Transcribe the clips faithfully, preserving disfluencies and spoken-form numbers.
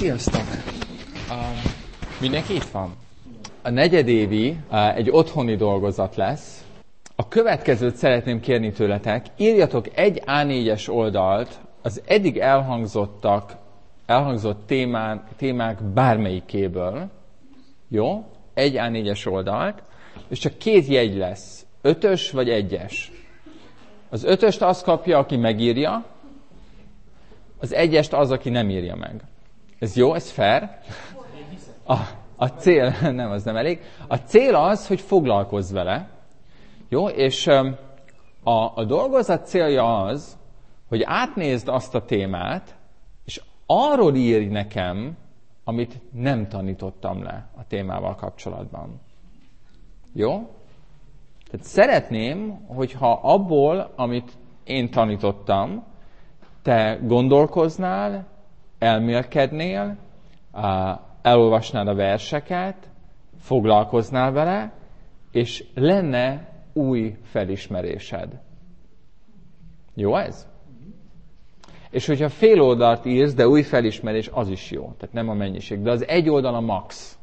Sziasztok! Uh, mindenki itt van? A negyedévi uh, egy otthoni dolgozat lesz. A következőt szeretném kérni tőletek. Írjatok egy á négyes oldalt az eddig elhangzottak, elhangzott témán, témák bármelyikéből. Jó? Egy á négyes oldalt. És csak két jegy lesz. Ötös vagy egyes. Az ötöst az kapja, aki megírja. Az egyest az, aki nem írja meg. Ez jó? Ez fair? A, a cél, nem, az nem elég. A cél az, hogy foglalkozz vele. Jó? És a, a dolgozat célja az, hogy átnézd azt a témát, és arról írj nekem, amit nem tanítottam le a témával kapcsolatban. Jó? Tehát szeretném, hogyha abból, amit én tanítottam, te gondolkoznál, elmélkednél, elolvasnád a verseket, foglalkoznál vele, és lenne új felismerésed. Jó ez? És hogyha fél oldalt írsz, de új felismerés, az is jó. Tehát nem a mennyiség, de az egy oldal a max.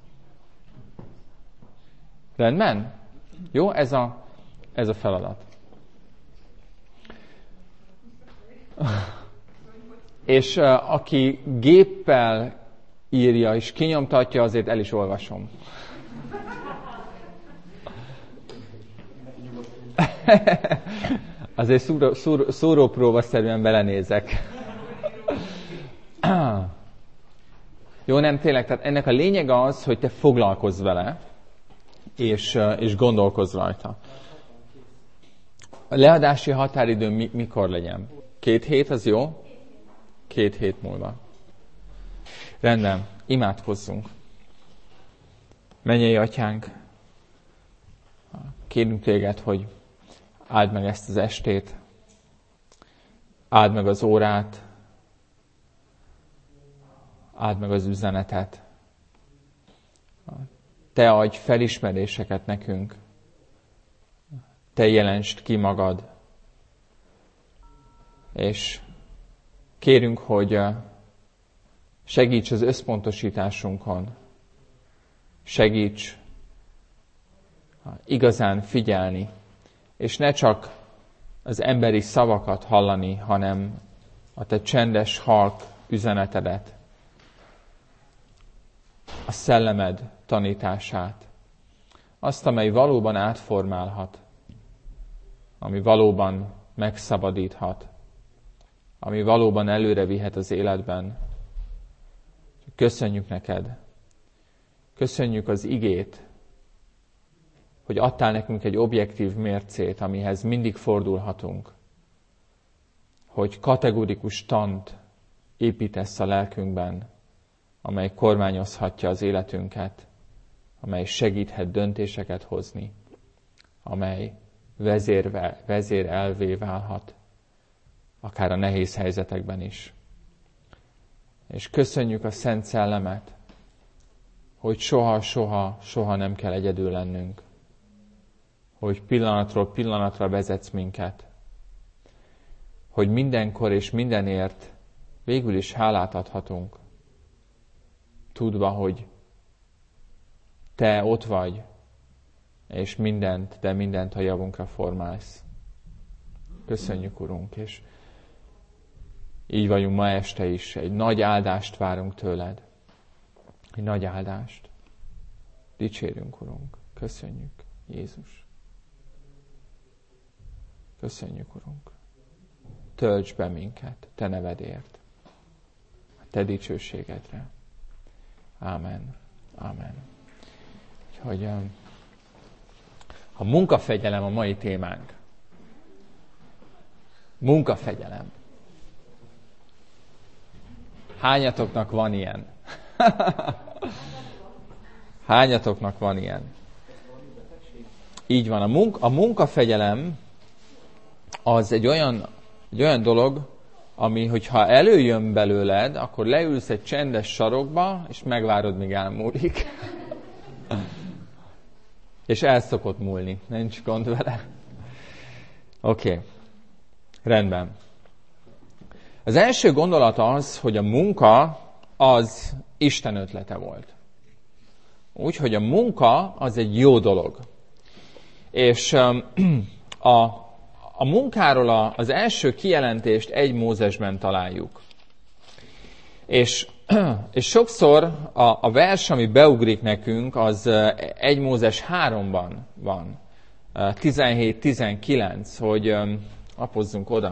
Rendben? Jó? Ez a, ez a feladat. És uh, aki géppel írja és kinyomtatja, azért el is olvasom. Azért szúró, szúró, szúrópróbaszerűen belenézek. Jó, nem tényleg, tehát ennek a lényege az, hogy te foglalkozz vele, és, és gondolkozz rajta. A leadási határidő mi, mikor legyen? Két hét, az jó? Két hét múlva. Rendben, imádkozzunk. Mennyei Atyánk, kérünk téged, hogy áld meg ezt az estét, áld meg az órát, áld meg az üzenetet. Te adj felismeréseket nekünk, te jelentsd ki magad, és kérünk, hogy segíts az összpontosításunkon, segíts igazán figyelni, és ne csak az emberi szavakat hallani, hanem a te csendes, halk üzenetedet, a szellemed tanítását, azt, amely valóban átformálhat, ami valóban megszabadíthat, ami valóban előre vihet az életben. Köszönjük neked. Köszönjük az igét, hogy adtál nekünk egy objektív mércét, amihez mindig fordulhatunk. Hogy kategorikus tant építesz a lelkünkben, amely kormányozhatja az életünket, amely segíthet döntéseket hozni, amely vezérve, vezérelvé válhat, akár a nehéz helyzetekben is. És köszönjük a Szent Szellemet, hogy soha, soha, soha nem kell egyedül lennünk. Hogy pillanatról pillanatra vezetsz minket. Hogy mindenkor és mindenért végül is hálát adhatunk. Tudva, hogy te ott vagy, és mindent, de mindent a javunkra formálsz. Köszönjük, Urunk, és így vagyunk ma este is. Egy nagy áldást várunk tőled. Egy nagy áldást. Dicsérünk, Urunk. Köszönjük, Jézus. Köszönjük, Urunk. Tölts be minket, te nevedért. A te dicsőségedre. Ámen. Ámen. Úgyhogy a munkafegyelem a mai témánk. Munkafegyelem. Hányatoknak van ilyen? Hányatoknak van ilyen? Így van. A, munk- a munkafegyelem az egy olyan, egy olyan dolog, ami, hogyha előjön belőled, akkor leülsz egy csendes sarokba, és megvárod, míg elmúlik. És el szokott múlni. Nincs gond vele. Oké. Okay. Rendben. Az első gondolat az, hogy a munka az Isten ötlete volt. Úgyhogy a munka az egy jó dolog. És a, a munkáról a, az első kijelentést egy Mózesben találjuk. És, és sokszor a, a vers, ami beugrik nekünk, az egy Mózes háromban van. tizenhét tizenkilenc, hogy lapozzunk oda.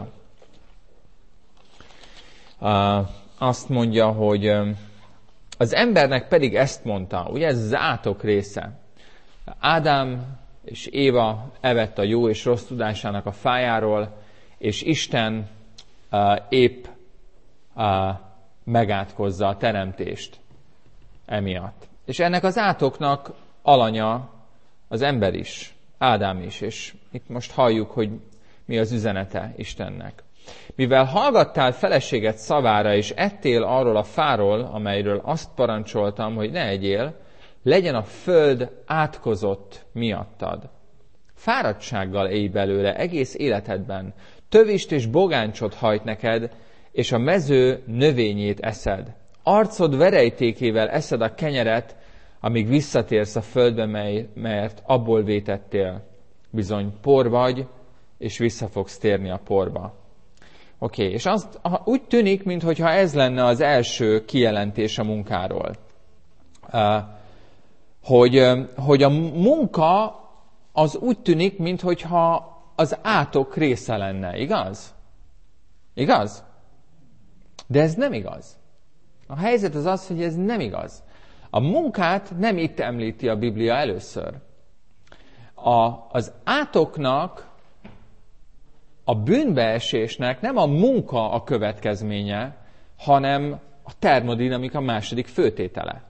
Azt mondja, hogy az embernek pedig ezt mondta, ugye ez az átok része. Ádám és Éva evett a jó és rossz tudásának a fájáról, és Isten uh, épp uh, megátkozza a teremtést emiatt. És ennek az átoknak alanya az ember is, Ádám is, és itt most halljuk, hogy mi az üzenete Istennek. Mivel hallgattál feleséget szavára, és ettél arról a fáról, amelyről azt parancsoltam, hogy ne egyél, legyen a föld átkozott miattad. Fáradtsággal élj belőle egész életedben, tövist és bogáncsot hajt neked, és a mező növényét eszed. Arcod verejtékével eszed a kenyeret, amíg visszatérsz a földbe, mely, mert abból vétettél. Bizony por vagy, és vissza fogsz térni a porba. Oké, okay, és azt, úgy tűnik, mintha ez lenne az első kijelentés a munkáról. Uh, hogy, hogy a munka az úgy tűnik, mintha az átok része lenne, igaz? Igaz? De ez nem igaz. A helyzet az az, hogy ez nem igaz. A munkát nem itt említi a Biblia először. A, az átoknak, a bűnbeesésnek nem a munka a következménye, hanem a termodinamika második főtétele.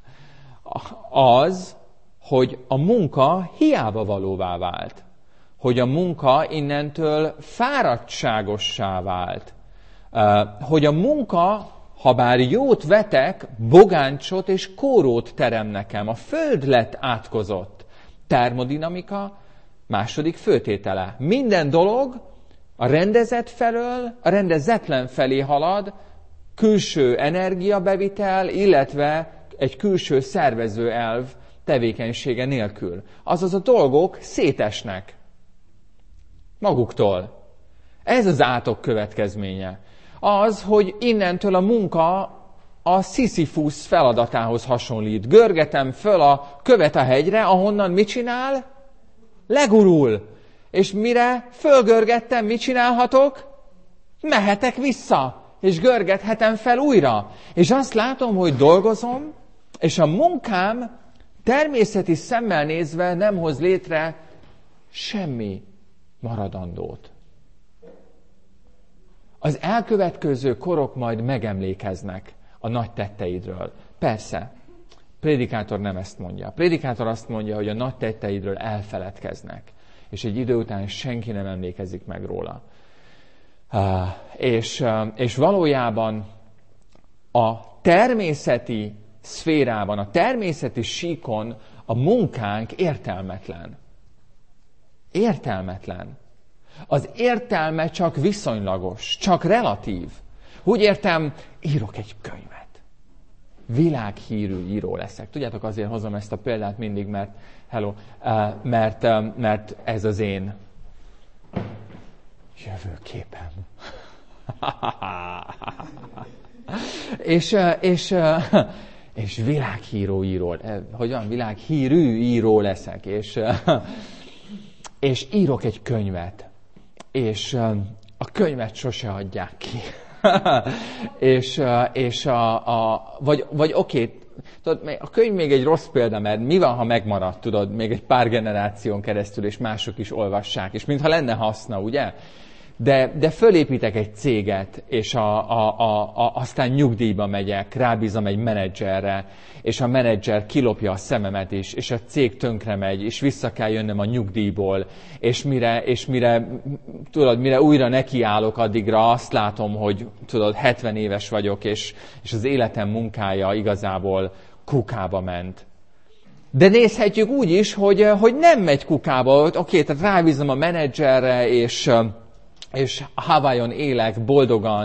Az, hogy a munka hiába valóvá vált. Hogy a munka innentől fáradtságossá vált. Hogy a munka, ha bár jót vetek, bogáncsot és kórót terem nekem. A föld lett átkozott. Termodinamika második főtétele. Minden dolog a rendezett felől, a rendezetlen felé halad, külső energiabevitel, illetve egy külső szervező elv tevékenysége nélkül. Azaz a dolgok szétesnek maguktól. Ez az átok következménye. Az, hogy innentől a munka a Sisyphus feladatához hasonlít. Görgetem föl a követ a hegyre, ahonnan mit csinál? Legurul. És mire fölgörgettem, mit csinálhatok? Mehetek vissza, és görgethetem fel újra. És azt látom, hogy dolgozom, és a munkám természeti szemmel nézve nem hoz létre semmi maradandót. Az elkövetkező korok majd megemlékeznek a nagy tetteidről. Persze, prédikátor nem ezt mondja. A prédikátor azt mondja, hogy a nagy tetteidről elfeledkeznek, és egy idő után senki nem emlékezik meg róla. Uh, és, uh, és valójában a természeti szférában, a természeti síkon a munkánk értelmetlen. Értelmetlen. Az értelme csak viszonylagos, csak relatív. Úgy értem, írok egy könyvet. Világhírű író leszek. Tudjátok, azért hozom ezt a példát mindig, mert, hello, mert, mert ez az én jövőképem. és, és, és világhíró író, hogyan? Világhírű író leszek. És, és írok egy könyvet. És a könyvet sose adják ki. és és a, a, vagy, vagy oké, tudod, a könyv még egy rossz példa, mert mi van, ha megmaradt, tudod, még egy pár generáción keresztül, és mások is olvassák, és mintha lenne haszna, ugye? De, de fölépítek egy céget, és a, a, a, a, aztán nyugdíjba megyek, rábízom egy menedzserre, és a menedzser kilopja a szememet is, és a cég tönkre megy, és vissza kell jönnöm a nyugdíjból, és mire, és mire, tudod, mire újra nekiállok, addigra azt látom, hogy tudod, hetven éves vagyok, és, és az életem munkája igazából kukába ment. De nézhetjük úgy is, hogy, hogy nem megy kukába, oké, okay, tehát rábízom a menedzserre, és... és Hawaiion élek boldogan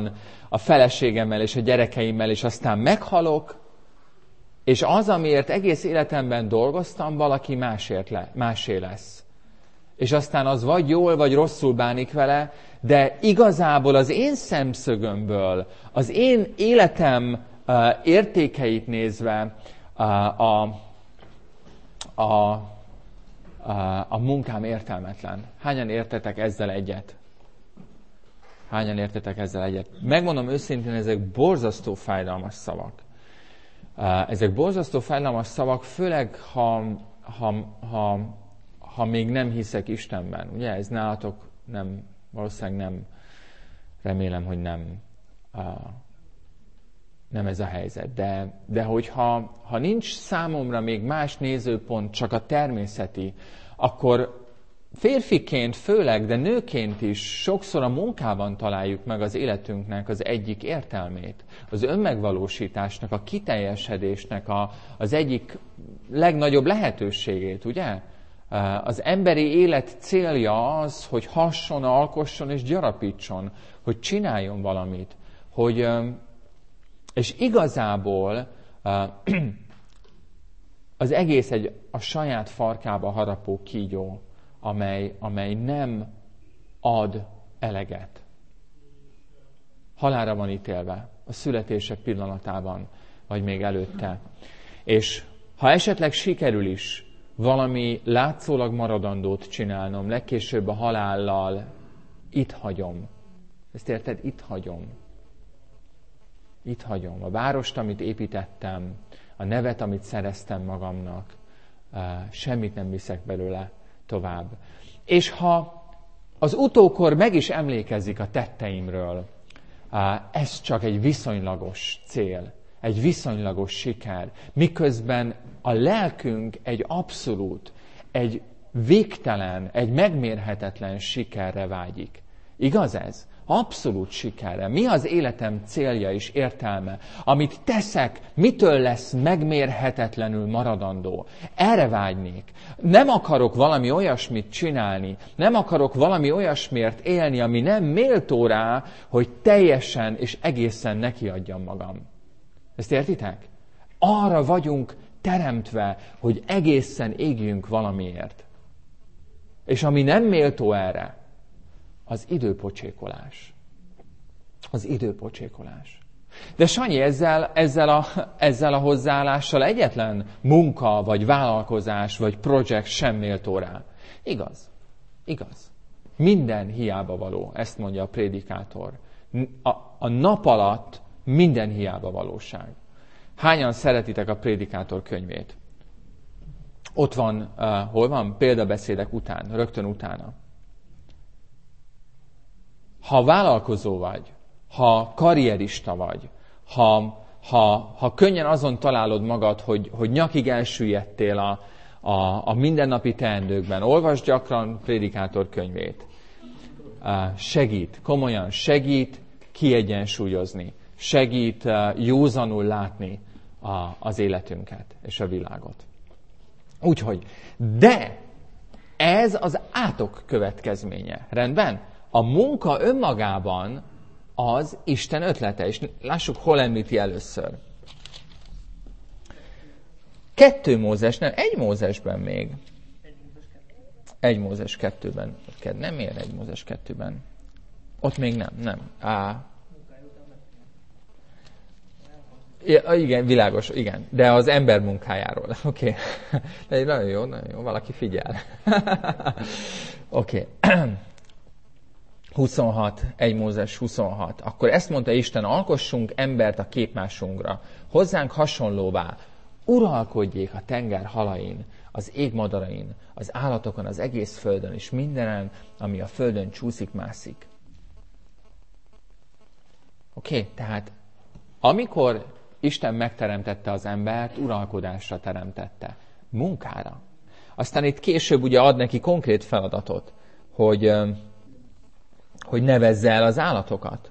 a feleségemmel és a gyerekeimmel, és aztán meghalok, és az, amiért egész életemben dolgoztam, valaki másért le, másé lesz. És aztán az vagy jól, vagy rosszul bánik vele, de igazából az én szemszögömből, az én életem uh, értékeit nézve uh, a, a, a, a munkám értelmetlen. Hányan értetek ezzel egyet? Hányan értetek ezzel egyet? Megmondom őszintén, ezek borzasztó fájdalmas szavak. Uh, ezek borzasztó fájdalmas szavak, főleg ha, ha, ha, ha még nem hiszek Istenben. Ugye ez nálatok nem, valószínűleg nem, remélem, hogy nem, uh, nem ez a helyzet. De, de hogyha ha nincs számomra még más nézőpont, csak a természeti, akkor férfiként főleg, de nőként is sokszor a munkában találjuk meg az életünknek az egyik értelmét. Az önmegvalósításnak, a kiteljesedésnek a, az egyik legnagyobb lehetőségét, ugye? Az emberi élet célja az, hogy hasson, alkosson és gyarapítson, hogy csináljon valamit. Hogy, és igazából az egész egy a saját farkába harapó kígyó, amely, amely nem ad eleget. Halálra van ítélve a születése pillanatában, vagy még előtte. És ha esetleg sikerül is valami látszólag maradandót csinálnom, legkésőbb a halállal, itt hagyom. Ezt érted? Itt hagyom. Itt hagyom. A várost, amit építettem, a nevet, amit szereztem magamnak, semmit nem viszek belőle tovább. És ha az utókor meg is emlékezik a tetteimről, ez csak egy viszonylagos cél, egy viszonylagos siker, miközben a lelkünk egy abszolút, egy végtelen, egy megmérhetetlen sikerre vágyik. Igaz ez? Abszolút sikerre. Mi az életem célja és értelme? Amit teszek, mitől lesz megmérhetetlenül maradandó? Erre vágynék. Nem akarok valami olyasmit csinálni, nem akarok valami olyasmért élni, ami nem méltó rá, hogy teljesen és egészen nekiadjam magam. Ezt értitek? Arra vagyunk teremtve, hogy egészen égjünk valamiért. És ami nem méltó erre, az időpocsékolás. Az időpocsékolás. De Sanyi, ezzel, ezzel, a, ezzel a hozzáállással egyetlen munka, vagy vállalkozás, vagy projekt sem méltó rá. Igaz. Igaz. Minden hiába való, ezt mondja a prédikátor. A, a nap alatt minden hiába valóság. Hányan szeretitek a prédikátor könyvét? Ott van, uh, hol van? Példabeszédek után, rögtön utána. Ha vállalkozó vagy, ha karrierista vagy, ha, ha, ha könnyen azon találod magad, hogy, hogy nyakig elsüllyedtél a, a, a mindennapi teendőkben, olvasd gyakran prédikátor könyvét. Segít, komolyan segít kiegyensúlyozni, segít józanul látni a, az életünket és a világot. Úgyhogy, de ez az átok következménye. Rendben? A munka önmagában az Isten ötlete, és lássuk, hol említi először. Kettő Mózes, nem, egy Mózesben még. Egy Mózes kettőben. Nem ér egy Mózes kettőben. Ott még nem, nem. Á. Ja, igen, világos, igen. De az ember munkájáról. Oké. Okay. Nagyon jó, nagyon jó, valaki figyel. Oké. Okay. huszonhat, egy Mózes huszonhat. Akkor ezt mondta Isten, alkossunk embert a képmásunkra, hozzánk hasonlóvá, uralkodjék a tenger halain, az ég madarain, az állatokon, az egész földön, és mindenen, ami a földön csúszik-mászik. Oké, okay, tehát amikor Isten megteremtette az embert, uralkodásra teremtette, munkára. Aztán itt később ugye ad neki konkrét feladatot, hogy, hogy nevezze el az állatokat.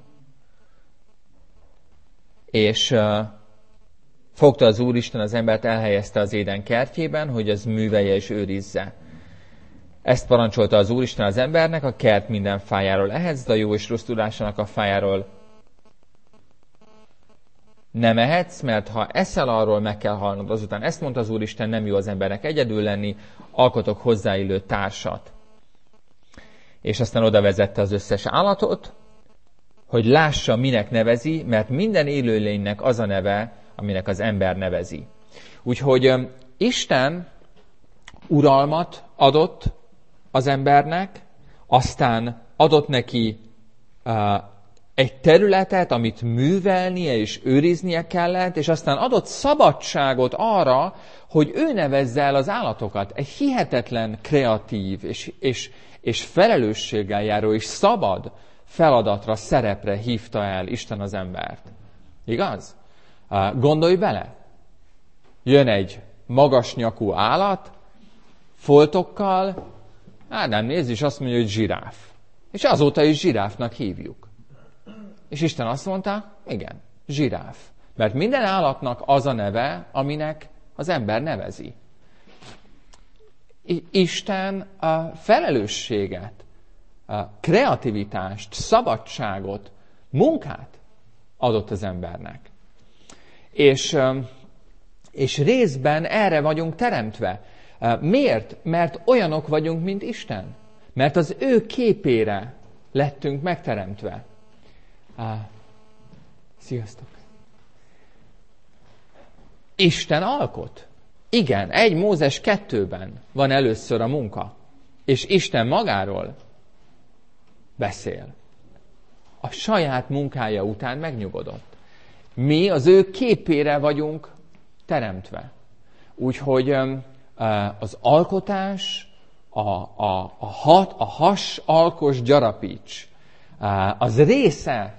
És uh, fogta az Úristen az embert, elhelyezte az Éden kertjében, hogy az művelje és őrizze. Ezt parancsolta az Úristen az embernek, a kert minden fájáról ehetsz, de a jó és rossz tudásának a fájáról Nem ehetsz, mert ha eszel, arról meg kell halnod. Azután ezt mondta az Úristen, nem jó az embernek egyedül lenni, alkotok hozzáillő társat. És aztán oda vezette az összes állatot, hogy lássa, minek nevezi, mert minden élőlénynek az a neve, aminek az ember nevezi. Úgyhogy Isten uralmat adott az embernek, aztán adott neki uh, egy területet, amit művelnie és őriznie kellett, és aztán adott szabadságot arra, hogy ő nevezze el az állatokat. Egy hihetetlen kreatív és, és, és felelősséggel járó és szabad feladatra, szerepre hívta el Isten az embert. Igaz? Uh, gondolj bele! Jön egy magas nyakú állat, foltokkal, hát nem nézd, és azt mondja, hogy zsiráf. És azóta is zsiráfnak hívjuk. És Isten azt mondta, igen, zsiráf. Mert minden állatnak az a neve, aminek az ember nevezi. Isten a felelősséget, a kreativitást, szabadságot, munkát adott az embernek. És, és részben erre vagyunk teremtve. Miért? Mert olyanok vagyunk, mint Isten. Mert az ő képére lettünk megteremtve. Sziasztok! Isten alkot. Igen, egy Mózes kettőben van először a munka. És Isten magáról beszél. A saját munkája után megnyugodott. Mi az ő képére vagyunk teremtve. Úgyhogy az alkotás, a, a, a, hat, a has, alkos, gyarapíts, az része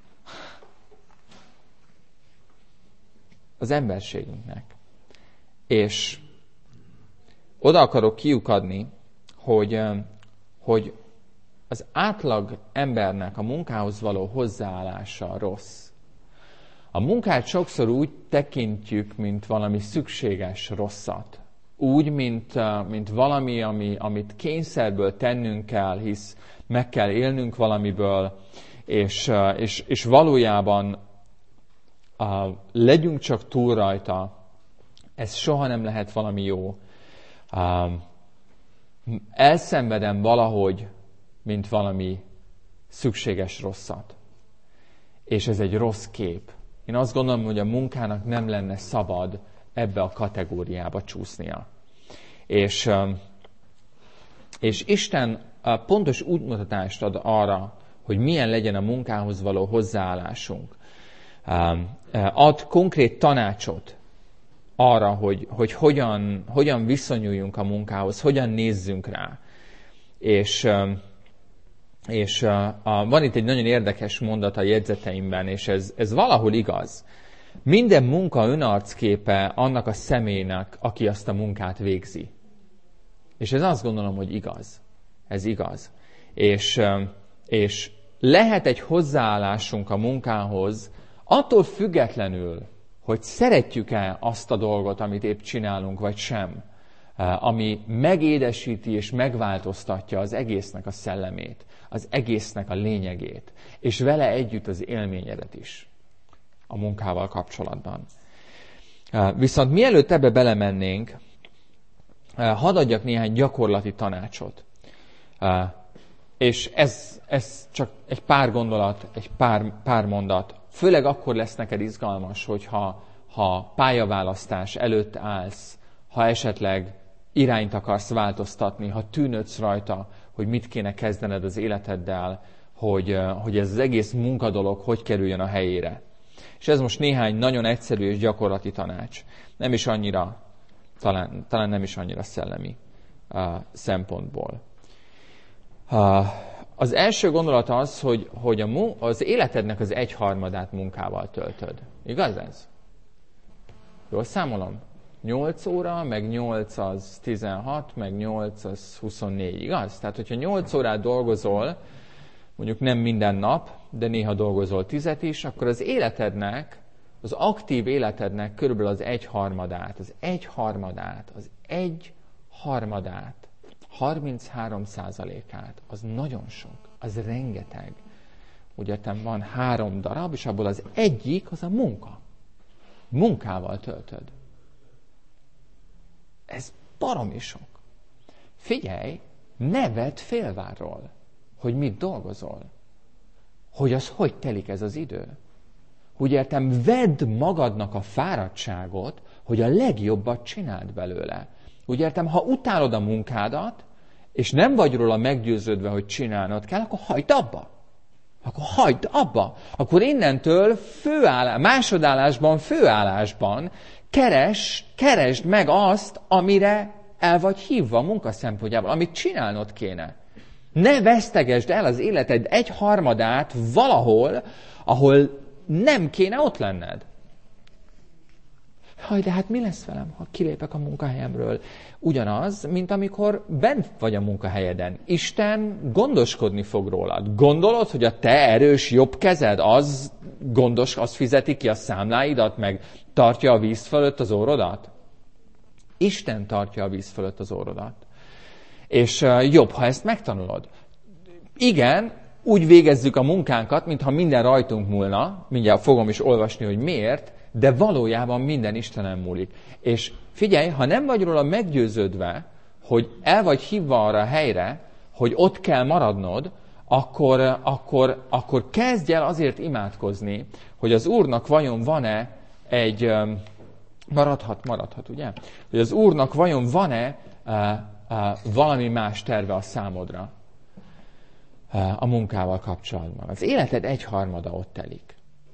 az emberségünknek. És oda akarok kiukadni, hogy, hogy az átlag embernek a munkához való hozzáállása rossz. A munkát sokszor úgy tekintjük, mint valami szükséges rosszat. Úgy, mint, mint valami, ami, amit kényszerből tennünk kell, hisz meg kell élnünk valamiből, és, és, és valójában uh, legyünk csak túl rajta, ez soha nem lehet valami jó. Uh, elszenvedem valahogy, mint valami szükséges rosszat. És ez egy rossz kép. Én azt gondolom, hogy a munkának nem lenne szabad ebbe a kategóriába csúsznia. És, és Isten pontos útmutatást ad arra, hogy milyen legyen a munkához való hozzáállásunk. Ad konkrét tanácsot arra, hogy, hogy hogyan, hogyan viszonyuljunk a munkához, hogyan nézzünk rá. És, és van itt egy nagyon érdekes mondat a jegyzeteimben, és ez, ez valahol igaz. Minden munka önarcképe annak a személynek, aki azt a munkát végzi. És ez azt gondolom, hogy igaz. Ez igaz. És, és lehet egy hozzáállásunk a munkához, attól függetlenül, hogy szeretjük-e azt a dolgot, amit épp csinálunk, vagy sem, ami megédesíti és megváltoztatja az egésznek a szellemét, az egésznek a lényegét, és vele együtt az élményedet is a munkával kapcsolatban. Viszont mielőtt ebbe belemennénk, hadd adjak néhány gyakorlati tanácsot. És ez, ez csak egy pár gondolat, egy pár, pár mondat. Főleg akkor lesz neked izgalmas, hogyha ha pályaválasztás előtt állsz, ha esetleg irányt akarsz változtatni, ha tűnődsz rajta, hogy mit kéne kezdened az életeddel, hogy, hogy ez az egész munkadolog hogy kerüljön a helyére. És ez most néhány nagyon egyszerű és gyakorlati tanács. Nem is annyira, talán, talán nem is annyira szellemi uh, szempontból. Uh, az első gondolat az, hogy, hogy a, az életednek az egyharmadát munkával töltöd. Igaz ez? Jól számolom? nyolc óra, meg nyolc az tizenhat, meg nyolc az huszonnégy, igaz? Tehát, hogyha nyolc órát dolgozol, mondjuk nem minden nap, de néha dolgozol tizet is, akkor az életednek, az aktív életednek körülbelül az egyharmadát, az egyharmadát, az egyharmadát, harminchárom százalékát, az nagyon sok, az rengeteg. Ugye van három darab, és abból az egyik az a munka. munkával töltöd. Ez baromi sok. Figyelj, ne vedd félvárról, hogy mit dolgozol. Hogy az hogy telik ez az idő. Úgy értem, vedd magadnak a fáradtságot, hogy a legjobbat csináld belőle. Úgy értem, ha utálod a munkádat, és nem vagy róla meggyőződve, hogy csinálnod kell, akkor hagyd abba. Akkor hagyd abba. Akkor innentől főállás, másodállásban, főállásban keres, keresd meg azt, amire el vagy hívva a munka szempontjából, amit csinálnod kéne. Ne vesztegesd el az életed egy harmadát valahol, ahol nem kéne ott lenned. Haj, de hát mi lesz velem, ha kilépek a munkahelyemről? Ugyanaz, mint amikor bent vagy a munkahelyeden. Isten gondoskodni fog rólad. Gondolod, hogy a te erős jobb kezed az gondos, az fizeti ki a számláidat, meg tartja a víz fölött az orrodat? Isten tartja a víz fölött az orrodat. És jobb, ha ezt megtanulod. Igen, úgy végezzük a munkánkat, mintha minden rajtunk múlna, mindjárt fogom is olvasni, hogy miért, de valójában minden Istenen múlik. És figyelj, ha nem vagy róla meggyőződve, hogy el vagy hívva arra a helyre, hogy ott kell maradnod, akkor, akkor, akkor kezdj el azért imádkozni, hogy az Úrnak vajon van-e egy... Maradhat, maradhat, ugye? Hogy az Úrnak vajon van-e uh, uh, valami más terve a számodra uh, a munkával kapcsolatban. Az életed egyharmada ott telik.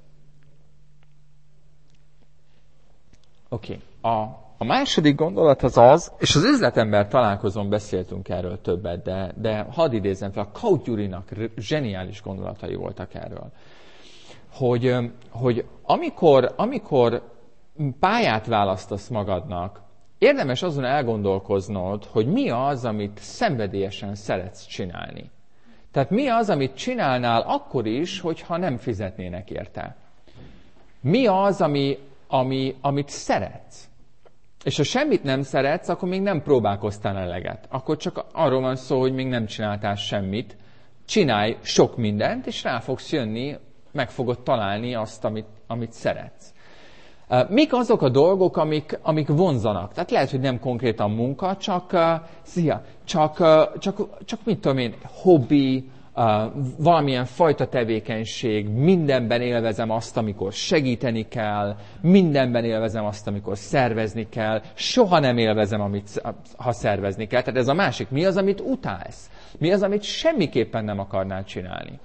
Oké. Okay. A, a második gondolat az az, és az üzletember találkozón beszéltünk erről többet, de, de hadd idézzem fel, a Kaut Gyurinak zseniális gondolatai voltak erről. Hogy, hogy amikor, amikor pályát választasz magadnak, érdemes azon elgondolkoznod, hogy mi az, amit szenvedélyesen szeretsz csinálni. Tehát mi az, amit csinálnál akkor is, hogyha nem fizetnének érte. Mi az, ami, ami, amit szeretsz. És ha semmit nem szeretsz, akkor még nem próbálkoztál eleget. Akkor csak arról van szó, hogy még nem csináltál semmit. Csinálj sok mindent, és rá fogsz jönni, meg fogod találni azt, amit, amit szeretsz. Mik azok a dolgok, amik, amik vonzanak? Tehát lehet, hogy nem konkrétan munka, csak, uh, szia, csak, uh, csak, csak mit tudom én, hobbi, uh, valamilyen fajta tevékenység, mindenben élvezem azt, amikor segíteni kell, mindenben élvezem azt, amikor szervezni kell, soha nem élvezem, amit, ha szervezni kell. Tehát ez a másik. Mi az, amit utálsz? Mi az, amit semmiképpen nem akarnál csinálni?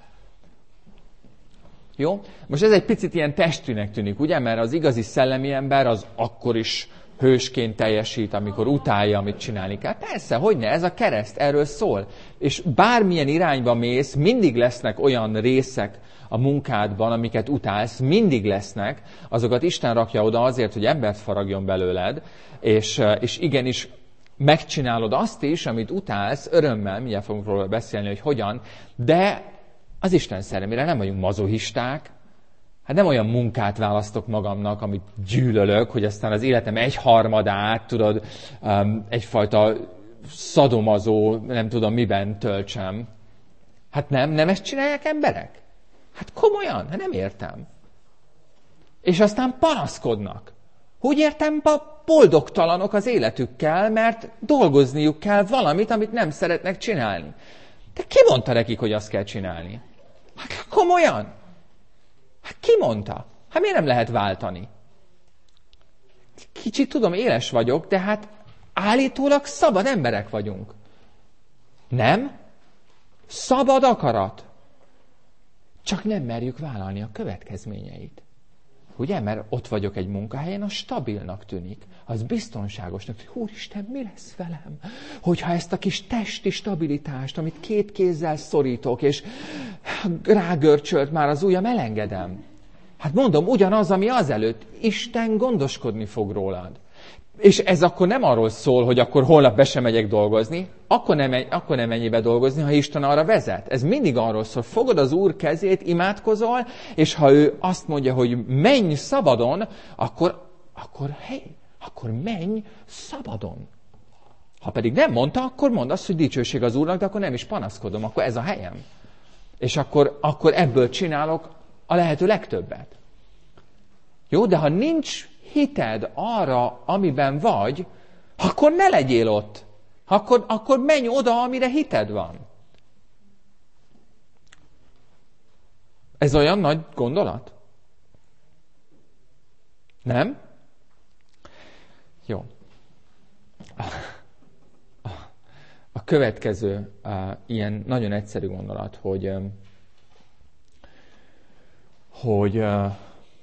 Jó? Most ez egy picit ilyen testűnek tűnik, ugye? Mert az igazi szellemi ember az akkor is hősként teljesít, amikor utálja, amit csinálni kell. Persze, hogyne, ez a kereszt, erről szól. És bármilyen irányba mész, mindig lesznek olyan részek a munkádban, amiket utálsz, mindig lesznek, azokat Isten rakja oda azért, hogy embert faragjon belőled, és, és igenis megcsinálod azt is, amit utálsz, örömmel, mindjárt fogunk róla beszélni, hogy hogyan, de az Isten szerelmére nem vagyunk mazohisták, hát nem olyan munkát választok magamnak, amit gyűlölök, hogy aztán az életem egyharmadát, tudod, um, egyfajta szadomazó, nem tudom miben töltsem. Hát nem, nem ezt csinálják emberek? Hát komolyan, hát nem értem. És aztán panaszkodnak. Úgy értem, boldogtalanok az életükkel, mert dolgozniuk kell valamit, amit nem szeretnek csinálni. De ki mondta nekik, hogy azt kell csinálni? Hát komolyan? Hát ki mondta? Hát miért nem lehet váltani? Kicsit tudom, éles vagyok, de hát állítólag szabad emberek vagyunk. Nem? Szabad akarat. Csak nem merjük vállalni a következményeit. Ugye? Mert ott vagyok egy munkahelyen, az stabilnak tűnik. Az biztonságosnak tűnik. Úristen, mi lesz velem? Hogyha ezt a kis testi stabilitást, amit két kézzel szorítok, és rágörcsölt már az ujjam, elengedem. Hát mondom, ugyanaz, ami azelőtt. Isten gondoskodni fog rólad. És ez akkor nem arról szól, hogy akkor holnap be sem megyek dolgozni, akkor nem, akkor nem menjél be dolgozni, ha Isten arra vezet. Ez mindig arról szól, fogod az Úr kezét, imádkozol, és ha ő azt mondja, hogy menj szabadon, akkor, akkor, hey, akkor menj szabadon. Ha pedig nem mondta, akkor mondd azt, hogy dicsőség az Úrnak, de akkor nem is panaszkodom, akkor ez a helyem. És akkor, akkor ebből csinálok a lehető legtöbbet. Jó, de ha nincs hited arra, amiben vagy, akkor ne legyél ott. Akkor, akkor menj oda, amire hited van. Ez olyan nagy gondolat? Nem? Jó. A következő uh, ilyen nagyon egyszerű gondolat, hogy, um, hogy uh,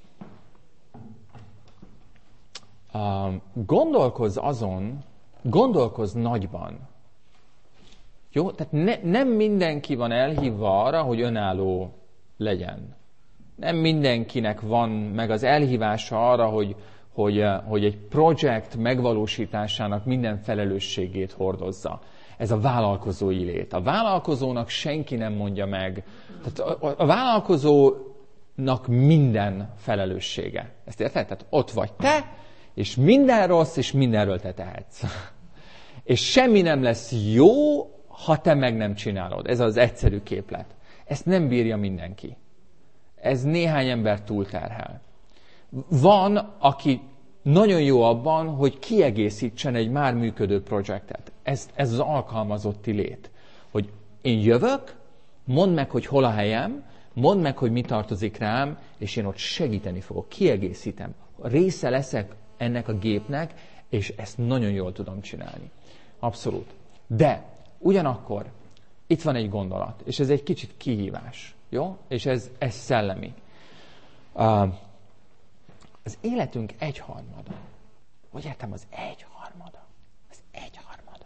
uh, gondolkozz azon, gondolkozz nagyban. Jó? Tehát ne, nem mindenki van elhívva arra, hogy önálló legyen. Nem mindenkinek van meg az elhívása arra, hogy, hogy, hogy egy projekt megvalósításának minden felelősségét hordozza. Ez a vállalkozói lét. A vállalkozónak senki nem mondja meg. Tehát a, a vállalkozónak minden felelőssége. Ezt érted? Tehát ott vagy te, és minden rossz, és mindenről te tehetsz. És semmi nem lesz jó, ha te meg nem csinálod. Ez az egyszerű képlet. Ezt nem bírja mindenki. Ez néhány ember túlterhel. Van, aki nagyon jó abban, hogy kiegészítsen egy már működő projektet. Ez, ez az alkalmazotti lét. Hogy én jövök, mondd meg, hogy hol a helyem, mondd meg, hogy mi tartozik rám, és én ott segíteni fogok, kiegészítem. Része leszek ennek a gépnek, és ezt nagyon jól tudom csinálni. Abszolút. De ugyanakkor itt van egy gondolat, és ez egy kicsit kihívás. Jó? És ez, ez szellemi. Uh, az életünk egyharmada. Hogy értem, az egyharmada. Az egyharmada.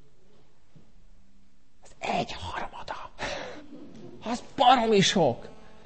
Az egyharmada. Az baromi sok.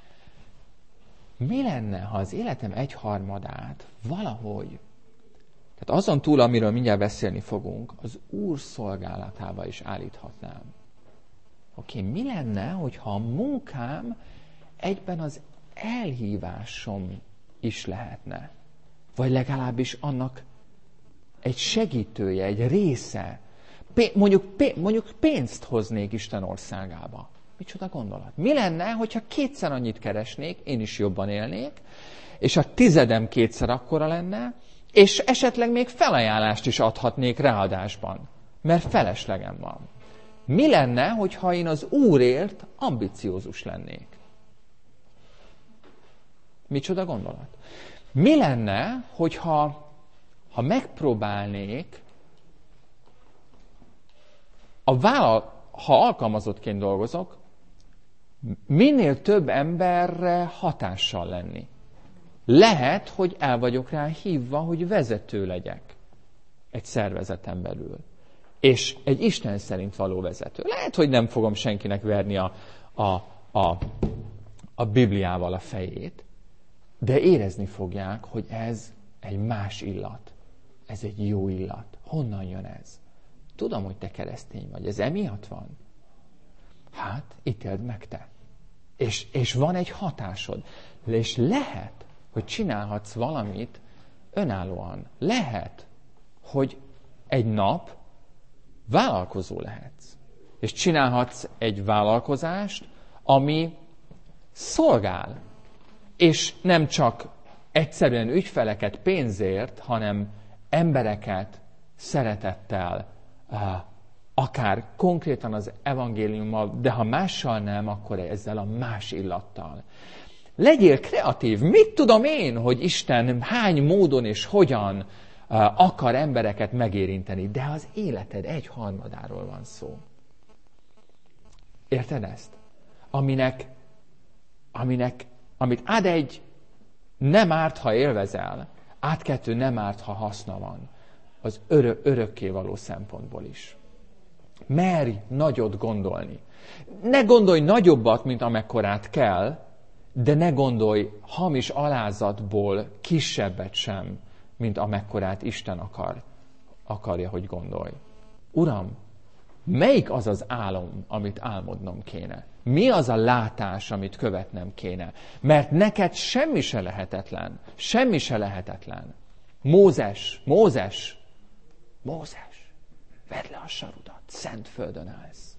Mi lenne, ha az életem egyharmadát valahogy, tehát azon túl, amiről mindjárt beszélni fogunk, az Úr szolgálatába is állíthatnám. Oké, okay, mi lenne, hogyha a munkám egyben az elhívásom is lehetne? Vagy legalábbis annak egy segítője, egy része. Pé- mondjuk, pé- mondjuk pénzt hoznék Isten országába. Micsoda gondolat? Mi lenne, hogyha kétszer annyit keresnék, én is jobban élnék, és a tizedem kétszer akkora lenne, és esetleg még felajánlást is adhatnék ráadásban, mert feleslegem van. Mi lenne, hogyha én az Úrért ambiciózus lennék? Micsoda gondolat? Mi lenne, hogyha ha megpróbálnék, a vállal, ha alkalmazottként dolgozok, minél több emberre hatással lenni. Lehet, hogy el vagyok rá hívva, hogy vezető legyek egy szervezeten belül. És egy Isten szerint való vezető. Lehet, hogy nem fogom senkinek verni a, a, a, a Bibliával a fejét, de érezni fogják, hogy ez egy más illat. Ez egy jó illat. Honnan jön ez? Tudom, hogy te keresztény vagy. Ez emiatt van? Hát, ítéld meg te. És, és van egy hatásod. És lehet, hogy csinálhatsz valamit önállóan. Lehet, hogy egy nap vállalkozó lehetsz. És csinálhatsz egy vállalkozást, ami szolgál. És nem csak egyszerűen ügyfeleket pénzért, hanem embereket szeretettel, akár konkrétan az evangéliummal, de ha mással nem, akkor ezzel a más illattal. Legyél kreatív. Mit tudom én, hogy Isten hány módon és hogyan akar embereket megérinteni, de az életed egy harmadáról van szó. Érted ezt? Aminek, aminek, amit ad egy nem árt, ha élvezel, át kettő nem árt, ha haszna van. Az örö, örökké való szempontból is. Merj nagyot gondolni. Ne gondolj nagyobbat, mint amekkorát kell, de ne gondolj hamis alázatból kisebbet sem, mint amekkorát Isten akar, akarja, hogy gondolj. Uram, melyik az az álom, amit álmodnom kéne? Mi az a látás, amit követnem kéne? Mert neked semmi se lehetetlen. Semmi se lehetetlen. Mózes, Mózes, Mózes, vedd le a sarudat, szent földön állsz.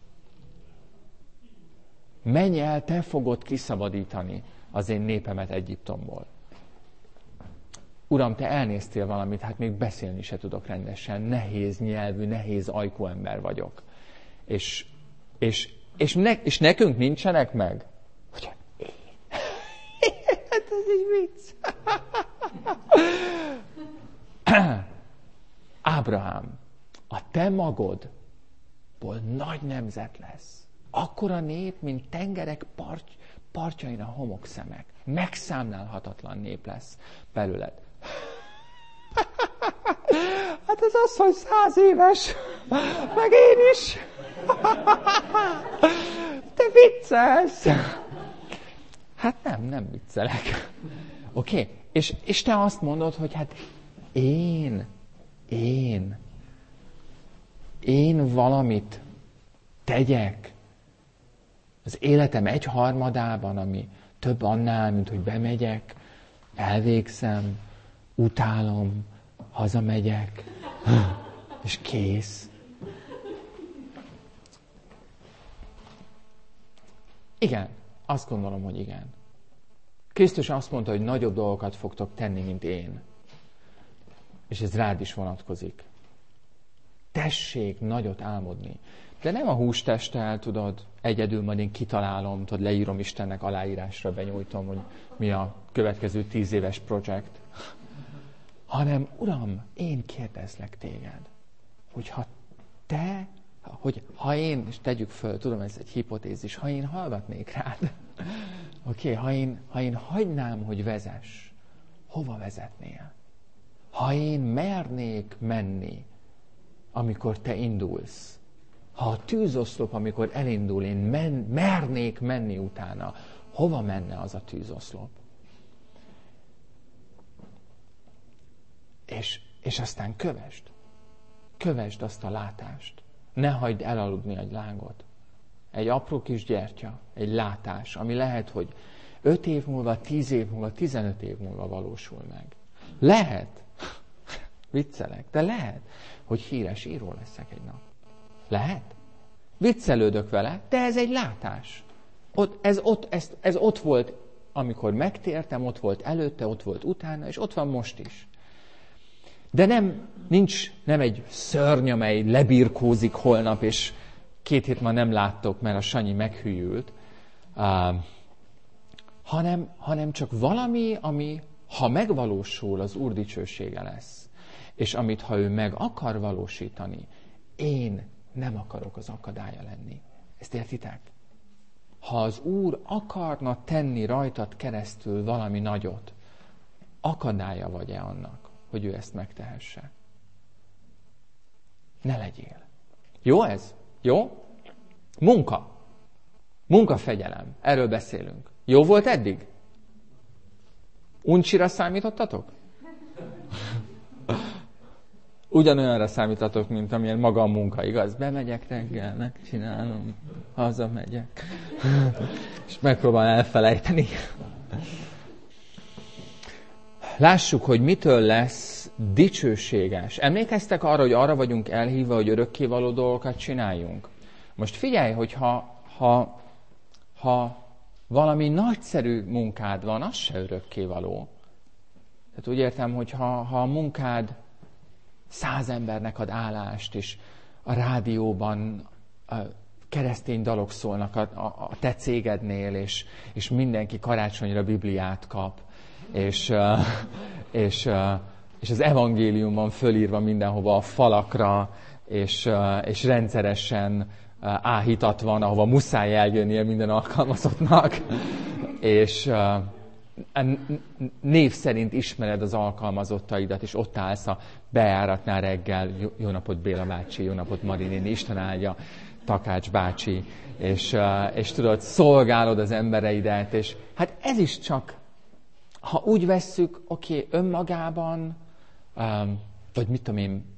Menj el, te fogod kiszabadítani az én népemet Egyiptomból. Uram, te elnéztél valamit, hát még beszélni se tudok rendesen, nehéz nyelvű, nehéz ajkú ember vagyok. És, és, és, ne, és nekünk nincsenek meg? Hogy én? Hát ez egy vicc. Ábrahám, a te magodból nagy nemzet lesz. Akkora nép, mint tengerek part, partjain a homokszemek. Megszámlálhatatlan nép lesz belőled. Hát ez az, hogy száz éves, meg én is. Te viccelsz. Hát nem, nem viccelek. Oké? Okay? És, és te azt mondod, hogy hát én, én, én valamit tegyek az életem egy harmadában, ami több annál, mint hogy bemegyek, elvégzem, utálom, hazamegyek, és kész. Igen, azt gondolom, hogy igen. Krisztus azt mondta, hogy nagyobb dolgokat fogtok tenni, mint én. És ez rád is vonatkozik. Tessék nagyot álmodni. De nem a hústesttel, tudod, egyedül majd én kitalálom, tudod, leírom Istennek aláírásra, benyújtom, hogy mi a következő tíz éves projekt. Hanem, Uram, én kérdezlek téged, hogy ha te, hogy ha én, és tegyük föl, tudom, ez egy hipotézis, ha én hallgatnék rád, oké, okay, ha, én, ha én hagynám, hogy vezess, hova vezetnél? Ha én mernék menni, amikor te indulsz, ha a tűzoszlop, amikor elindul, én men, mernék menni utána, hova menne az a tűzoszlop? És, és aztán kövesd. Kövesd azt a látást. Ne hagyd elaludni egy lángot. Egy apró kis gyertya, egy látás, ami lehet, hogy öt év múlva, tíz év múlva, tizenöt év múlva valósul meg. Lehet, viccelek, de lehet, hogy híres író leszek egy nap. Lehet. Viccelődök vele, de ez egy látás. Ott, ez, ott, ez, ez ott volt, amikor megtértem, ott volt előtte, ott volt utána, és ott van most is. De nem, nincs nem egy szörny, amely lebirkózik holnap, és két hét ma nem láttok, mert a Sanyi meghűült, uh, hanem, hanem csak valami, ami, ha megvalósul, az Úr dicsősége lesz. És amit, ha ő meg akar valósítani, én nem akarok az akadálya lenni. Ezt értitek? Ha az Úr akarna tenni rajtad keresztül valami nagyot, akadálya vagy-e annak, hogy ő ezt megtehesse? Ne legyél. Jó ez? Jó? Munka. Munkafegyelem. Erről beszélünk. Jó volt eddig? Uncsira számítottatok? Ugyanolyanra számítatok, mint amilyen maga a munka, igaz? Bemegyek reggel, megcsinálom, hazamegyek, és megpróbálom elfelejteni. Lássuk, hogy mitől lesz dicsőséges. Emlékeztek arra, hogy arra vagyunk elhívva, hogy örökkévaló dolgokat csináljunk? Most figyelj, hogy ha, ha, ha valami nagyszerű munkád van, az se örökkévaló. Tehát úgy értem, hogy ha, ha a munkád száz embernek ad állást, és a rádióban a keresztény dalok szólnak a, a, a te cégednél, és, és mindenki karácsonyra Bibliát kap, és, uh, és, uh, és az evangélium van fölírva mindenhova a falakra, és, uh, és rendszeresen uh, áhítat van, ahova muszáj eljönnie minden alkalmazottnak, és uh, név szerint ismered az alkalmazottaidat, és ott állsz a bejáratnál reggel, jó, jó napot Béla bácsi, jó napot Marinéni, Isten áldja, Takács bácsi, és, uh, és tudod, szolgálod az embereidet, és hát ez is csak, ha úgy vesszük, oké, okay, önmagában, um, vagy mit tudom én,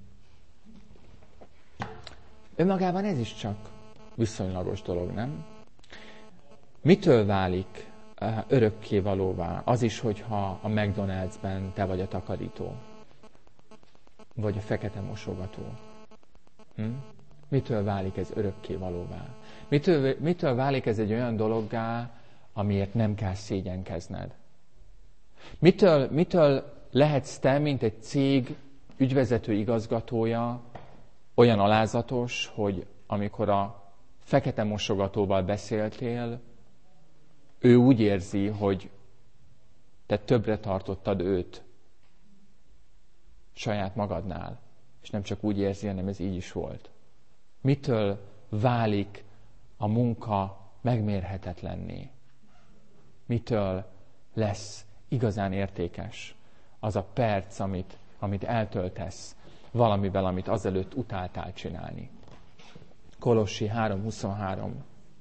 önmagában ez is csak viszonylagos dolog, nem? Mitől válik uh, örökkévalóvá az is, hogyha a McDonald'sben te vagy a takarító? Vagy a fekete mosogató? Hm? Mitől válik ez örökkévalóvá? Mitől, mitől válik ez egy olyan dologgá, amiért nem kell szégyenkezned? Mitől, mitől lehetsz te, mint egy cég ügyvezető igazgatója, olyan alázatos, hogy amikor a fekete mosogatóval beszéltél, ő úgy érzi, hogy te többre tartottad őt saját magadnál, és nem csak úgy érzi, hanem ez így is volt. Mitől válik a munka megmérhetetlenné? Mitől lesz igazán értékes az a perc, amit, amit eltöltesz valamivel, amit azelőtt utáltál csinálni? Kolossi három huszonhárom.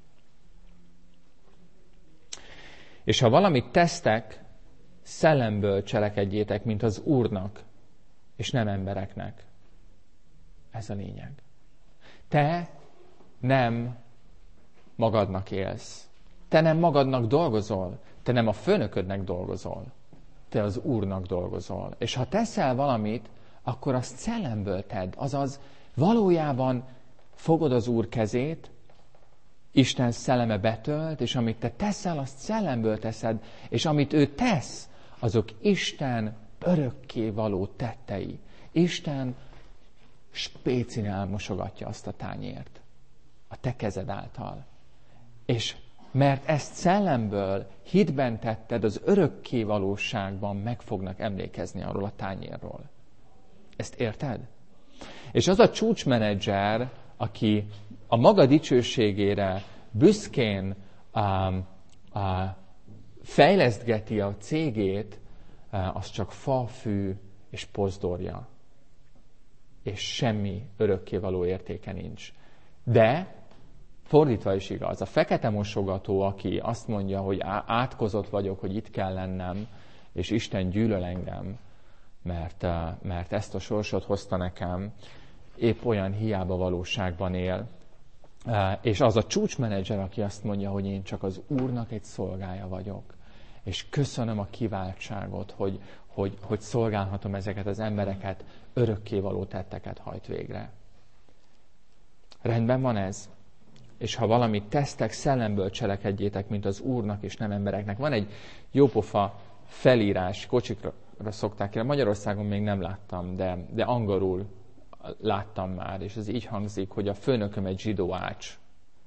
És ha valamit tesztek, szellemből cselekedjétek, mint az Úrnak, és nem embereknek. Ez a lényeg. Te nem magadnak élsz. Te nem magadnak dolgozol. Te nem a főnöködnek dolgozol. Te az Úrnak dolgozol. És ha teszel valamit, akkor azt szellemből tedd. Azaz valójában fogod az Úr kezét, Isten szelleme betölt, és amit te teszel, azt szellemből teszed, és amit ő tesz, azok Isten örökké való tettei. Isten spécin elmosogatja azt a tányért a te kezed által. És mert ezt szellemből, hitben tetted, az örökké valóságban meg fognak emlékezni arról a tányérról. Ezt érted? És az a csúcsmenedzser, aki a maga dicsőségére büszkén um, uh, fejlesztgeti a cégét, uh, az csak fa, fű és pozdorja. És semmi örökkévaló értéke nincs. De fordítva is igaz. A fekete mosogató, aki azt mondja, hogy átkozott vagyok, hogy itt kell lennem, és Isten gyűlöl engem, mert, uh, mert ezt a sorsot hozta nekem, épp olyan hiába valóságban él. És az a csúcsmenedzser, aki azt mondja, hogy én csak az Úrnak egy szolgája vagyok. És köszönöm a kiváltságot, hogy, hogy, hogy szolgálhatom ezeket az embereket, örökkévaló tetteket hajt végre. Rendben van ez? És ha valamit tesztek, szellemből cselekedjétek, mint az Úrnak és nem embereknek. Van egy jópofa felírás, kocsikra szokták el. Magyarországon még nem láttam, de, de angolul láttam már, és ez így hangzik, hogy a főnököm egy zsidó ács.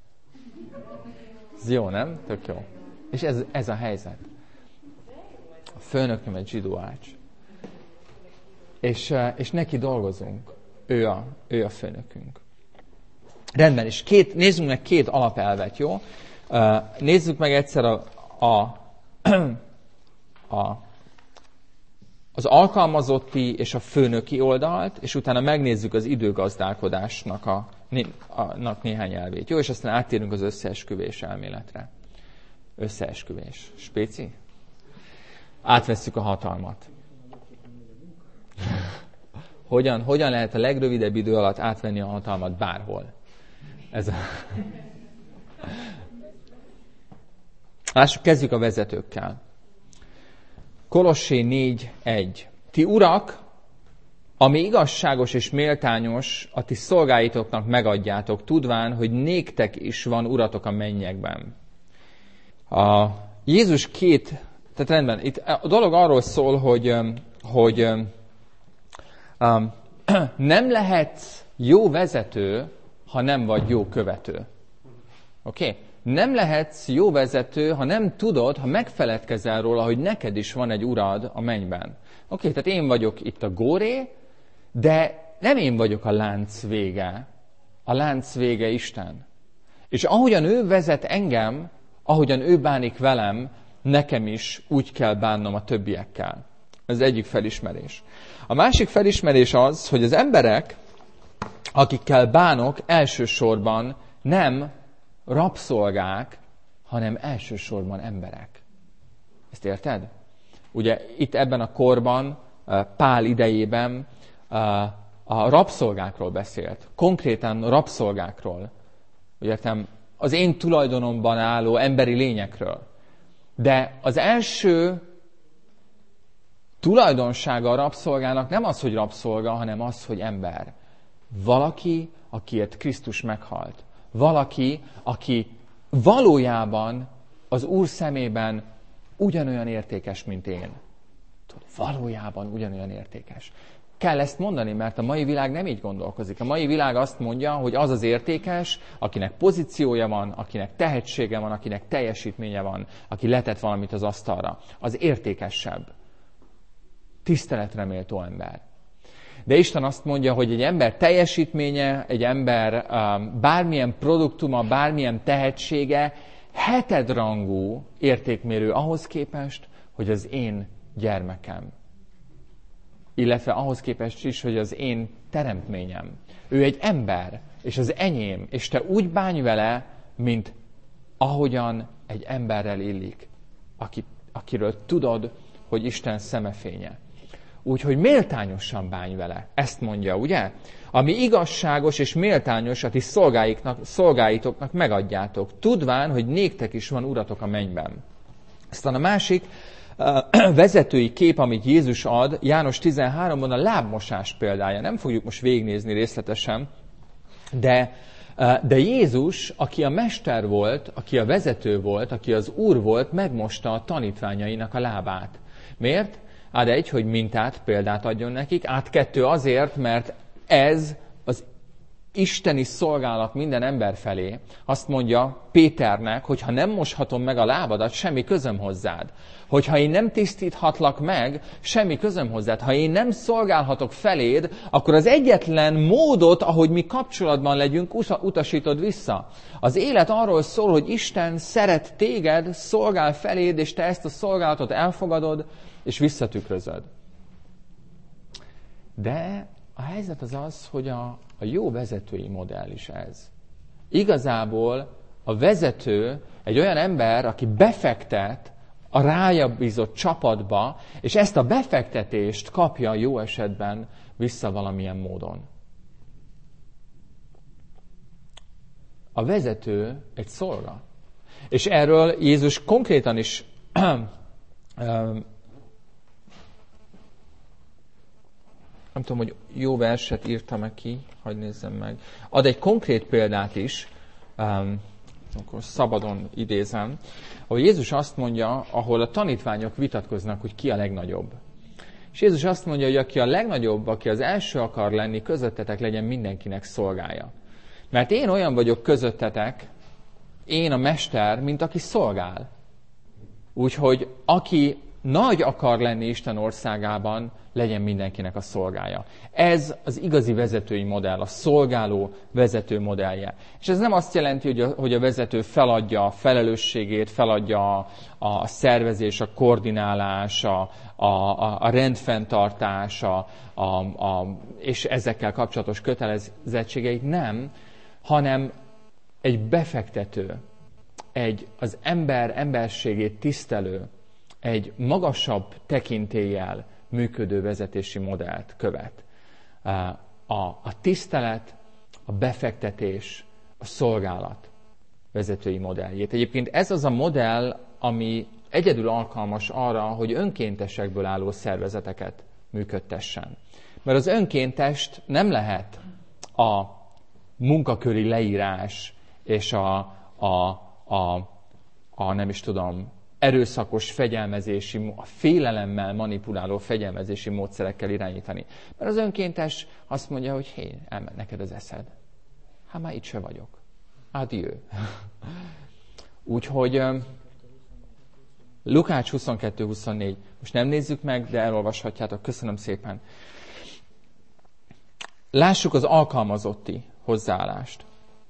Ez jó, nem? Tök jó. És ez, ez a helyzet. A főnököm egy zsidó ács. És, és neki dolgozunk. Ő a, ő a főnökünk. Rendben, és két, nézzünk meg két alapelvet, jó? Nézzük meg egyszer a, a, a az alkalmazotti és a főnöki oldalt, és utána megnézzük az időgazdálkodásnak a, a, néhány elvét. Jó, és aztán áttérünk az összeesküvés elméletre. Összeesküvés. Spéci? Átvesszük a hatalmat. Hogyan, hogyan lehet a legrövidebb idő alatt átvenni a hatalmat bárhol? Ez a... Lássuk, kezdjük a vezetőkkel. Kolossé négy egy. Ti urak, ami igazságos és méltányos, a ti szolgáitoknak megadjátok, tudván, hogy néktek is van uratok a mennyekben. A Jézus két, tehát rendben, itt a dolog arról szól, hogy, hogy um, nem lehetsz jó vezető, ha nem vagy jó követő. Oké? Okay? Nem lehetsz jó vezető, ha nem tudod, ha megfeledkezel róla, hogy neked is van egy urad a mennyben. Oké, okay, tehát én vagyok itt a góré, de nem én vagyok a lánc vége. A lánc vége Isten. És ahogyan ő vezet engem, ahogyan ő bánik velem, nekem is úgy kell bánnom a többiekkel. Ez az egyik felismerés. A másik felismerés az, hogy az emberek, akikkel bánok, elsősorban nem rabszolgák, hanem elsősorban emberek. Ezt érted? Ugye itt ebben a korban, Pál idejében a rabszolgákról beszélt. Konkrétan rabszolgákról. Úgy értem, az én tulajdonomban álló emberi lényekről. De az első tulajdonsága a rabszolgának nem az, hogy rabszolga, hanem az, hogy ember. Valaki, akiért Krisztus meghalt. Valaki, aki valójában az Úr szemében ugyanolyan értékes, mint én. Valójában ugyanolyan értékes. Kell ezt mondani, mert a mai világ nem így gondolkozik. A mai világ azt mondja, hogy az az értékes, akinek pozíciója van, akinek tehetsége van, akinek teljesítménye van, aki letett valamit az asztalra. Az értékesebb. Tiszteletre méltó ember. De Isten azt mondja, hogy egy ember teljesítménye, egy ember bármilyen produktuma, bármilyen tehetsége hetedrangú értékmérő ahhoz képest, hogy az én gyermekem. Illetve ahhoz képest is, hogy az én teremtményem. Ő egy ember, és az enyém, és te úgy bánj vele, mint ahogyan egy emberrel illik, aki, akiről tudod, hogy Isten szemefénye. Úgyhogy méltányosan bánj vele. Ezt mondja, ugye? Ami igazságos és méltányos, a ti szolgáitoknak megadjátok, tudván, hogy néktek is van uratok a mennyben. Aztán a másik uh, vezetői kép, amit Jézus ad, János tizenháromban a lábmosás példája. Nem fogjuk most végignézni részletesen, de, uh, de Jézus, aki a mester volt, aki a vezető volt, aki az úr volt, megmosta a tanítványainak a lábát. Miért? Át egy, hogy mintát, példát adjon nekik, át kettő azért, mert ez az isteni szolgálat minden ember felé. Azt mondja Péternek, hogy ha nem moshatom meg a lábadat, semmi közöm hozzád. Hogyha én nem tisztíthatlak meg, semmi közöm hozzád. Ha én nem szolgálhatok feléd, akkor az egyetlen módot, ahogy mi kapcsolatban legyünk, utasítod vissza. Az élet arról szól, hogy Isten szeret téged, szolgál feléd, és te ezt a szolgálatot elfogadod, és visszatükrözöd. De a helyzet az az, hogy a, a jó vezetői modell is ez. Igazából a vezető egy olyan ember, aki befektet a rája bízott csapatba, és ezt a befektetést kapja jó esetben vissza valamilyen módon. A vezető egy szolga. És erről Jézus konkrétan is nem tudom, hogy jó verset írtam-e ki, hadd nézzem meg. Ad egy konkrét példát is, um, akkor szabadon idézem, ahol Jézus azt mondja, ahol a tanítványok vitatkoznak, hogy ki a legnagyobb. És Jézus azt mondja, hogy aki a legnagyobb, aki az első akar lenni, közöttetek legyen mindenkinek szolgája. Mert én olyan vagyok közöttetek, én a mester, mint aki szolgál. Úgyhogy aki nagy akar lenni Isten országában, legyen mindenkinek a szolgája. Ez az igazi vezetői modell, a szolgáló vezető modellje. És ez nem azt jelenti, hogy a, hogy a vezető feladja a felelősségét, feladja a, a szervezés, a koordinálás, a, a, a rendfenntartás, a, a, a, és ezekkel kapcsolatos kötelezettségeit, nem, hanem egy befektető, egy az ember emberségét tisztelő, egy magasabb tekintéllyel működő vezetési modellt követ. A, a tisztelet, a befektetés, a szolgálat vezetői modelljét. Egyébként ez az a modell, ami egyedül alkalmas arra, hogy önkéntesekből álló szervezeteket működtessen. Mert az önkéntest nem lehet a munkaköri leírás és a, a, a, a nem is tudom, erőszakos fegyelmezési, a félelemmel manipuláló fegyelmezési módszerekkel irányítani. Mert az önkéntes azt mondja, hogy hé, elment neked az eszed. Hát már itt se vagyok. Adieu. Úgyhogy Lukács huszonkettő huszonnégy. Most nem nézzük meg, de elolvashatjátok. Köszönöm szépen. Lássuk az alkalmazotti hozzáállást.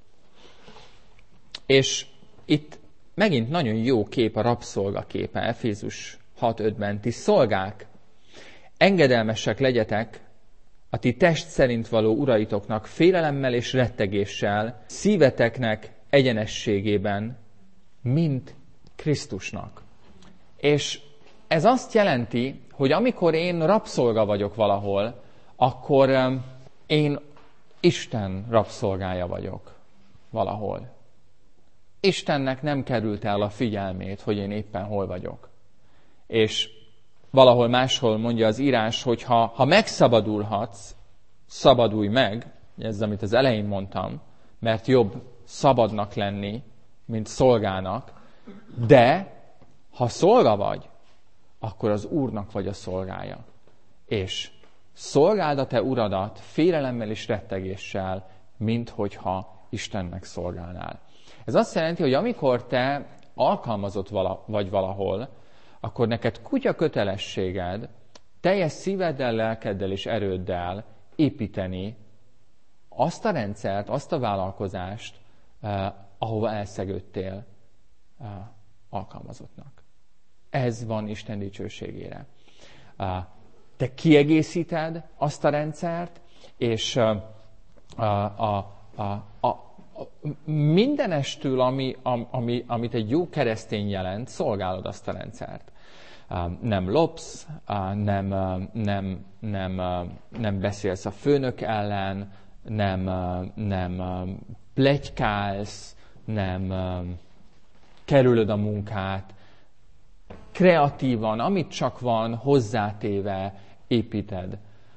És itt megint nagyon jó kép a rabszolga képe, Efézus hat ötben. Ti szolgák, engedelmesek legyetek a ti test szerint való uraitoknak félelemmel és rettegéssel, szíveteknek egyenességében, mint Krisztusnak. És ez azt jelenti, hogy amikor én rabszolga vagyok valahol, akkor én Isten rabszolgája vagyok valahol. Istennek nem került el a figyelmét, hogy én éppen hol vagyok. És valahol máshol mondja az írás, hogy ha, ha megszabadulhatsz, szabadulj meg, ez amit az elején mondtam, mert jobb szabadnak lenni, mint szolgának, de ha szolga vagy, akkor az Úrnak vagy a szolgája. És szolgáld a te uradat félelemmel és rettegéssel, mint hogyha Istennek szolgálnál. Ez azt jelenti, hogy amikor te alkalmazott vala, vagy valahol, akkor neked kutya kötelességed teljes szíveddel, lelkeddel és erőddel építeni azt a rendszert, azt a vállalkozást, eh, ahova elszegődtél eh, alkalmazottnak. Ez van Isten dicsőségére. Eh, te kiegészíted azt a rendszert, és eh, a, a, a, a, a, mindenestől, ami, ami, amit egy jó keresztény jelent, szolgálod azt a rendszert. Nem lopsz, nem, nem, nem, nem beszélsz a főnök ellen, nem, nem pletykálsz, nem kerülöd a munkát. Kreatívan, amit csak van, hozzátéve építed,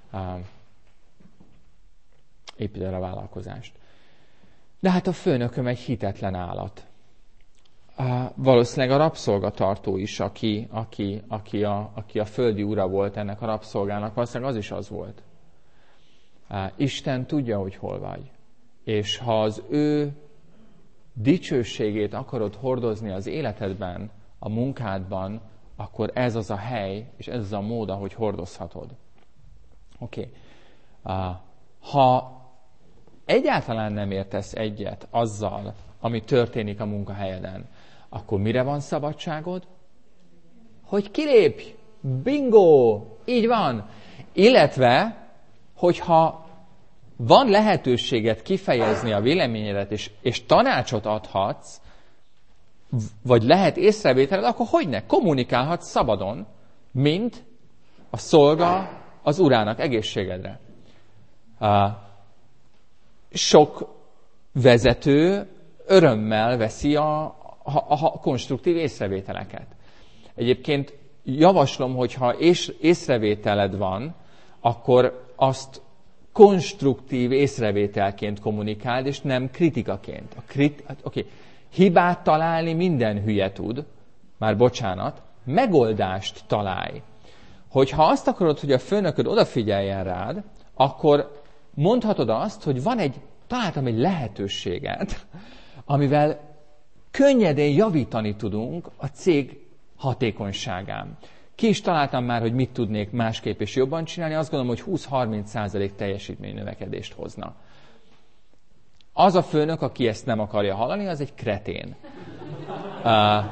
építed a vállalkozást. De hát a főnököm egy hitetlen állat. Uh, valószínűleg a rabszolgatartó is, aki, aki, aki, a, aki a földi ura volt ennek a rabszolgának, valószínűleg az is az volt. Uh, Isten tudja, hogy hol vagy. És ha az ő dicsőségét akarod hordozni az életedben, a munkádban, akkor ez az a hely, és ez az a mód, ahogy hordozhatod. Oké. Okay. Uh, ha egyáltalán nem értesz egyet azzal, ami történik a munkahelyeden, akkor mire van szabadságod? Hogy kilépj! Bingo! Így van! Illetve, hogyha van lehetőséget kifejezni a véleményedet, és, és tanácsot adhatsz, vagy lehet észrevételed, akkor hogyne? Kommunikálhatsz szabadon, mint a szolga az urának egészségedre. Sok vezető örömmel veszi a, a, a konstruktív észrevételeket. Egyébként javaslom, hogyha ész, észrevételed van, akkor azt konstruktív észrevételként kommunikáld, és nem kritikaként. A krit, hát, okay. Hibát találni minden hülye tud, már bocsánat, megoldást találj. Hogyha azt akarod, hogy a főnököd odafigyeljen rád, akkor mondhatod azt, hogy van egy, találtam egy lehetőséget, amivel könnyedén javítani tudunk a cég hatékonyságán. Ki is találtam már, hogy mit tudnék másképp és jobban csinálni, azt gondolom, hogy húsz-harminc százalék teljesítménynövekedést hozna. Az a főnök, aki ezt nem akarja hallani, az egy kretén. Uh,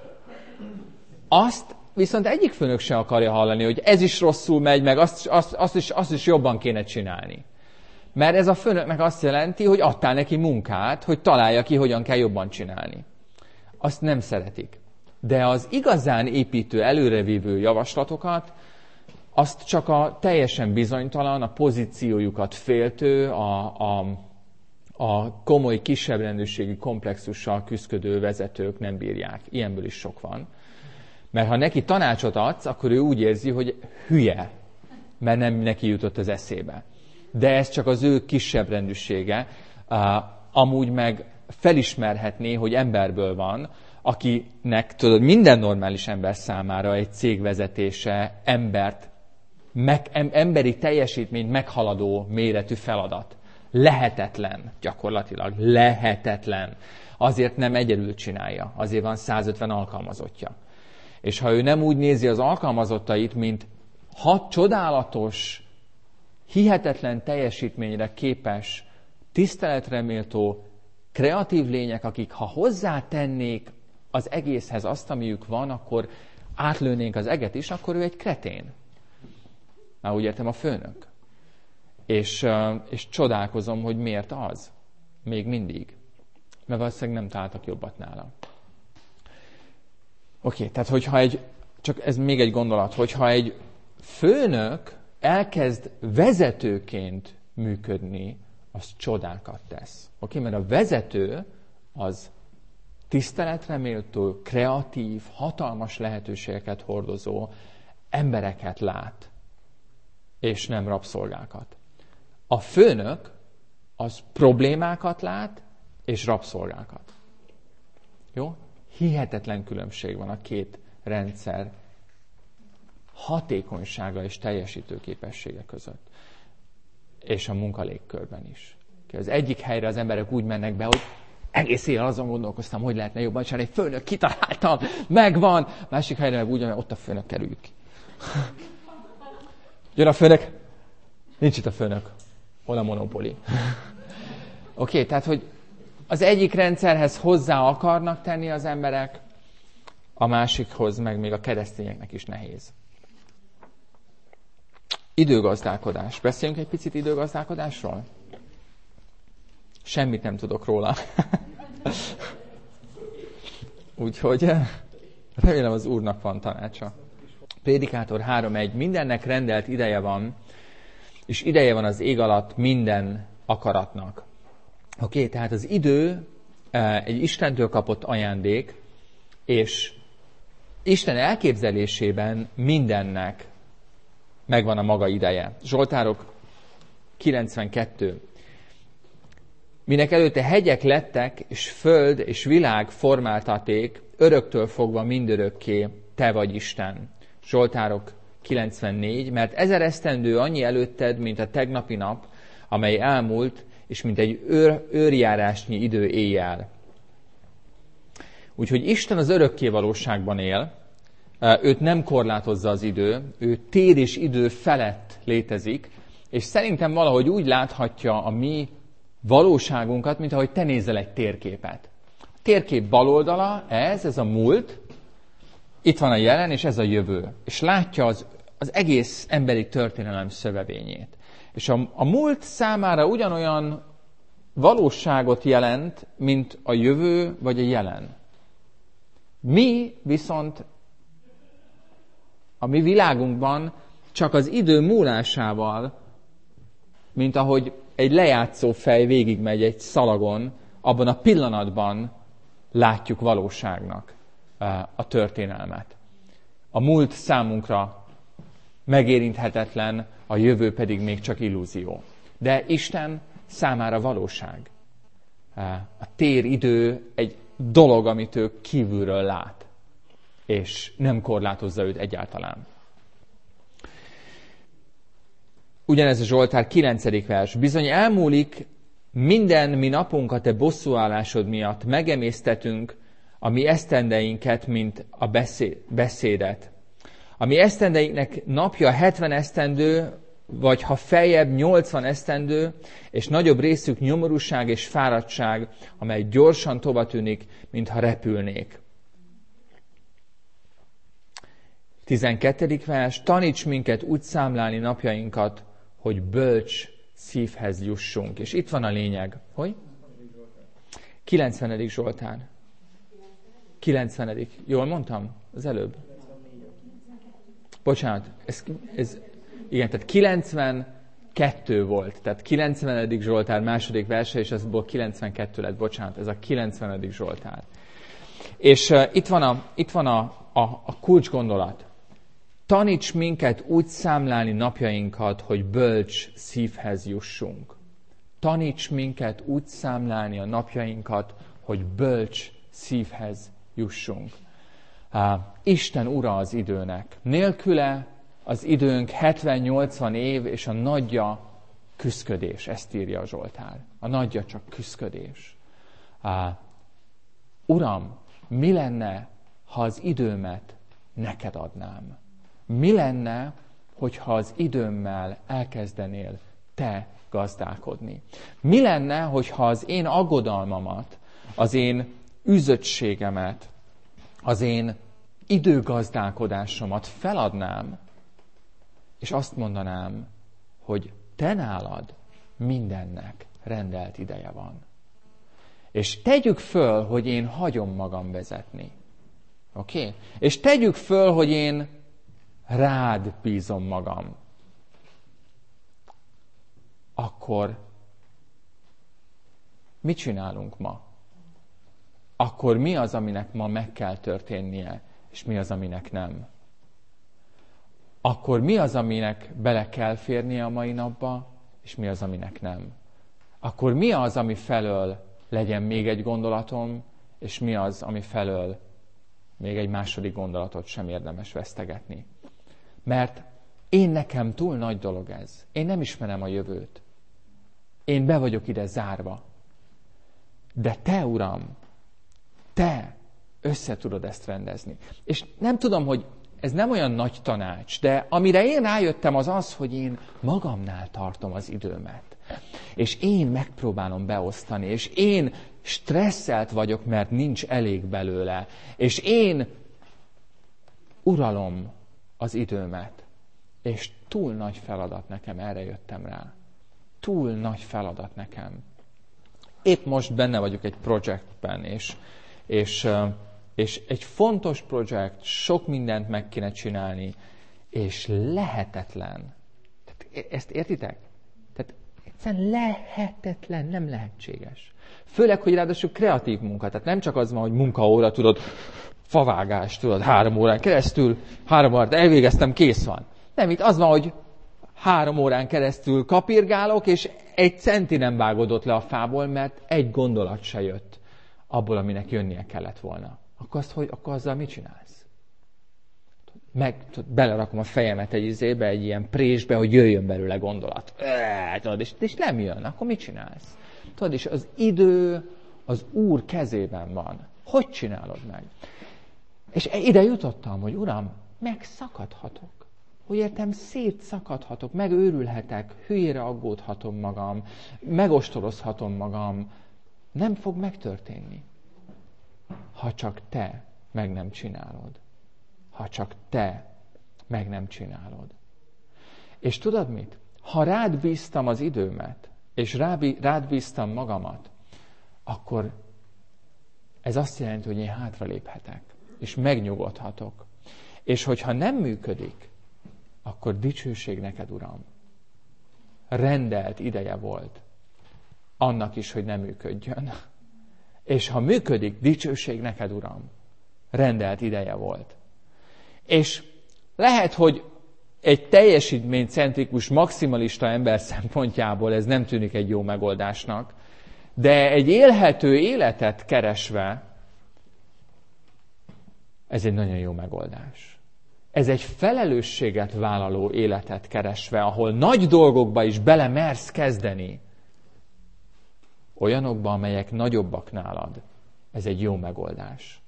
azt viszont egyik főnök sem akarja hallani, hogy ez is rosszul megy, meg azt, azt, azt, is, azt is jobban kéne csinálni. Mert ez a főnöknek azt jelenti, hogy adtál neki munkát, hogy találja ki, hogyan kell jobban csinálni. Azt nem szeretik. De az igazán építő, előrevívő javaslatokat, azt csak a teljesen bizonytalan, a pozíciójukat féltő, a, a, a komoly kisebbrendűségi komplexussal küzdködő vezetők nem bírják. Ilyenből is sok van. Mert ha neki tanácsot adsz, akkor ő úgy érzi, hogy hülye, mert nem neki jutott az eszébe. De ez csak az ő kisebbrendűsége. Amúgy meg felismerhetné, hogy emberből van, akinek, tudod, minden normális ember számára egy cég vezetése embert, meg, emberi teljesítményt meghaladó méretű feladat. Lehetetlen, gyakorlatilag lehetetlen. Azért nem egyedül csinálja, azért van százötven alkalmazottja. És ha ő nem úgy nézi az alkalmazottait, mint hat csodálatos, hihetetlen teljesítményre képes, tiszteletreméltó, kreatív lények, akik ha hozzátennék az egészhez azt, amiük van, akkor átlőnénk az eget is, akkor ő egy kretén. Már úgy értem, a főnök. És, és csodálkozom, hogy miért az. Még mindig. Mert valószínűleg nem találtak jobbat nála. Oké, okay, tehát hogyha egy, csak ez még egy gondolat, hogyha egy főnök elkezd vezetőként működni, az csodákat tesz. Oké, okay? Mert a vezető az tiszteletreméltó, kreatív, hatalmas lehetőségeket hordozó embereket lát, és nem rabszolgákat. A főnök az problémákat lát, és rabszolgákat. Jó? Hihetetlen különbség van a két rendszer hatékonysága és teljesítőképessége között. És a munkalégkörben is. Az egyik helyre az emberek úgy mennek be, hogy egész éjjel azon gondolkoztam, hogy lehetne jobban csinálni, egy főnök kitaláltam, megvan. Másik helyre meg úgy, hogy ott a főnök, kerüljük ki. Jön a főnök, nincs itt a főnök. Hol a monopoli? Oké, okay, tehát, hogy az egyik rendszerhez hozzá akarnak tenni az emberek, a másikhoz meg még a keresztényeknek is nehéz. Időgazdálkodás. Beszéljünk egy picit időgazdálkodásról? Semmit nem tudok róla. Úgyhogy remélem az Úrnak van tanácsa. Prédikátor három egy. Mindennek rendelt ideje van, és ideje van az ég alatt minden akaratnak. Oké, okay, tehát az idő egy Istentől kapott ajándék, és Isten elképzelésében mindennek megvan a maga ideje. Zsoltárok kilencvenkettő. Minek előtte hegyek lettek, és föld és világ formáltaték, öröktől fogva mindörökké te vagy Isten. Zsoltárok kilencvennégy. Mert ezer esztendő annyi előtted, mint a tegnapi nap, amely elmúlt, és mint egy őr, őrjárásnyi idő éjjel. Úgyhogy Isten az örökké valóságban él, őt nem korlátozza az idő, ő tér és idő felett létezik, és szerintem valahogy úgy láthatja a mi valóságunkat, mint ahogy te nézel egy térképet. A térkép bal oldala, ez, ez a múlt, itt van a jelen, és ez a jövő. És látja az, az egész emberi történelem szövevényét. És a, a múlt számára ugyanolyan valóságot jelent, mint a jövő vagy a jelen. Mi viszont a mi világunkban csak az idő múlásával, mint ahogy egy lejátszó fej végigmegy egy szalagon, abban a pillanatban látjuk valóságnak a történelmet. A múlt számunkra megérinthetetlen, a jövő pedig még csak illúzió. De Isten számára valóság. A tér-idő egy dolog, amit ő kívülről lát, és nem korlátozza őt egyáltalán. Ugyanez a Zsoltár kilencedik vers. Bizony elmúlik minden mi napunk a te bosszúállásod miatt, megemésztetünk a mi esztendeinket, mint a beszédet. A mi esztendeinknek napja hetven esztendő, vagy ha feljebb nyolcvan esztendő, és nagyobb részük nyomorúság és fáradtság, amely gyorsan tovatűnik, mintha repülnék. tizenkettedik vers. Taníts minket úgy számlálni napjainkat, hogy bölcs szívhez jussunk. És itt van a lényeg. Hogy? kilencvenedik Zsoltár. kilencvenedik Jól mondtam? Az előbb? Bocsánat. Ez, ez, igen, tehát kilencvenkettő volt. Tehát kilencvenedik Zsoltár második verse, és azból kilencvenkettő lett. Bocsánat, ez a kilencvenedik Zsoltár. És uh, itt van a, itt van a, a, a kulcsgondolat. Taníts minket úgy számlálni napjainkat, hogy bölcs szívhez jussunk. Taníts minket úgy számlálni a napjainkat, hogy bölcs szívhez jussunk. Uh, Isten ura az időnek. Nélküle az időnk hetven-nyolcvan év, és a nagyja küszködés. Ezt írja a Zsoltár. A nagyja csak küszködés. Uh, Uram, mi lenne, ha az időmet neked adnám? Mi lenne, hogyha az időmmel elkezdenél te gazdálkodni? Mi lenne, hogyha az én aggodalmamat, az én üzöttségemet, az én időgazdálkodásomat feladnám, és azt mondanám, hogy te nálad mindennek rendelt ideje van. És tegyük föl, hogy én hagyom magam vezetni. Oké? Okay? És tegyük föl, hogy én rád bízom magam. Akkor mit csinálunk ma? Akkor mi az, aminek ma meg kell történnie, és mi az, aminek nem? Akkor mi az, aminek bele kell férnie a mai napba, és mi az, aminek nem? Akkor mi az, ami felől legyen még egy gondolatom, és mi az, ami felől még egy második gondolatot sem érdemes vesztegetni? Mert én nekem túl nagy dolog ez. Én nem ismerem a jövőt. Én be vagyok ide zárva. De te, Uram, te össze tudod ezt rendezni. És nem tudom, hogy ez nem olyan nagy tanács, de amire én rájöttem az az, hogy én magamnál tartom az időmet. És én megpróbálom beosztani, és én stresszelt vagyok, mert nincs elég belőle. És én uralom az időmet. És túl nagy feladat nekem, erre jöttem rá. Túl nagy feladat nekem. Épp most benne vagyok egy projektben, és, és, és egy fontos projekt, sok mindent meg kéne csinálni, és lehetetlen. Tehát ezt értitek? Tehát egyszerűen lehetetlen, nem lehetséges. Főleg, hogy ráadásul kreatív munka. Tehát nem csak az van, hogy munkaóra, tudod, favágás, tudod, három órán keresztül, három órát elvégeztem, kész van. Nem, itt az van, hogy három órán keresztül kapirgálok, és egy centi nem vágódott le a fából, mert egy gondolat se jött abból, aminek jönnie kellett volna. Akkor, azt, hogy, akkor azzal mit csinálsz? Meg tudod, belerakom a fejemet egy izébe, egy ilyen présbe, hogy jöjjön belőle gondolat. Eee, tudod, és, és nem jön, akkor mit csinálsz? Tudod, és az idő az Úr kezében van. Hogy csinálod meg? És ide jutottam, hogy Uram, megszakadhatok. Hogy értem, szétszakadhatok, megőrülhetek, hülyére aggódhatom magam, megostorozhatom magam. Nem fog megtörténni, ha csak te meg nem csinálod. Ha csak te meg nem csinálod. És tudod mit? Ha rád bíztam az időmet, és rád bíztam magamat, akkor ez azt jelenti, hogy én hátraléphetek, és megnyugodhatok. És hogyha nem működik, akkor dicsőség neked, Uram. Rendelt ideje volt annak is, hogy nem működjön. És ha működik, dicsőség neked, Uram. Rendelt ideje volt. És lehet, hogy egy teljesítménycentrikus, maximalista ember szempontjából ez nem tűnik egy jó megoldásnak, de egy élhető életet keresve ez egy nagyon jó megoldás. Ez egy felelősséget vállaló életet keresve, ahol nagy dolgokba is bele mersz kezdeni. Olyanokba, amelyek nagyobbak nálad. Ez egy jó megoldás.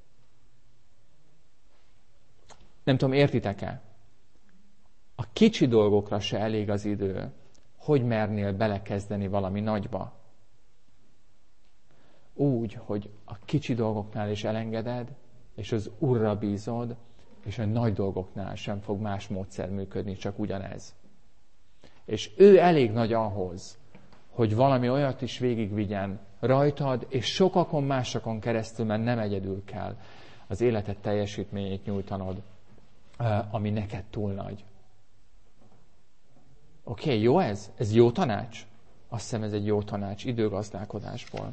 Nem tudom, értitek-e? A kicsi dolgokra se elég az idő. Hogy mernél belekezdeni valami nagyba? Úgy, hogy a kicsi dolgoknál is elengeded, és az Úrra bízod, és a nagy dolgoknál sem fog más módszer működni, csak ugyanez. És ő elég nagy ahhoz, hogy valami olyat is végigvigyen rajtad, és sokakon, másokon keresztül, mert nem egyedül kell az életed teljesítményét nyújtanod, ami neked túl nagy. Oké, okay, jó ez? Ez jó tanács? Azt hiszem, ez egy jó tanács időgazdálkodásból.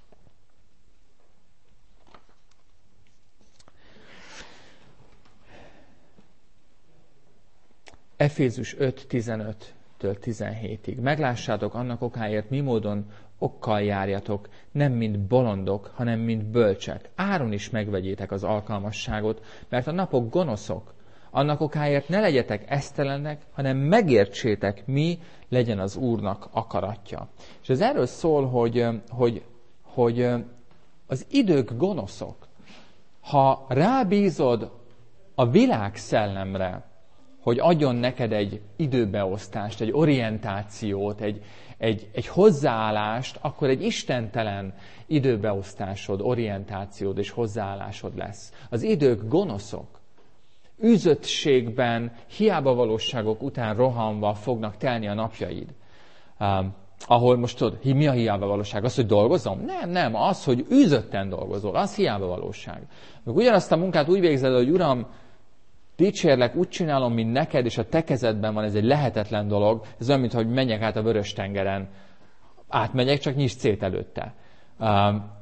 Efézus öt tizenöttől tizenhétig. Meglássátok annak okáért, mi módon okkal járjatok, nem mint bolondok, hanem mint bölcsek. Áron is megvegyétek az alkalmasságot, mert a napok gonoszok. Annak okáért ne legyetek esztelennek, hanem megértsétek, mi legyen az Úrnak akaratja. És ez erről szól, hogy, hogy, hogy az idők gonoszok. Ha rábízod a világ szellemre, hogy adjon neked egy időbeosztást, egy orientációt, egy, egy, egy hozzáállást, akkor egy istentelen időbeosztásod, orientációd és hozzáállásod lesz. Az idők gonoszok. Űzöttségben, hiába valóságok után rohanva fognak telni a napjaid. Um, ahol most tudod, mi a hiába valóság? Az, hogy dolgozom? Nem, nem. Az, hogy űzötten dolgozol, az hiába valóság. Meg ugyanazt a munkát úgy végzed, hogy Uram, dicsérlek, úgy csinálom, mint neked, és a te kezedben van, ez egy lehetetlen dolog. Ez olyan, mintha menjek át a Vörös-tengeren. Átmegyek, csak nyisd szét előtte. Um,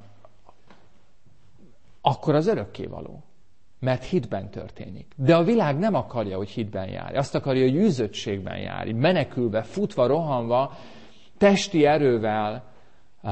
akkor az örökkévaló. Mert hitben történik. De a világ nem akarja, hogy hitben járj. Azt akarja, hogy űzöttségben járj. Menekülve, futva, rohanva, testi erővel, uh,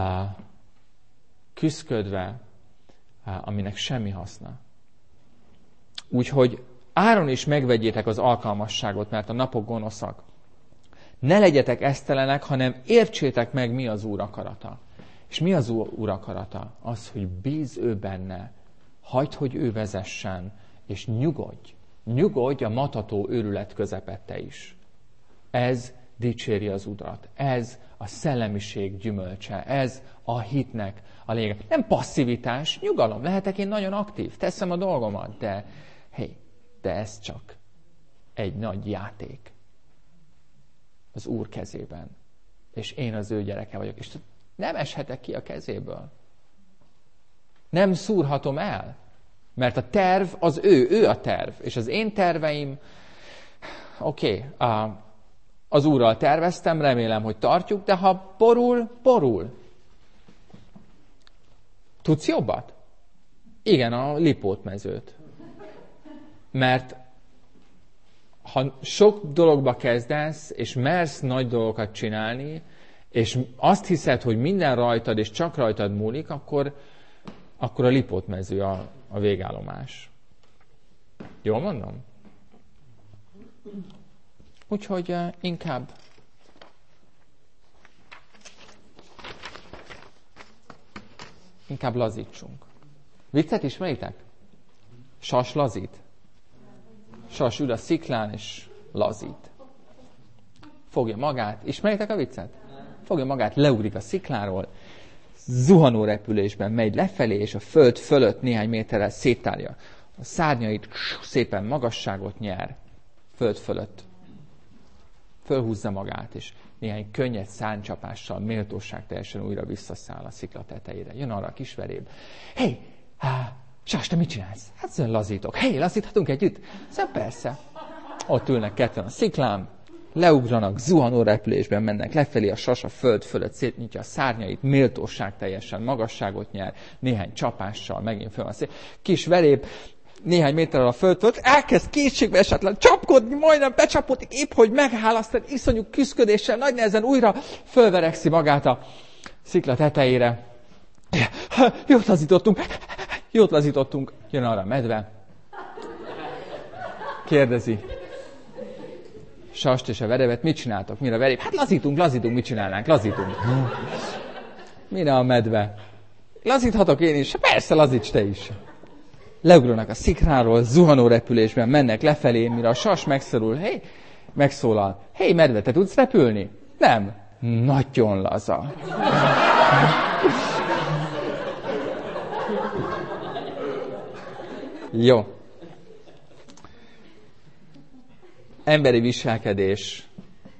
küszködve, uh, aminek semmi haszna. Úgyhogy áron is megvegyétek az alkalmasságot, mert a napok gonoszak. Ne legyetek esztelenek, hanem értsétek meg, mi az Úr akarata. És mi az Úr akarata? Az, hogy bíz ő benne, hagyd, hogy ő vezessen, és nyugodj. Nyugodj a matató őrület közepette is. Ez dicséri az Urat. Ez a szellemiség gyümölcse. Ez a hitnek a lényeg. Nem passzivitás, nyugalom. Lehetek én nagyon aktív, teszem a dolgomat, de hey, de ez csak egy nagy játék az Úr kezében. És én az ő gyereke vagyok. És nem eshetek ki a kezéből. Nem szúrhatom el. Mert a terv az ő, ő a terv. És az én terveim, oké, okay, az Úrral terveztem, remélem, hogy tartjuk, de ha borul, borul. Tudsz jobbat? Igen, a Lipót-mezőt. Mert ha sok dologba kezdesz, és mersz nagy dolgokat csinálni, és azt hiszed, hogy minden rajtad, és csak rajtad múlik, akkor, akkor a Lipót-mező a, a végállomás. Jól mondom? Úgyhogy uh, inkább inkább lazítsunk. Viccet ismeritek? Sas lazít. Sas ül a sziklán, és lazít. Fogja magát. Ismeritek a viccet? Fogja magát, leugrik a szikláról, zuhanó repülésben megy lefelé, és a föld fölött néhány méterrel széttárja a szárnyait, szépen magasságot nyer, föld fölött. Fölhúzza magát, és néhány könnyed szárnycsapással méltóságteljesen újra visszaszáll a szikla tetejére. Jön arra a kis veréb. Hé, Sas, te mit csinálsz? Hát szóval lazítok. Hé, lazíthatunk együtt? Szóval persze. Ott ülnek ketten a sziklán, leugranak, zuhanó repülésben mennek lefelé, a Sas a föld fölött szétnyitja a szárnyait, méltóságteljesen magasságot nyer, néhány csapással megint föl van szép. Kis veréb, néhány méterrel a föld fölött, elkezd kétségbe esetlen csapkodni, majdnem becsapódik, épp hogy megáll, aztán iszonyú küszködéssel, nagy nehezen újra fölverekszi magát a szikla tetejére. Jót lazítottunk, jót lazítottunk, jön arra a medve, kérdezi Sast és a verebet, mit csináltok? Mire a veréb? Hát lazítunk, lazítunk, mit csinálnánk? Lazítunk. Mire a medve? Lazíthatok én is? Persze, lazíts te is. Leugranak a szikráról, zuhanó repülésben mennek lefelé, mire a Sas megszorul, hé, megszólal. Hé, medve, te tudsz repülni? Nem. Nagyon laza. Jó. Emberi viselkedés.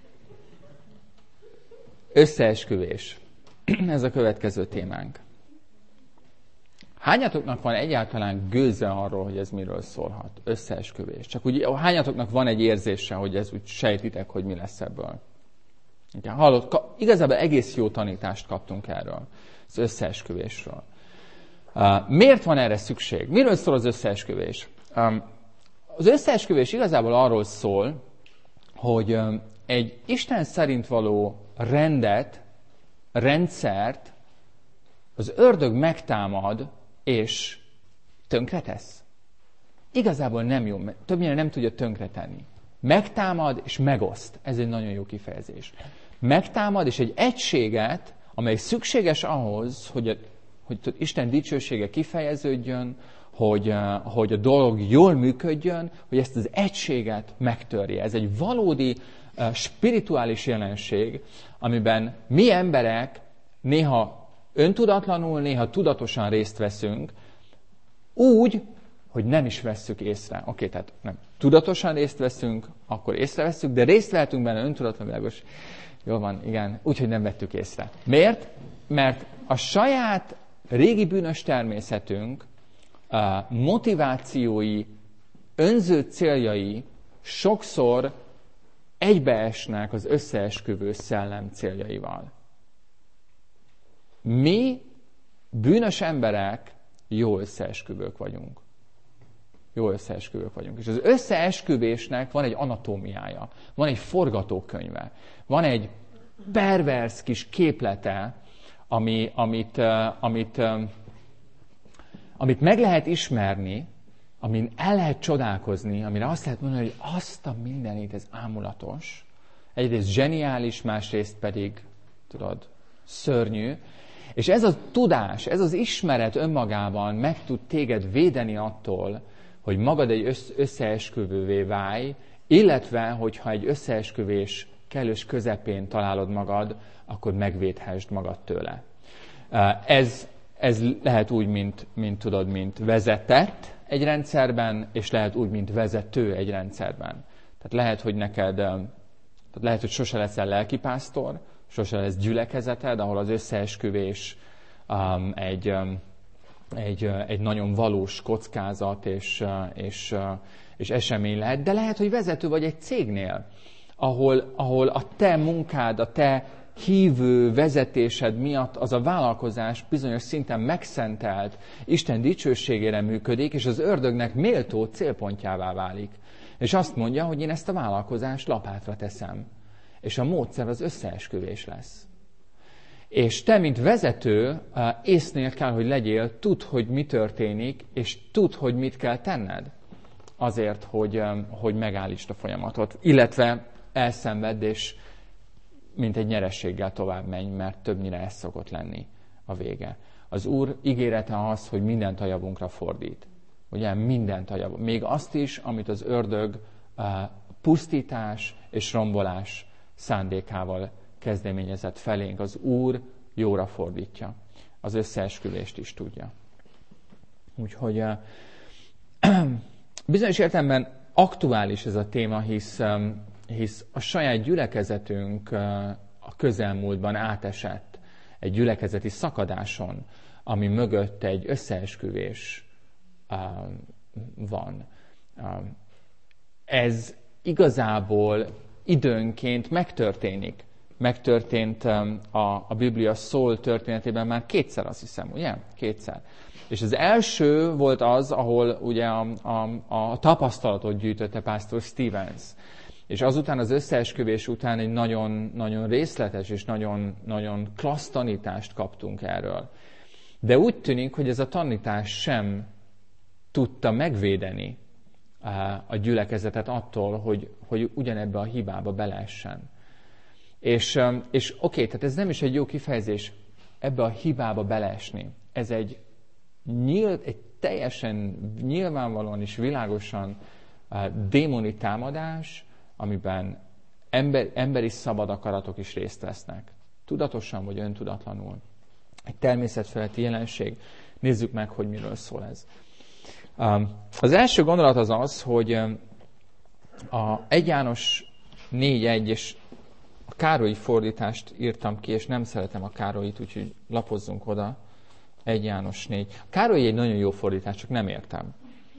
Összeesküvés. Ez a következő témánk. Hányatoknak van egyáltalán gőze arról, hogy ez miről szólhat? Összeesküvés. Csak úgy, hányatoknak van egy érzése, hogy ez úgy sejtitek, hogy mi lesz ebből? Igen, hallott, igazából egész jó tanítást kaptunk erről, az összeesküvésről. Uh, miért van erre szükség? Miről szól az összeesküvés? Um, az összeesküvés igazából arról szól, hogy um, egy Isten szerint való rendet, rendszert az ördög megtámad, és tönkretesz. Igazából nem jó, többnyire nem tudja tönkretenni. Megtámad és megoszt. Ez egy nagyon jó kifejezés. Megtámad, és egy egységet, amely szükséges ahhoz, hogy, a, hogy Isten dicsősége kifejeződjön, hogy, hogy a dolog jól működjön, hogy ezt az egységet megtörje. Ez egy valódi uh, spirituális jelenség, amiben mi emberek néha öntudatlanul, néha tudatosan részt veszünk, úgy, hogy nem is vesszük észre. Oké, okay, tehát nem. Tudatosan részt veszünk, akkor észrevesszük, de részt vehetünk benne öntudatlan, világos. Jól van, igen, úgyhogy nem vettük észre. Miért? Mert a saját régi bűnös természetünk, a motivációi, önző céljai sokszor egybeesnek az összeesküvő szellem céljaival. Mi, bűnös emberek, jó összeesküvők vagyunk. Jó összeesküvők vagyunk. És az összeesküvésnek van egy anatómiája, van egy forgatókönyve, van egy pervers kis képlete, ami, amit, amit, amit meg lehet ismerni, amin el lehet csodálkozni, amire azt lehet mondani, hogy azt a mindenit, ez ámulatos. Egyrészt zseniális, másrészt pedig, tudod, szörnyű. És ez a tudás, ez az ismeret önmagában meg tud téged védeni attól, hogy magad egy összeesküvővé válj, illetve, hogyha egy összeesküvés kellős közepén találod magad, akkor megvédhessd magad tőle. Ez, ez lehet úgy, mint, mint tudod, mint vezetett egy rendszerben, és lehet úgy, mint vezető egy rendszerben. Tehát lehet, hogy neked, tehát lehet, hogy sose leszel lelkipásztor, sose lesz gyülekezeted, ahol az összeesküvés um, egy, um, egy, uh, egy nagyon valós kockázat és, uh, és, uh, és esemény lehet, de lehet, hogy vezető vagy egy cégnél, ahol, ahol a te munkád, a te hívő vezetésed miatt az a vállalkozás bizonyos szinten megszentelt, Isten dicsőségére működik, és az ördögnek méltó célpontjává válik. És azt mondja, hogy én ezt a vállalkozást lapátra teszem. És a módszer az összeesküvés lesz. És te, mint vezető, észnél kell, hogy legyél, tudd, hogy mi történik, és tudd, hogy mit kell tenned azért, hogy, hogy megállítsd a folyamatot. Illetve elszenvedd, és mint egy nyerességgel tovább menj, mert többnyire ez szokott lenni a vége. Az Úr ígérete az, hogy mindent a javunkra fordít. Ugye, mindent a javunkra. Még azt is, amit az ördög pusztítás és rombolás szándékával kezdeményezett felénk. Az Úr jóra fordítja. Az összeesküvést is tudja. Úgyhogy bizonyos értelemben aktuális ez a téma, hisz, hisz a saját gyülekezetünk a közelmúltban átesett egy gyülekezeti szakadáson, ami mögött egy összeesküvés van. Ez igazából időnként megtörténik. Megtörtént a, a Biblia szól történetében már kétszer, azt hiszem, ugye? Kétszer. És az első volt az, ahol ugye a, a, a tapasztalatot gyűjtötte pásztor Stevens. És azután az összeesküvés után egy nagyon, nagyon részletes és nagyon, nagyon klassz tanítást kaptunk erről. De úgy tűnik, hogy ez a tanítás sem tudta megvédeni a gyülekezetet attól, hogy, hogy ugyanebbe a hibába beleessen. És, és oké, okay, tehát ez nem is egy jó kifejezés, ebbe a hibába beleesni. Ez egy, nyílt, egy teljesen nyilvánvalóan és világosan uh, démoni támadás, amiben ember, emberi szabad akaratok is részt vesznek. Tudatosan vagy öntudatlanul. Egy természetfeletti jelenség. Nézzük meg, hogy miről szól ez. Um, az első gondolat az az, hogy um, a egy János négy egy, és a Károlyi fordítást írtam ki, és nem szeretem a Károlyit, úgyhogy lapozzunk oda. egy János négy. A Károlyi egy nagyon jó fordítás, csak nem értem.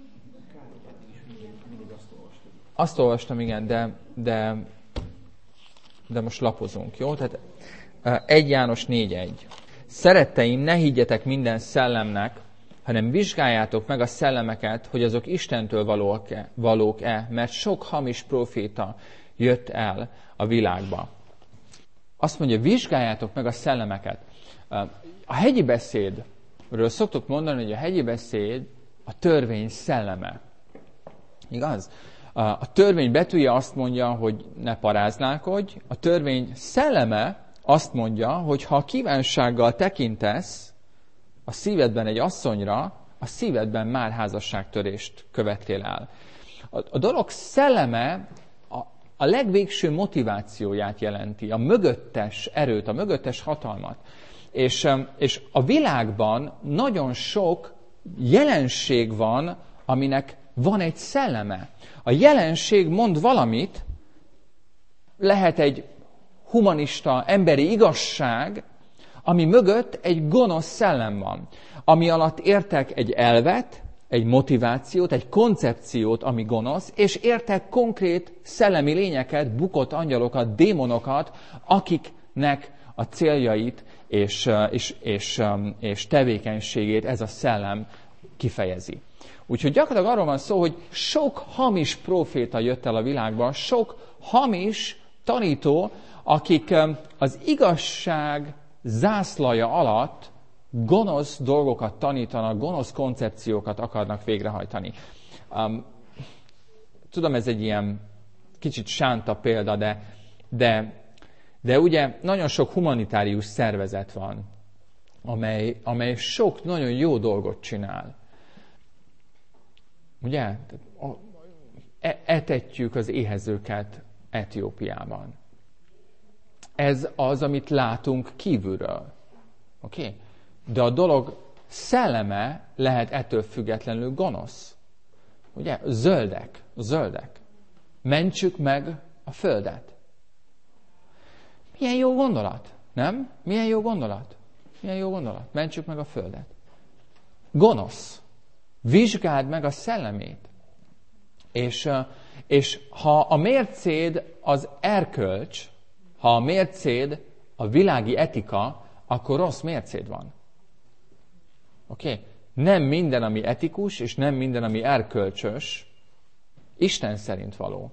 Azt olvastam, igen, de, de, de most lapozunk, jó? Tehát egy János négy egy. Szeretteim, ne higgyetek minden szellemnek, hanem vizsgáljátok meg a szellemeket, hogy azok Istentől valók-e, valók-e, mert sok hamis próféta jött el a világba. Azt mondja, vizsgáljátok meg a szellemeket. A hegyi beszédről szoktuk mondani, hogy a hegyi beszéd a törvény szelleme. Igaz? A törvény betűje azt mondja, hogy ne paráználkodj. A törvény szelleme azt mondja, hogy ha kívánsággal tekintesz a szívedben egy asszonyra, a szívedben már házasságtörést követtél el. A, a dolog szelleme a, a legvégső motivációját jelenti, a mögöttes erőt, a mögöttes hatalmat. És, és a világban nagyon sok jelenség van, aminek van egy szelleme. A jelenség mond valamit, lehet egy humanista, emberi igazság, ami mögött egy gonosz szellem van. Ami alatt értek egy elvet, egy motivációt, egy koncepciót, ami gonosz, és értek konkrét szellemi lényeket, bukott angyalokat, démonokat, akiknek a céljait és, és, és, és tevékenységét ez a szellem kifejezi. Úgyhogy gyakorlatilag arról van szó, hogy sok hamis próféta jött el a világba, sok hamis tanító, akik az igazság zászlaja alatt gonosz dolgokat tanítanak, gonosz koncepciókat akarnak végrehajtani. Um, tudom, ez egy ilyen kicsit sánta példa, de, de, de ugye nagyon sok humanitárius szervezet van, amely, amely sok nagyon jó dolgot csinál. Ugye? Etetjük az éhezőket Etiópiában. Ez az, amit látunk kívülről. Oké? Okay? De a dolog szelleme lehet ettől függetlenül gonosz. Ugye? Zöldek. Zöldek. Mentsük meg a földet. Milyen jó gondolat, nem? Milyen jó gondolat? Milyen jó gondolat? Mentsük meg a földet. Gonosz. Vizsgáld meg a szellemét. És, és ha a mércéd az erkölcs, ha a mércéd a világi etika, akkor rossz mércéd van. Oké? Okay? Nem minden, ami etikus, és nem minden, ami erkölcsös, Isten szerint való.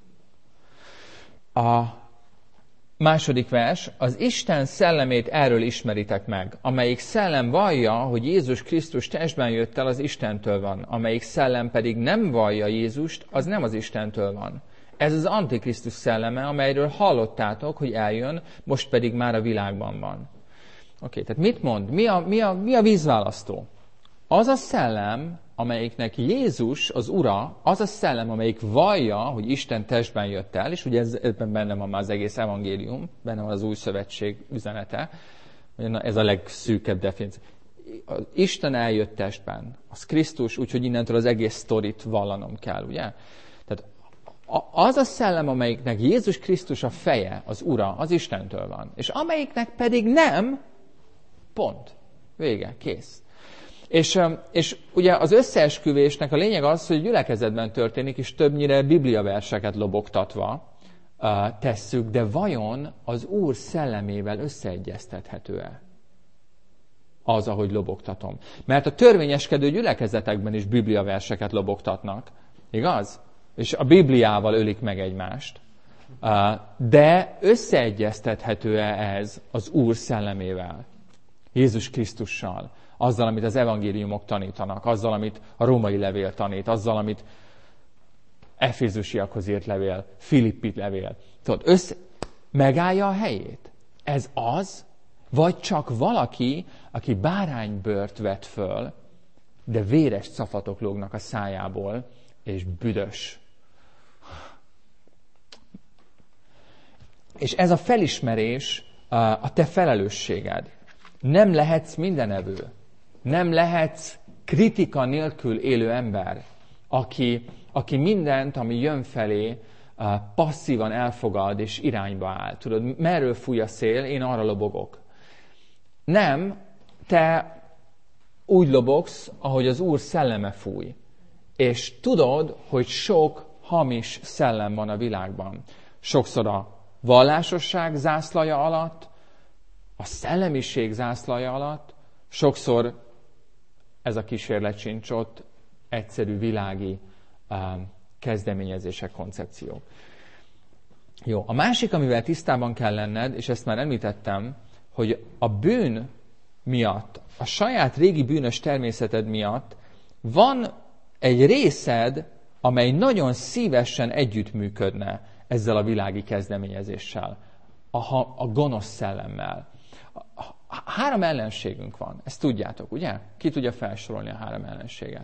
A második vers, az Isten szellemét erről ismeritek meg, amelyik szellem vallja, hogy Jézus Krisztus testben jött el, az Istentől van, amelyik szellem pedig nem vallja Jézust, az nem az Istentől van. Ez az Antikrisztus szelleme, amelyről hallottátok, hogy eljön, most pedig már a világban van. Oké, okay, tehát mit mond? Mi a, mi, a, mi a vízválasztó? Az a szellem, amelyiknek Jézus az Ura, az a szellem, amelyik vallja, hogy Isten testben jött el, és ugye ez, ebben benne van már az egész evangélium, benne van az új szövetség üzenete, ez a legszűkebb definíció. Isten eljött testben, az Krisztus, úgyhogy innentől az egész sztorit vallanom kell, ugye? Tehát az a szellem, amelyiknek Jézus Krisztus a feje, az Ura, az Istentől van. És amelyiknek pedig nem, pont. Vége, kész. És, és ugye az összeesküvésnek a lényeg az, hogy gyülekezetben történik, és többnyire bibliaverseket lobogtatva uh, tesszük, de vajon az Úr szellemével összeegyeztethető-e az, ahogy lobogtatom? Mert a törvényeskedő gyülekezetekben is bibliaverseket lobogtatnak, igaz? És a Bibliával ölik meg egymást. Uh, de összeegyeztethető-e ez az Úr szellemével? Jézus Krisztussal? Azzal, amit az evangéliumok tanítanak, azzal, amit a római levél tanít, azzal, amit Efézusiakhoz írt levél, Filippi levél. Tudod, össze, megállja a helyét. Ez az, vagy csak valaki, aki báránybőrt vett föl, de véres cafatok lógnak a szájából, és büdös. És ez a felismerés a te felelősséged. Nem lehetsz mindenevő. Nem lehetsz kritika nélkül élő ember, aki, aki mindent, ami jön felé, passzívan elfogad és irányba áll. Tudod, merről fúj a szél, én arra lobogok. Nem, te úgy lobogsz, ahogy az Úr szelleme fúj. És tudod, hogy sok hamis szellem van a világban. Sokszor a vallásosság zászlaja alatt, a szellemiség zászlaja alatt, sokszor ez a kísérlet sincs ott, egyszerű világi uh, kezdeményezések, koncepciók. Jó, a másik, amivel tisztában kell lenned, és ezt már említettem, hogy a bűn miatt, a saját régi bűnös természeted miatt van egy részed, amely nagyon szívesen együttműködne ezzel a világi kezdeményezéssel, a, a gonosz szellemmel. Három ellenségünk van, ezt tudjátok, ugye? Ki tudja felsorolni a három ellenséget?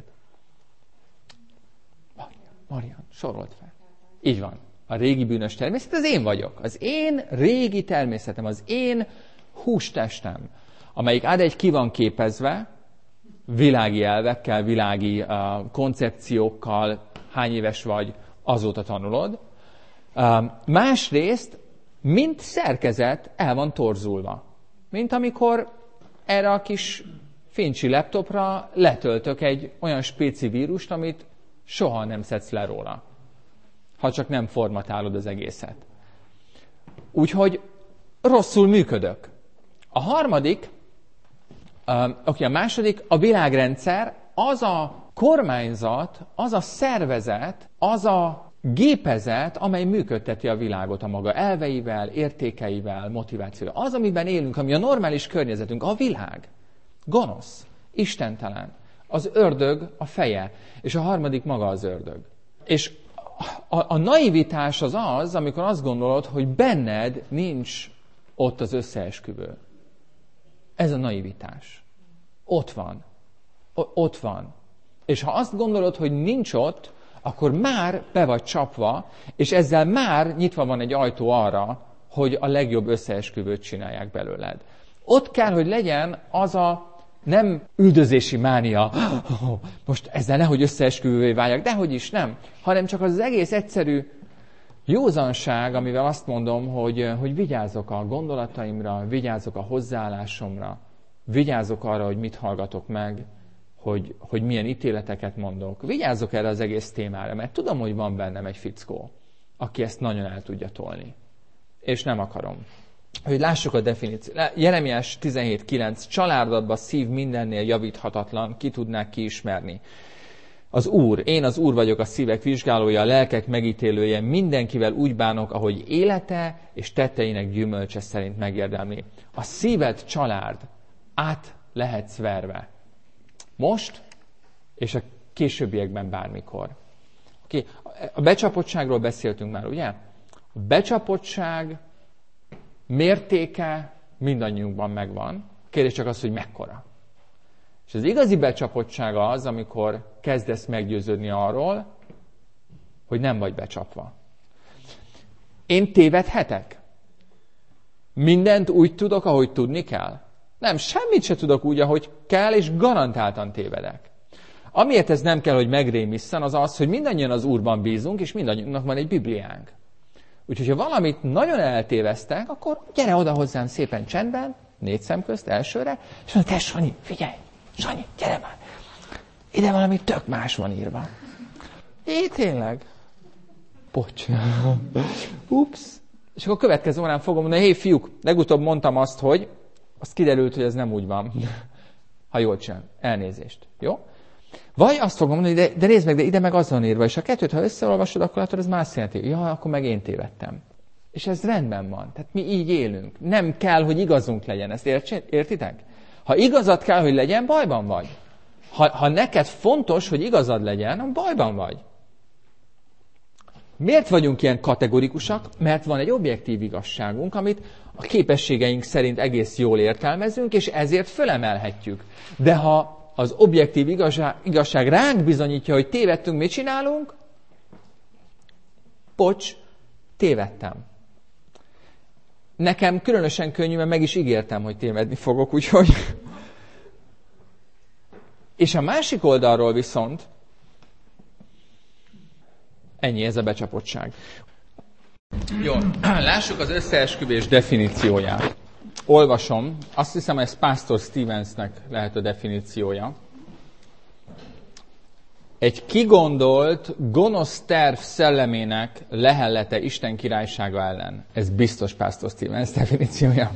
Marian, Marian, sorolt fel. Így van. A régi bűnös természet, az én vagyok. Az én régi természetem, az én hústestem, amelyik ad egy ki van képezve, világi elvekkel, világi uh, koncepciókkal, hány éves vagy, azóta tanulod. Uh, másrészt, mint szerkezet, el van torzulva. Mint amikor erre a kis fincsi laptopra letöltök egy olyan spéci vírust, amit soha nem szedsz le róla. Ha csak nem formatálod az egészet. Úgyhogy rosszul működök. A harmadik, uh, oké, a második, a világrendszer, az a kormányzat, az a szervezet, az a gépezet, amely működteti a világot a maga elveivel, értékeivel, motivációval. Az, amiben élünk, ami a normális környezetünk, a világ. Gonosz, istentelen. Az ördög a feje, és a harmadik maga az ördög. És a, a naivitás az az, amikor azt gondolod, hogy benned nincs ott az összeesküvő. Ez a naivitás. Ott van. O- ott van. És ha azt gondolod, hogy nincs ott, akkor már be vagy csapva, és ezzel már nyitva van egy ajtó arra, hogy a legjobb összeesküvőt csinálják belőled. Ott kell, hogy legyen az a nem üldözési mánia, most ezzel nehogy összeesküvővé váljak, dehogy is nem, hanem csak az egész egyszerű józanság, amivel azt mondom, hogy, hogy vigyázok a gondolataimra, vigyázok a hozzáállásomra, vigyázok arra, hogy mit hallgatok meg, hogy, hogy milyen ítéleteket mondok. Vigyázok erre az egész témára, mert tudom, hogy van bennem egy fickó, aki ezt nagyon el tudja tolni. És nem akarom. Hogy lássuk a definíciót. Jeremiás tizenhét kilenc. Családodban szív mindennél javíthatatlan, ki tudnák kiismerni. Az Úr, én az Úr vagyok, a szívek vizsgálója, a lelkek megítélője, mindenkivel úgy bánok, ahogy élete és tetteinek gyümölcse szerint megérdemli. A szíved család át lehetsz verve. Most, és a későbbiekben bármikor. Okay. A becsapottságról beszéltünk már, ugye? A becsapottság mértéke mindannyiunkban megvan. Kérdés csak az, hogy mekkora. És az igazi becsapottság az, amikor kezdesz meggyőződni arról, hogy nem vagy becsapva. Én tévedhetek? Mindent úgy tudok, ahogy tudni kell? Nem, semmit se tudok úgy, ahogy kell, és garantáltan tévedek. Amiért ez nem kell, hogy megrémisszen, az az, hogy mindannyian az Úrban bízunk, és mindannyiunknak van egy Bibliánk. Úgyhogy, ha valamit nagyon eltéveztek, akkor gyere oda hozzám szépen csendben, négy szem közt elsőre, és mondja, te Sanyi, figyelj, Sanyi, gyere már. Ide valami tök más van írva. É, tényleg. Bocs. Ups. És akkor a következő órán fogom mondani, hé fiúk, legutóbb mondtam azt, hogy azt kiderült, hogy ez nem úgy van. Ha jól csinálom. Elnézést. Jó? Vagy azt fogom mondani, de, de nézd meg, de ide meg az van írva, és a kettőt, ha összeolvasod, akkor látod, ez más jelenti. Ja, akkor meg én tévedtem. És ez rendben van. Tehát mi így élünk. Nem kell, hogy igazunk legyen. Ezt értitek? Ha igazad kell, hogy legyen, bajban vagy. Ha, ha neked fontos, hogy igazad legyen, bajban vagy. Miért vagyunk ilyen kategorikusak? Mert van egy objektív igazságunk, amit a képességeink szerint egész jól értelmezünk, és ezért fölemelhetjük. De ha az objektív igazság, igazság ránk bizonyítja, hogy tévedtünk, mit csinálunk? Bocs, tévedtem. Nekem különösen könnyű, mert meg is ígértem, hogy tévedni fogok, úgyhogy... És a másik oldalról viszont ennyi, ez a becsapottság. Jó, lássuk az összeesküvés definícióját. Olvasom, azt hiszem, ez Pastor Stevensnek lehet a definíciója. Egy kigondolt, gonosz terv szellemének lehellete Isten királysága ellen. Ez biztos Pastor Stevens definíciója.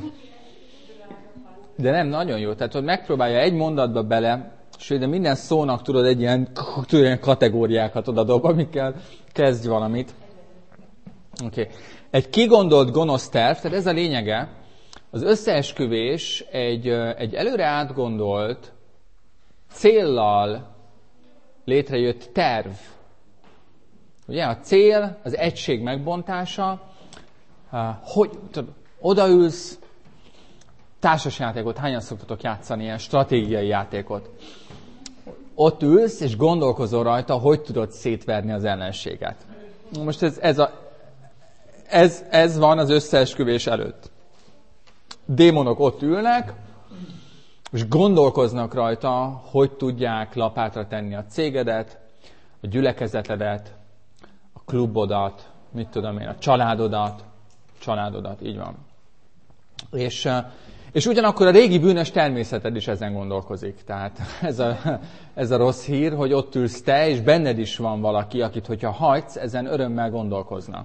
De nem, nagyon jó. Tehát, hogy megpróbálja egy mondatba bele, sőt, de minden szónak tudod egy ilyen, tudod, ilyen kategóriákat oda dob, amikkel kezdj valamit. Oké. Okay. Egy kigondolt gonosz terv, tehát ez a lényege, az összeesküvés egy, egy előre átgondolt, céllal létrejött terv. Ugye a cél, az egység megbontása, hogy tudod, odaülsz, társasjátékot, hányan szoktatok játszani ilyen stratégiai játékot? Ott ülsz, és gondolkozol rajta, hogy tudod szétverni az ellenséget. Most ez, ez, a, ez, ez van az összeesküvés előtt. Démonok ott ülnek, és gondolkoznak rajta, hogy tudják lapátra tenni a cégedet, a gyülekezetedet, a klubodat, mit tudom én, a családodat, családodat, így van. És, és ugyanakkor a régi bűnös természeted is ezen gondolkozik. Tehát ez a, ez a rossz hír, hogy ott ülsz te, és benned is van valaki, akit, hogyha hagysz, ezen örömmel gondolkozna.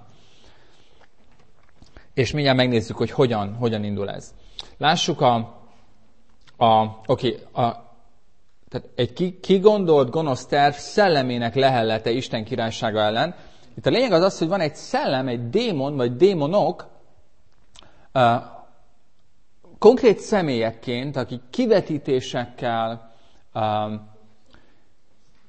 És mindjárt megnézzük, hogy hogyan, hogyan indul ez. Lássuk a, a oké, okay, a, tehát egy kigondolt gonosz terv szellemének lehellete Isten királysága ellen. Itt a lényeg az az, hogy van egy szellem, egy démon, vagy démonok, uh, konkrét személyekként, akik kivetítésekkel, uh,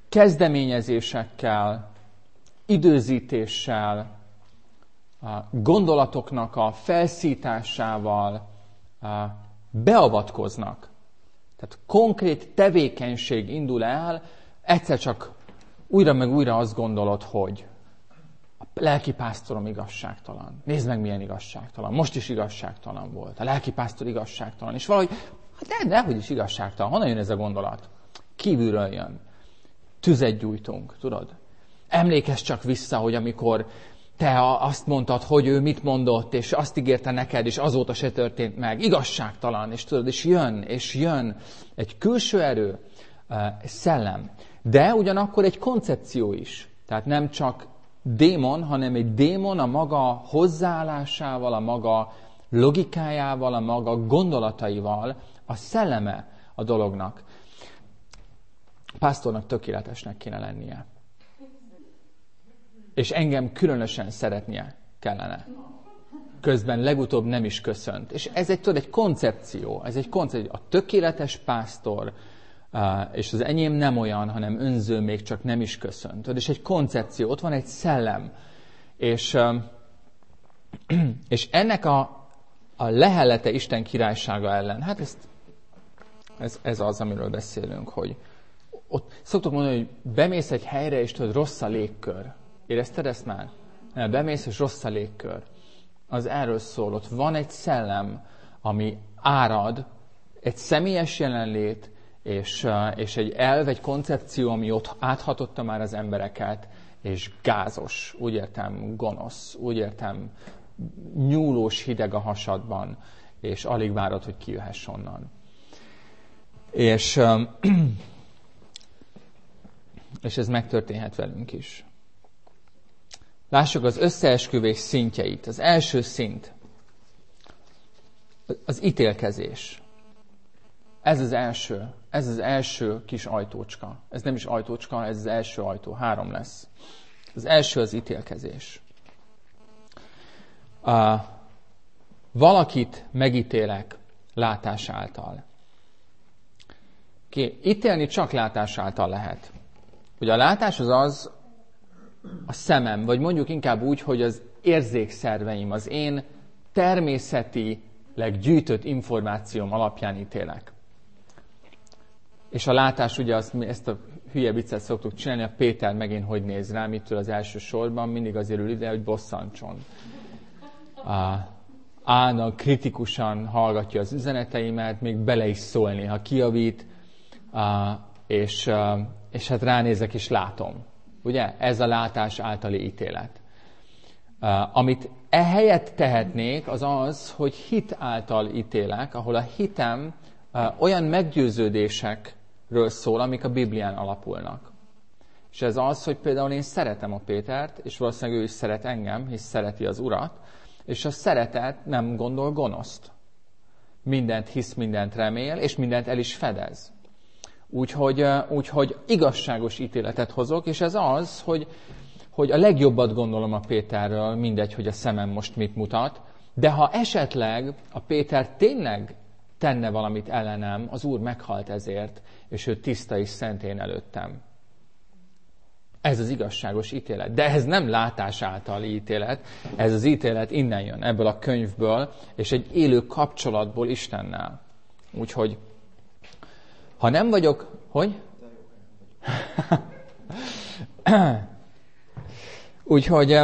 kezdeményezésekkel, időzítéssel, a gondolatoknak a felszításával beavatkoznak. Tehát konkrét tevékenység indul el, egyszer csak újra meg újra azt gondolod, hogy a lelkipásztorom igazságtalan. Nézd meg, milyen igazságtalan. Most is igazságtalan volt. A lelkipásztor igazságtalan. És valahogy, hát de, dehogy is igazságtalan. Honnan jön ez a gondolat? Kívülről jön. Tüzet gyújtunk, tudod? Emlékezz csak vissza, hogy amikor te azt mondtad, hogy ő mit mondott, és azt ígérte neked, és azóta se történt meg. Igazságtalan, és tudod, és jön, és jön egy külső erő, egy szellem. De ugyanakkor egy koncepció is. Tehát nem csak démon, hanem egy démon a maga hozzáállásával, a maga logikájával, a maga gondolataival, a szelleme a dolognak. A pásztornak tökéletesnek kéne lennie. És engem különösen szeretnie kellene. Közben legutóbb nem is köszönt. És ez egy, tudod, egy koncepció. Ez egy koncepció. A tökéletes pásztor, és az enyém nem olyan, hanem önző, még csak nem is köszönt. Tudod, és egy koncepció. Ott van egy szellem. És, és ennek a, a lehellete Isten királysága ellen. Hát ezt, ez, ez az, amiről beszélünk, hogy ott szoktuk mondani, hogy bemész egy helyre, és tudod, rossz a légkör. Érezted ezt már? Nem, bemész, és rossz a légkör. Az erről szól. Ott van egy szellem, ami árad, egy személyes jelenlét, és, és egy elv, egy koncepció, ami ott áthatotta már az embereket, és gázos, úgy értem gonosz, úgy értem nyúlós hideg a hasadban, és alig várod, hogy kijöhess onnan. És, és ez megtörténhet velünk is. Lássuk az összeesküvés szintjeit. Az első szint, az ítélkezés. Ez az első, ez az első kis ajtócska. Ez nem is ajtócska, ez az első ajtó, három lesz. Az első az ítélkezés. Uh, valakit megítélek látás által. Okay. Ítélni csak látás által lehet. Ugye a látás az az, a szemem, vagy mondjuk inkább úgy, hogy az érzékszerveim, az én természetileg gyűjtött információm alapján ítélek. És a látás, ugye azt, ezt a hülye viccet szoktuk csinálni, a Péter megint hogy néz rám, ittől az első sorban, mindig azért ül ide, hogy bosszantson. Állnak, kritikusan hallgatja az üzeneteimet, még bele is szól néha, kijavít, és, és hát ránézek és látom. Ugye? Ez a látás általi ítélet. Uh, amit ehelyett tehetnék, az az, hogy hit által ítélek, ahol a hitem uh, olyan meggyőződésekről szól, amik a Biblián alapulnak. És ez az, hogy például én szeretem a Pétert, és valószínűleg ő is szeret engem, hisz szereti az Urat, és a szeretet nem gondol gonoszt. Mindent hisz, mindent remél, és mindent el is fedez. Úgyhogy, úgyhogy igazságos ítéletet hozok, és ez az, hogy, hogy a legjobbat gondolom a Péterről, mindegy, hogy a szemem most mit mutat, de ha esetleg a Péter tényleg tenne valamit ellenem, az Úr meghalt ezért, és ő tiszta és szent én előttem. Ez az igazságos ítélet. De ez nem látás általi ítélet, ez az ítélet innen jön, ebből a könyvből, és egy élő kapcsolatból Istennel. Úgyhogy ha nem vagyok... Hogy? Úgyhogy...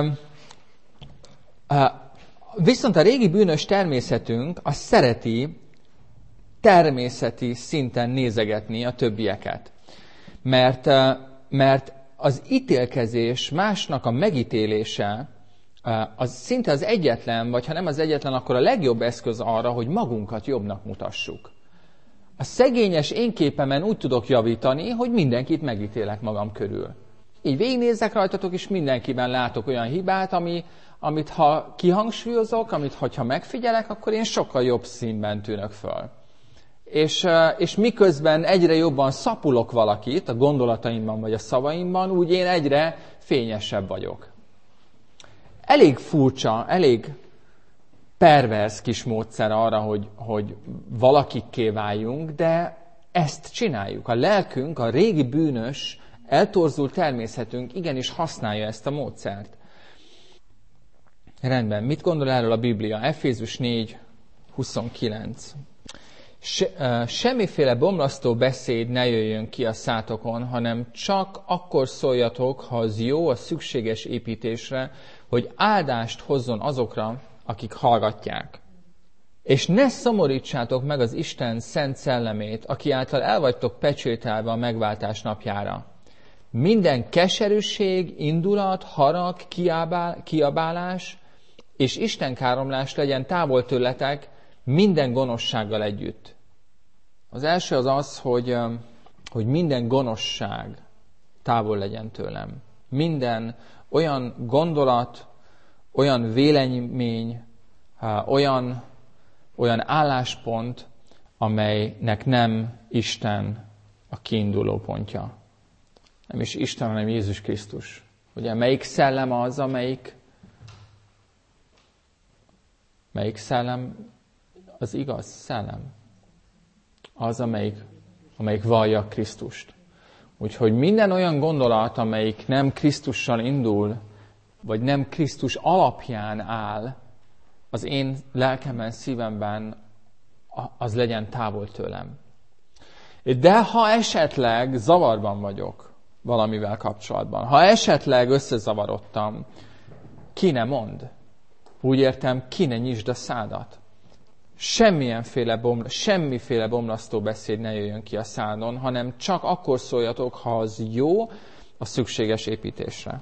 Viszont a régi bűnös természetünk az szereti természeti szinten nézegetni a többieket. Mert, mert az ítélkezés, másnak a megítélése, az szinte az egyetlen, vagy ha nem az egyetlen, akkor a legjobb eszköz arra, hogy magunkat jobbnak mutassuk. A szegényes én képemen úgy tudok javítani, hogy mindenkit megítélek magam körül. Így végignézzek rajtatok, és mindenkiben látok olyan hibát, ami, amit ha kihangsúlyozok, amit ha megfigyelek, akkor én sokkal jobb színben tűnök föl. És, és miközben egyre jobban szapulok valakit a gondolataimban vagy a szavaimban, úgy én egyre fényesebb vagyok. Elég furcsa, elég pervers kis módszer arra, hogy, hogy valakikké váljunk, de ezt csináljuk. A lelkünk, a régi bűnös eltorzult természetünk igenis használja ezt a módszert. Rendben, mit gondol erről a Biblia? Efézus négy huszonkilenc. Se, uh, semmiféle bomlasztó beszéd ne jöjjön ki a szátokon, hanem csak akkor szóljatok, ha az jó a szükséges építésre, hogy áldást hozzon azokra, akik hallgatják. És ne szomorítsátok meg az Isten szent szellemét, aki által el vagytok pecsételve a megváltás napjára. Minden keserűség, indulat, harag, kiabál, kiabálás és istenkáromlás legyen távol tőletek minden gonoszsággal együtt. Az első az az, hogy, hogy minden gonoszság távol legyen tőlem. Minden olyan gondolat, olyan vélemény, olyan, olyan álláspont, amelynek nem Isten a kiinduló pontja. Nem is Isten, hanem Jézus Krisztus. Ugye melyik szellem az, amelyik melyik szellem az igaz szellem? Az, amelyik, amelyik vallja Krisztust. Úgyhogy minden olyan gondolat, amelyik nem Krisztussal indul, vagy nem Krisztus alapján áll, az én lelkemben, szívemben, az legyen távol tőlem. De ha esetleg zavarban vagyok valamivel kapcsolatban, ha esetleg összezavarodtam, ki ne mond. Úgy értem, ki ne nyisd a szádat. Semmilyenféle bomla, semmiféle bomlasztó beszéd ne jöjjön ki a szádon, hanem csak akkor szóljatok, ha az jó a szükséges építésre.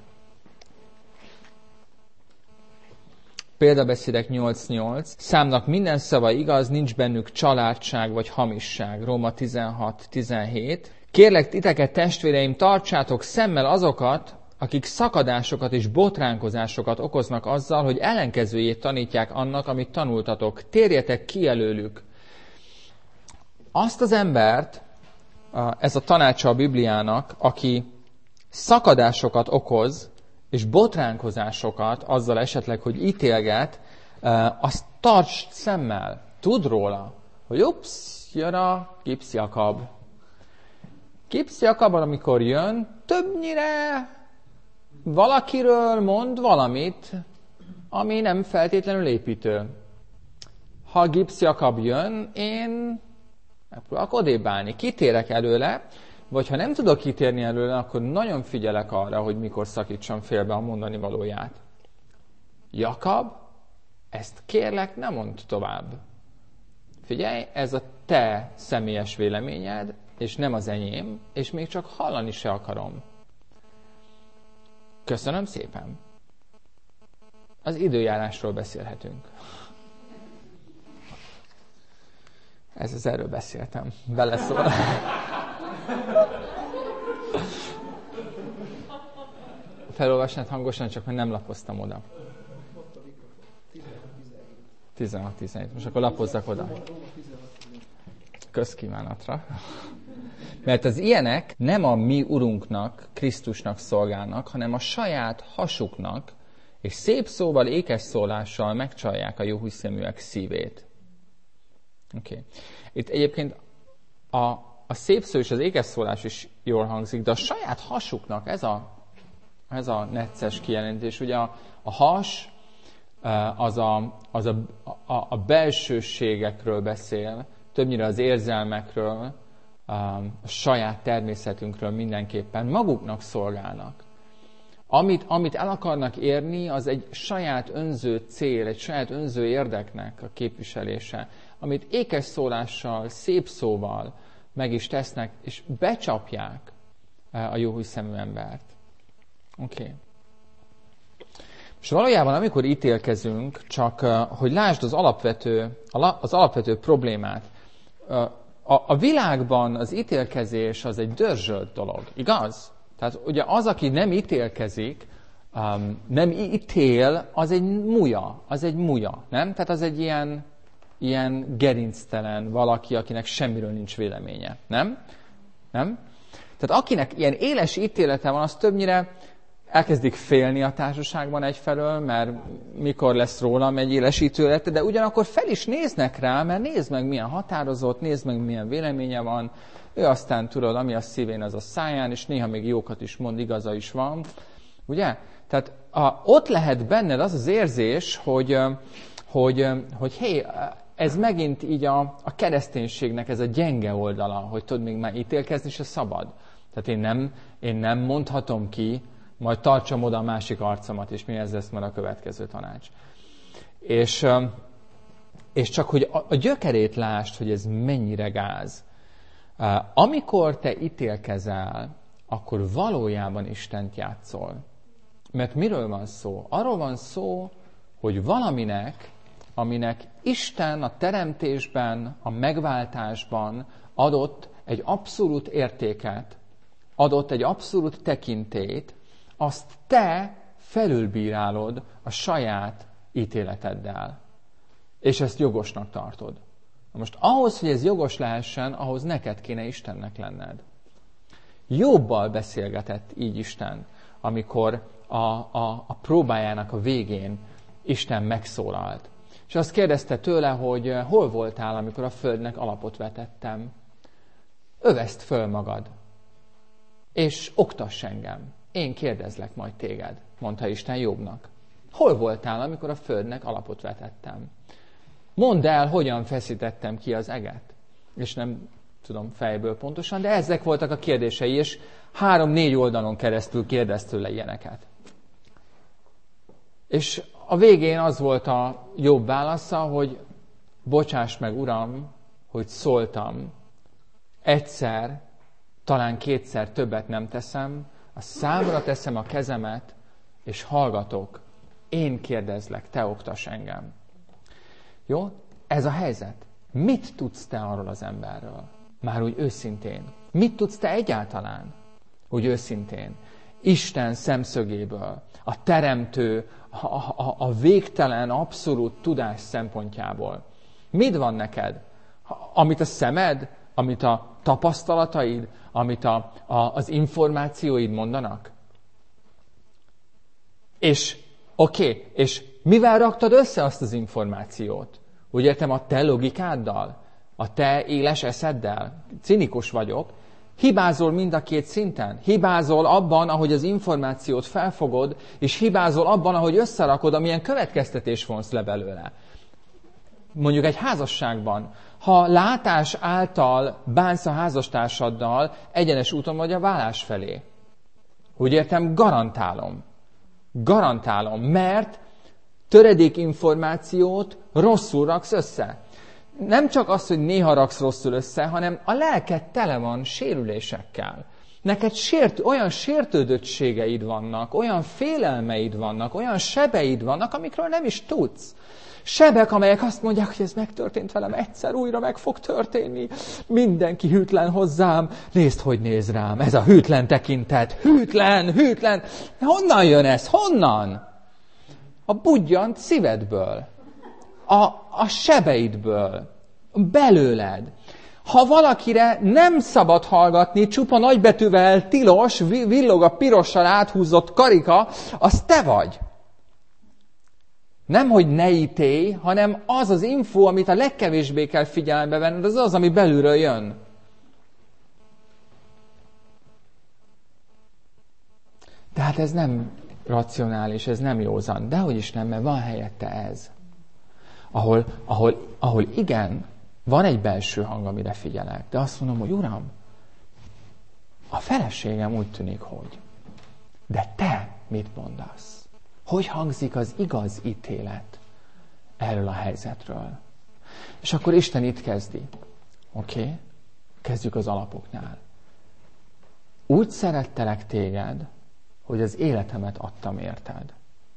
Példabeszédek nyolc nyolc. Számnak minden szava igaz, nincs bennük családság vagy hamisság. Róma tizenhat tizenhét. Kérlek titeket, testvéreim, tartsátok szemmel azokat, akik szakadásokat és botránkozásokat okoznak azzal, hogy ellenkezőjét tanítják annak, amit tanultatok. Térjetek ki előlük. Azt az embert, ez a tanácsa a Bibliának, aki szakadásokat okoz, és botránkozásokat azzal esetleg, hogy ítélget, azt tarts szemmel. Tudd róla, hogy ups, jön a Gipsz Jakab. Gipsz Jakab, amikor jön, többnyire valakiről mond valamit, ami nem feltétlenül építő. Ha Gipsz Jakab jön, én megpróbálok odébb állni, kitérek előle, vagy ha nem tudok kitérni előle, akkor nagyon figyelek arra, hogy mikor szakítsam félbe a mondani valóját. Jakab, ezt kérlek, ne mondd tovább. Figyelj, ez a te személyes véleményed, és nem az enyém, és még csak hallani se akarom. Köszönöm szépen. Az időjárásról beszélhetünk. Ez az erről beszéltem. Beleszól. Felolvasnád hangosan, csak mert nem lapoztam oda. tizenhat tizenhét. Most akkor lapozzak oda. Közkívánatra. Mert az ilyenek nem a mi Urunknak, Krisztusnak szolgálnak, hanem a saját hasuknak, és szép szóval, ékes szólással megcsalják a jóhiszeműek szívét. Oké. Okay. Itt egyébként a, a szép szó és az ékes szólás is jól hangzik, de a saját hasuknak ez a, ez a necces kijelentés. Ugye a, a has az, a, az a, a, a belsőségekről beszél, többnyire az érzelmekről, a saját természetünkről mindenképpen, maguknak szolgálnak. Amit, amit el akarnak érni, az egy saját önző cél, egy saját önző érdeknek a képviselése, amit ékes szólással, szép szóval meg is tesznek, és becsapják a jóhiszemű embert. Oké. Okay. És valójában, amikor ítélkezünk, csak hogy lásd az alapvető, az alapvető problémát, a, a világban az ítélkezés az egy dörzsölt dolog, igaz? Tehát ugye az, aki nem ítélkezik, um, nem ítél, az egy muja, az egy muja, nem? Tehát az egy ilyen, ilyen gerinctelen valaki, akinek semmiről nincs véleménye, nem? Nem? Tehát akinek ilyen éles ítélete van, az többnyire elkezdik félni a társaságban egyfelől, mert mikor lesz rólam egy élesítőlete, de ugyanakkor fel is néznek rá, mert nézd meg, milyen határozott, nézd meg, milyen véleménye van. Ő aztán, tudod, ami a szívén, az a száján, és néha még jókat is mond, igaza is van. Ugye? Tehát a, ott lehet benned az az érzés, hogy, hogy, hogy hé, ez megint így a, a kereszténységnek ez a gyenge oldala, hogy tudod, még már ítélkezni se szabad. Tehát én nem, én nem mondhatom ki, majd tartsam oda a másik arcomat, és mi ez lesz már a következő tanács. És, és csak, hogy a, a gyökerét lásd, hogy ez mennyire gáz. Amikor te ítélkezel, akkor valójában Istent játszol. Mert miről van szó? Arról van szó, hogy valaminek, aminek Isten a teremtésben, a megváltásban adott egy abszolút értéket, adott egy abszolút tekintét, azt te felülbírálod a saját ítéleteddel. És ezt jogosnak tartod. Most ahhoz, hogy ez jogos lehessen, ahhoz neked kéne Istennek lenned. Jobbal beszélgetett így Isten, amikor a, a, a próbájának a végén Isten megszólalt. És azt kérdezte tőle, hogy hol voltál, amikor a földnek alapot vetettem. Öveszd föl magad, és oktass engem. Én kérdezlek majd téged, mondta Isten Jobbnak. Hol voltál, amikor a földnek alapot vetettem? Mondd el, hogyan feszítettem ki az eget. És nem tudom fejből pontosan, de ezek voltak a kérdései, és három-négy oldalon keresztül kérdezt tőle ilyeneket. És a végén az volt a Jobb válasza, hogy bocsáss meg, Uram, hogy szóltam. Egyszer, talán kétszer többet nem teszem, a számra teszem a kezemet, és hallgatok. Én kérdezlek, te oktass engem. Jó? Ez a helyzet. Mit tudsz te arról az emberről? Már úgy őszintén. Mit tudsz te egyáltalán? Úgy őszintén. Isten szemszögéből, a teremtő, a, a, a végtelen, abszolút tudás szempontjából. Mit van neked? Amit a szemed, amit a tapasztalataid, amit a, a, az információid mondanak? És oké, okay, és mivel raktad össze azt az információt? Úgy értem, a te logikáddal? A te éles eszeddel? Cinikus vagyok. Hibázol mind a két szinten. Hibázol abban, ahogy az információt felfogod, és hibázol abban, ahogy összerakod, amilyen következtetés vonsz le belőle. Mondjuk egy házasságban, ha látás által bánsz a házastársaddal, egyenes úton vagy a válás felé. Úgy értem, garantálom. Garantálom, mert töredék információt rosszul raksz össze. Nem csak az, hogy néha raksz rosszul össze, hanem a lelked tele van sérülésekkel. Neked sért, olyan sértődöttségeid vannak, olyan félelmeid vannak, olyan sebeid vannak, amikről nem is tudsz. Sebek, amelyek azt mondják, hogy ez megtörtént velem, egyszer újra meg fog történni. Mindenki hűtlen hozzám. Nézd, hogy néz rám. Ez a hűtlen tekintet. Hűtlen, hűtlen. Honnan jön ez? Honnan? A budjant szívedből. A, a sebeidből. Belőled. Ha valakire nem szabad hallgatni, csupa nagybetűvel tilos, villog a pirossal áthúzott karika, az te vagy. Nem, hogy ne ítélj, hanem az az info, amit a legkevésbé kell figyelembe venned, az az, ami belülről jön. Tehát ez nem racionális, ez nem józan. Dehogy is nem, mert van helyette ez. Ahol, ahol, ahol igen, van egy belső hang, amire figyelek, de azt mondom, hogy Uram, a feleségem úgy tűnik, hogy. De te mit mondasz? Hogy hangzik az igaz ítélet erről a helyzetről? És akkor Isten itt kezdi. Oké? Okay? Kezdjük az alapoknál. Úgy szerettelek téged, hogy az életemet adtam érted.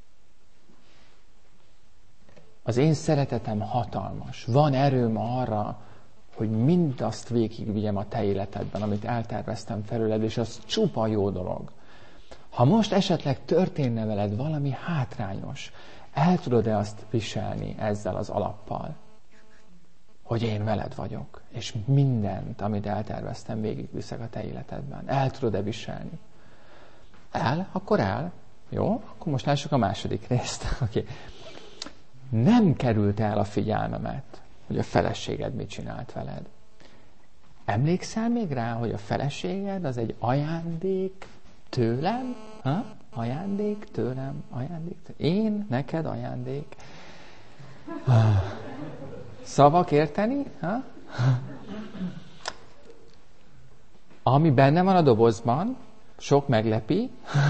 Az én szeretetem hatalmas. Van erőm arra, hogy mindazt végigvigyem a te életedben, amit elterveztem felőled, és az csupa jó dolog. Ha most esetleg történne veled valami hátrányos, el tudod-e azt viselni ezzel az alappal? Hogy én veled vagyok, és mindent, amit elterveztem, végigviszek a te életedben. El tudod-e viselni? El? Akkor el. Jó, akkor most lássuk a második részt. Okay. Nem került el a figyelmemet, hogy a feleséged mit csinált veled. Emlékszel még rá, hogy a feleséged az egy ajándék tőlem? Ha? Ajándék tőlem, ajándék tőlem. Én, neked ajándék. Szavak érteni? Ha? Ami benne van a dobozban, sok meglepi,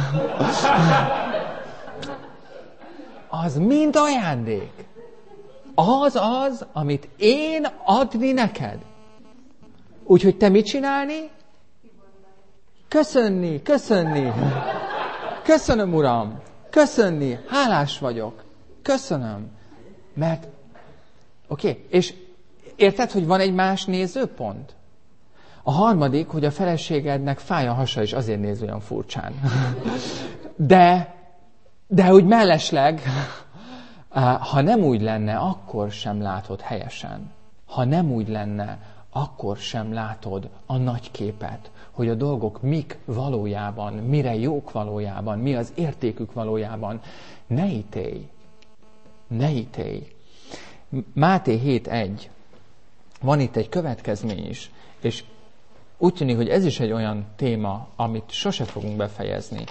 az mind ajándék. Az az, amit én adni neked. Úgyhogy te mit csinálni? Köszönni, köszönni. Köszönöm, Uram. Köszönni, hálás vagyok. Köszönöm. Mert, oké, okay. És érted, hogy van egy más nézőpont? A harmadik, hogy a feleségednek fáj a hasa, és azért néz olyan furcsán. De, de úgy mellesleg, ha nem úgy lenne, akkor sem látod helyesen. Ha nem úgy lenne, akkor sem látod a nagy képet, hogy a dolgok mik valójában, mire jók valójában, mi az értékük valójában. Ne ítélj! Ne ítélj! Máté hét egy. Van itt egy következmény is, és úgy tűnik, hogy ez is egy olyan téma, amit sose fogunk befejezni,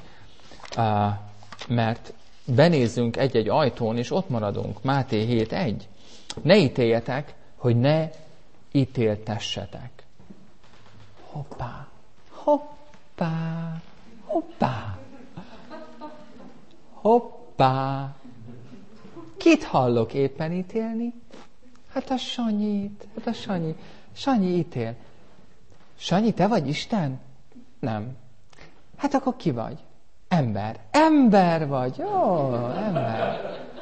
mert benézzünk egy-egy ajtón, és ott maradunk. Máté hét egy. Ne ítéljetek, hogy ne ítéltessetek. Hoppá, hoppá, hoppá, hoppá. Kit hallok éppen ítélni? Hát a Sanyit, hát a Sanyi. Sanyi ítél. Sanyi, te vagy Isten? Nem. Hát akkor ki vagy? Ember. Ember vagy. Jó, ember.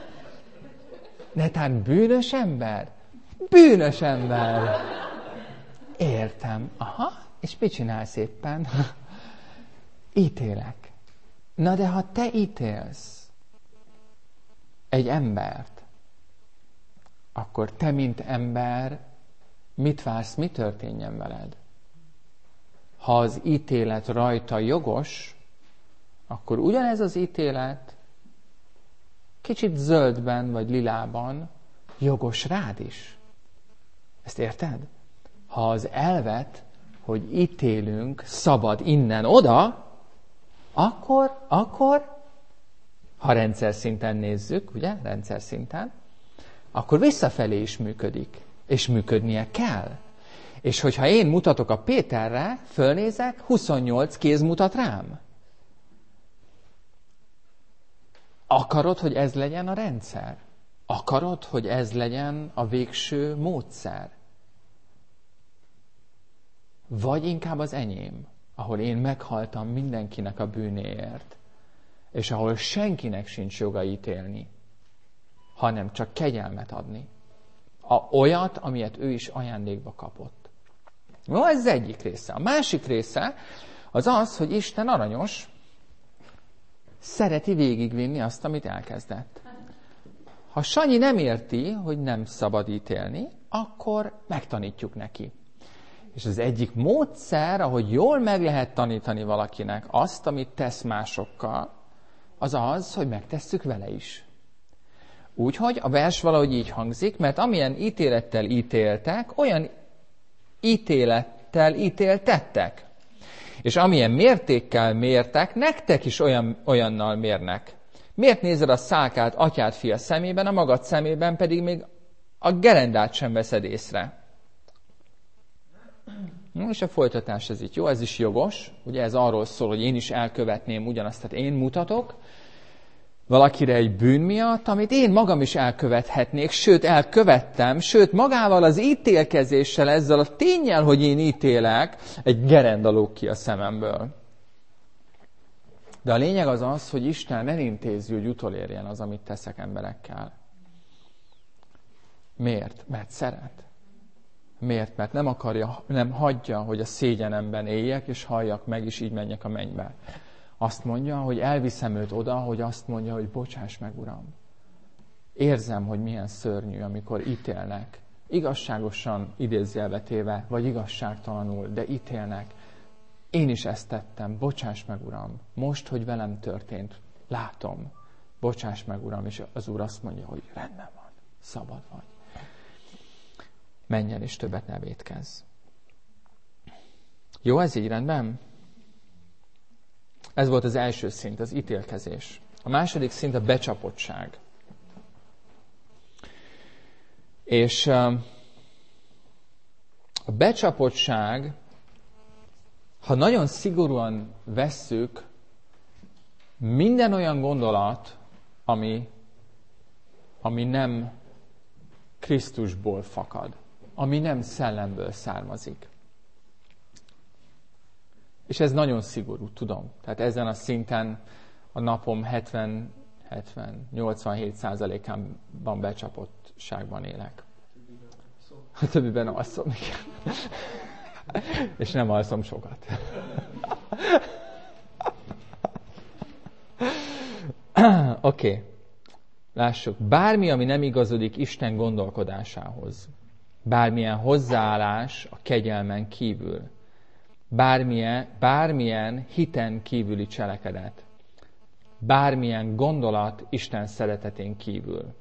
Netán bűnös ember? Bűnös ember. Értem. Aha, és mit csinálsz éppen? Ítélek. Na de ha te ítélsz egy embert, akkor te, mint ember, mit vársz, mi történjen veled? Ha az ítélet rajta jogos, akkor ugyanez az ítélet kicsit zöldben vagy lilában jogos rád is. Ezt érted? Ha az elvet, hogy ítélünk, szabad innen oda, akkor, akkor, ha rendszer szinten nézzük, ugye, rendszer szinten, akkor visszafelé is működik, és működnie kell. És hogyha én mutatok a Péterre, fölnézek, huszonnyolc kéz mutat rám. Akarod, hogy ez legyen a rendszer? Akarod, hogy ez legyen a végső módszer? Vagy inkább az enyém, ahol én meghaltam mindenkinek a bűnéért, és ahol senkinek sincs joga ítélni, hanem csak kegyelmet adni. A olyat, amilyet ő is ajándékba kapott. No, ez az egyik része. A másik része az az, hogy Isten aranyos, szereti végigvinni azt, amit elkezdett. Ha Sanyi nem érti, hogy nem szabad ítélni, akkor megtanítjuk neki. És az egyik módszer, ahogy jól meg lehet tanítani valakinek azt, amit tesz másokkal, az az, hogy megtesszük vele is. Úgyhogy a vers valahogy így hangzik, mert amilyen ítélettel ítéltek, olyan ítélettel ítéltettek. És amilyen mértékkel mértek, nektek is olyan, olyannal mérnek. Miért nézed a szálkát atyád fia szemében, a magad szemében pedig még a gerendát sem veszed észre? No, és a folytatás ez itt jó, ez is jogos. Ugye ez arról szól, hogy én is elkövetném ugyanazt, tehát én mutatok valakire egy bűn miatt, amit én magam is elkövethetnék, sőt elkövettem, sőt magával az ítélkezéssel, ezzel a ténnyel, hogy én ítélek, egy gerenda lóg ki a szememből. De a lényeg az az, hogy Isten elintézi, hogy utolérjen az, amit teszek emberekkel. Miért? Mert szeret. Miért? Mert nem akarja, nem hagyja, hogy a szégyenemben éljek, és halljak meg, és így menjek a mennybe. Azt mondja, hogy elviszem őt oda, hogy azt mondja, hogy bocsáss meg, Uram. Érzem, hogy milyen szörnyű, amikor ítélnek. Igazságosan idézőjelbe téve, vagy igazságtalanul, de ítélnek. Én is ezt tettem, bocsáss meg, Uram. Most, hogy velem történt, látom, bocsáss meg, Uram, és az Úr azt mondja, hogy rendben van, szabad vagy. Menj el, és többet ne vétkezz. Jó, ez így rendben? Ez volt az első szint, az ítélkezés. A második szint a becsapottság. És a becsapottság, ha nagyon szigorúan vesszük, minden olyan gondolat, ami, ami nem Krisztusból fakad, ami nem szellemből származik. És ez nagyon szigorú, tudom. Tehát ezen a szinten a napom hetven, hetven, nyolcvanhét százalékában becsapottságban élek. A többiben alszom, igen. És nem alszom sokat. Oké. Okay. Lássuk. Bármi, ami nem igazodik Isten gondolkodásához. Bármilyen hozzáállás a kegyelmen kívül. Bármilyen, bármilyen hiten kívüli cselekedet. Bármilyen gondolat Isten szeretetén kívül.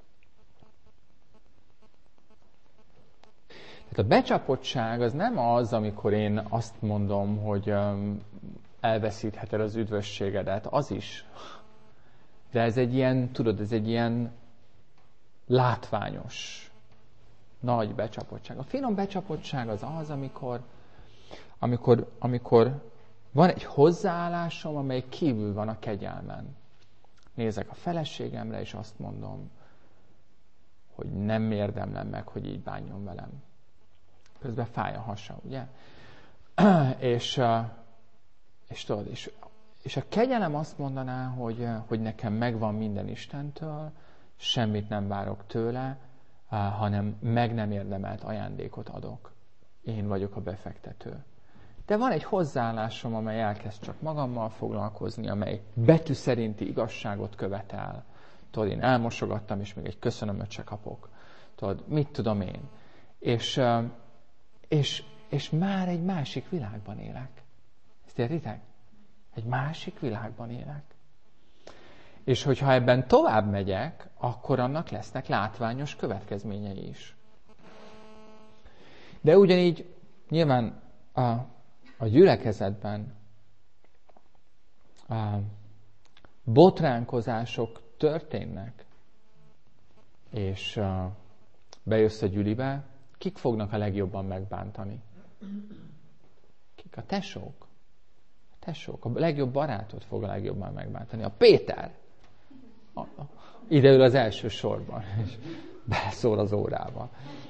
Tehát a becsapottság az nem az, amikor én azt mondom, hogy um, elveszítheted az üdvösségedet, az is. De ez egy ilyen, tudod, ez egy ilyen látványos, nagy becsapottság. A finom becsapottság az az, amikor, amikor, amikor van egy hozzáállásom, amely kívül van a kegyelmen. Nézek a feleségemre, és azt mondom, hogy nem érdemlem meg, hogy így bánjon velem. Közben fáj a hasa, ugye? és, és tudod, és, és a kegyelem azt mondaná, hogy, hogy nekem megvan minden Istentől, semmit nem várok tőle, hanem meg nem érdemelt ajándékot adok. Én vagyok a befektető. De van egy hozzáállásom, amely elkezd csak magammal foglalkozni, amely betű szerinti igazságot követel. Tudod, én elmosogattam, és még egy köszönömöt se kapok. Tudod, mit tudom én. És, és, és már egy másik világban élek. Ezt értitek? Egy másik világban élek. És hogyha ebben tovább megyek, akkor annak lesznek látványos következményei is. De ugyanígy nyilván a, a gyülekezetben a botránkozások történnek, és a, bejössz a gyülibe, kik fognak a legjobban megbántani? Kik? A tesók. A tesók. A legjobb barátod fog a legjobban megbántani. A Péter. A, a, ide ül az első sorban, és beleszól az órába.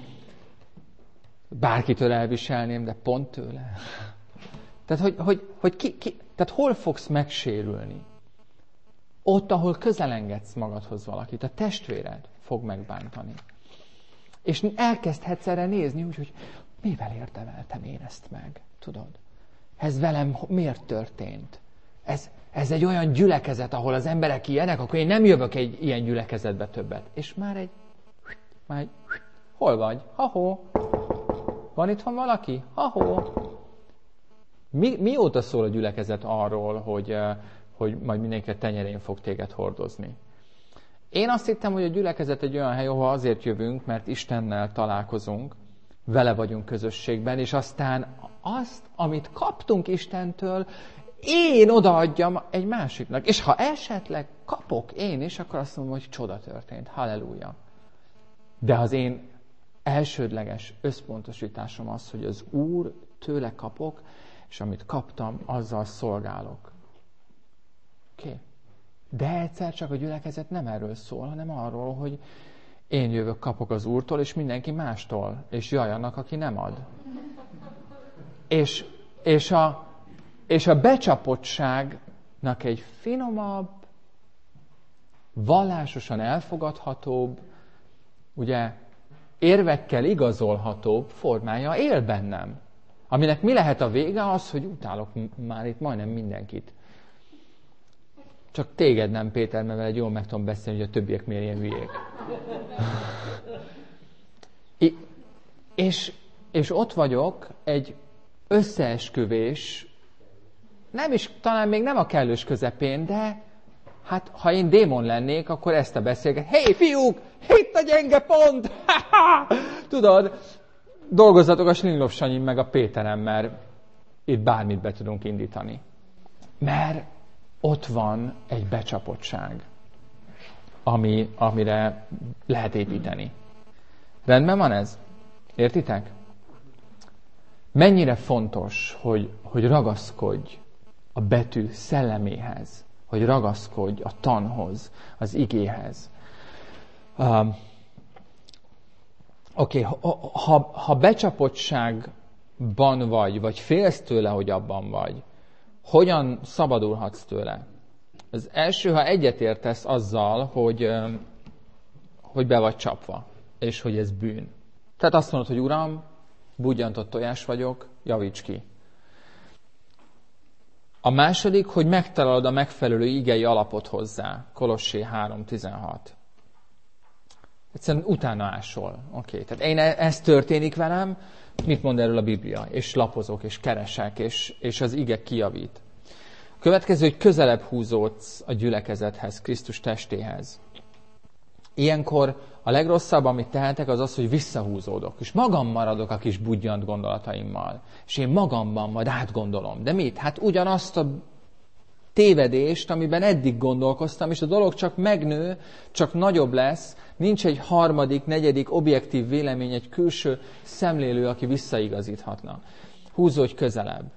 Bárkitől elviselném, de pont tőle. Tehát, hogy, hogy, hogy ki, ki, tehát hol fogsz megsérülni? Ott, ahol közelengedsz magadhoz valakit, a testvéred fog megbántani. És elkezdhetsz erre nézni úgy, hogy mivel érdemeltem én ezt meg, tudod? Ez velem miért történt? Ez, ez egy olyan gyülekezet, ahol az emberek ilyenek, akkor én nem jövök egy ilyen gyülekezetbe többet. És már egy... Már egy hol vagy? Ha-hó! Van itthon valaki? Ha-hó! Mi, mióta szól a gyülekezet arról, hogy, hogy majd mindenki a tenyerén fog téged hordozni? Én azt hittem, hogy a gyülekezet egy olyan hely, ahol azért jövünk, mert Istennel találkozunk, vele vagyunk közösségben, és aztán azt, amit kaptunk Istentől, én odaadjam egy másiknak. És ha esetleg kapok én is, akkor azt mondom, hogy csoda történt. Halleluja. De az én elsődleges összpontosításom az, hogy az Úr tőle kapok, és amit kaptam, azzal szolgálok. Oké? Okay. De egyszer csak a gyülekezet nem erről szól, hanem arról, hogy én jövök, kapok az Úrtól, és mindenki mástól. És jaj annak, aki nem ad. És, és, a, és a becsapottságnak egy finomabb, vallásosan elfogadhatóbb, ugye, érvekkel igazolhatóbb formája él bennem. Aminek mi lehet a vége? Az, hogy utálok már itt majdnem mindenkit. Csak téged nem, Péter, mert veled jól meg tudom beszélni, hogy a többiek miért ilyen hülyék. I- és, és ott vagyok egy összeesküvés, nem is, talán még nem a kellős közepén, de Hát, ha én démon lennék, akkor ezt a beszélget. Hé, fiúk, itt a gyenge pont! Tudod, dolgozzatok a Slinglov Sanyin meg a Péterem, mert itt bármit be tudunk indítani. Mert ott van egy becsapottság, ami, amire lehet építeni. Rendben van ez? Értitek? Mennyire fontos, hogy, hogy ragaszkodj a betű szelleméhez, hogy ragaszkodj a tanhoz, az igéhez. Um, Oké, okay, ha, ha, ha becsapottságban vagy, vagy félsz tőle, hogy abban vagy, hogyan szabadulhatsz tőle? Az első, ha egyetértesz azzal, hogy, hogy be vagy csapva, és hogy ez bűn. Tehát azt mondod, hogy Uram, budjantott tojás vagyok, javíts ki. A második, hogy megtalálod a megfelelő igei alapot hozzá. Kolossé három tizenhat. Egyszerűen utána ásol. Oké, okay. Tehát én ez történik velem, mit mond erről a Biblia? És lapozok, és keresek, és, és az ige kijavít. Következő, hogy közelebb húzódsz a gyülekezethez, Krisztus testéhez. Ilyenkor a legrosszabb, amit tehetek, az az, hogy visszahúzódok. És magam maradok a kis budjant gondolataimmal. És én magamban majd átgondolom. De mit? Hát ugyanazt a tévedést, amiben eddig gondolkoztam, és a dolog csak megnő, csak nagyobb lesz, nincs egy harmadik, negyedik objektív vélemény, egy külső szemlélő, aki visszaigazíthatna. Húzódj közelebb.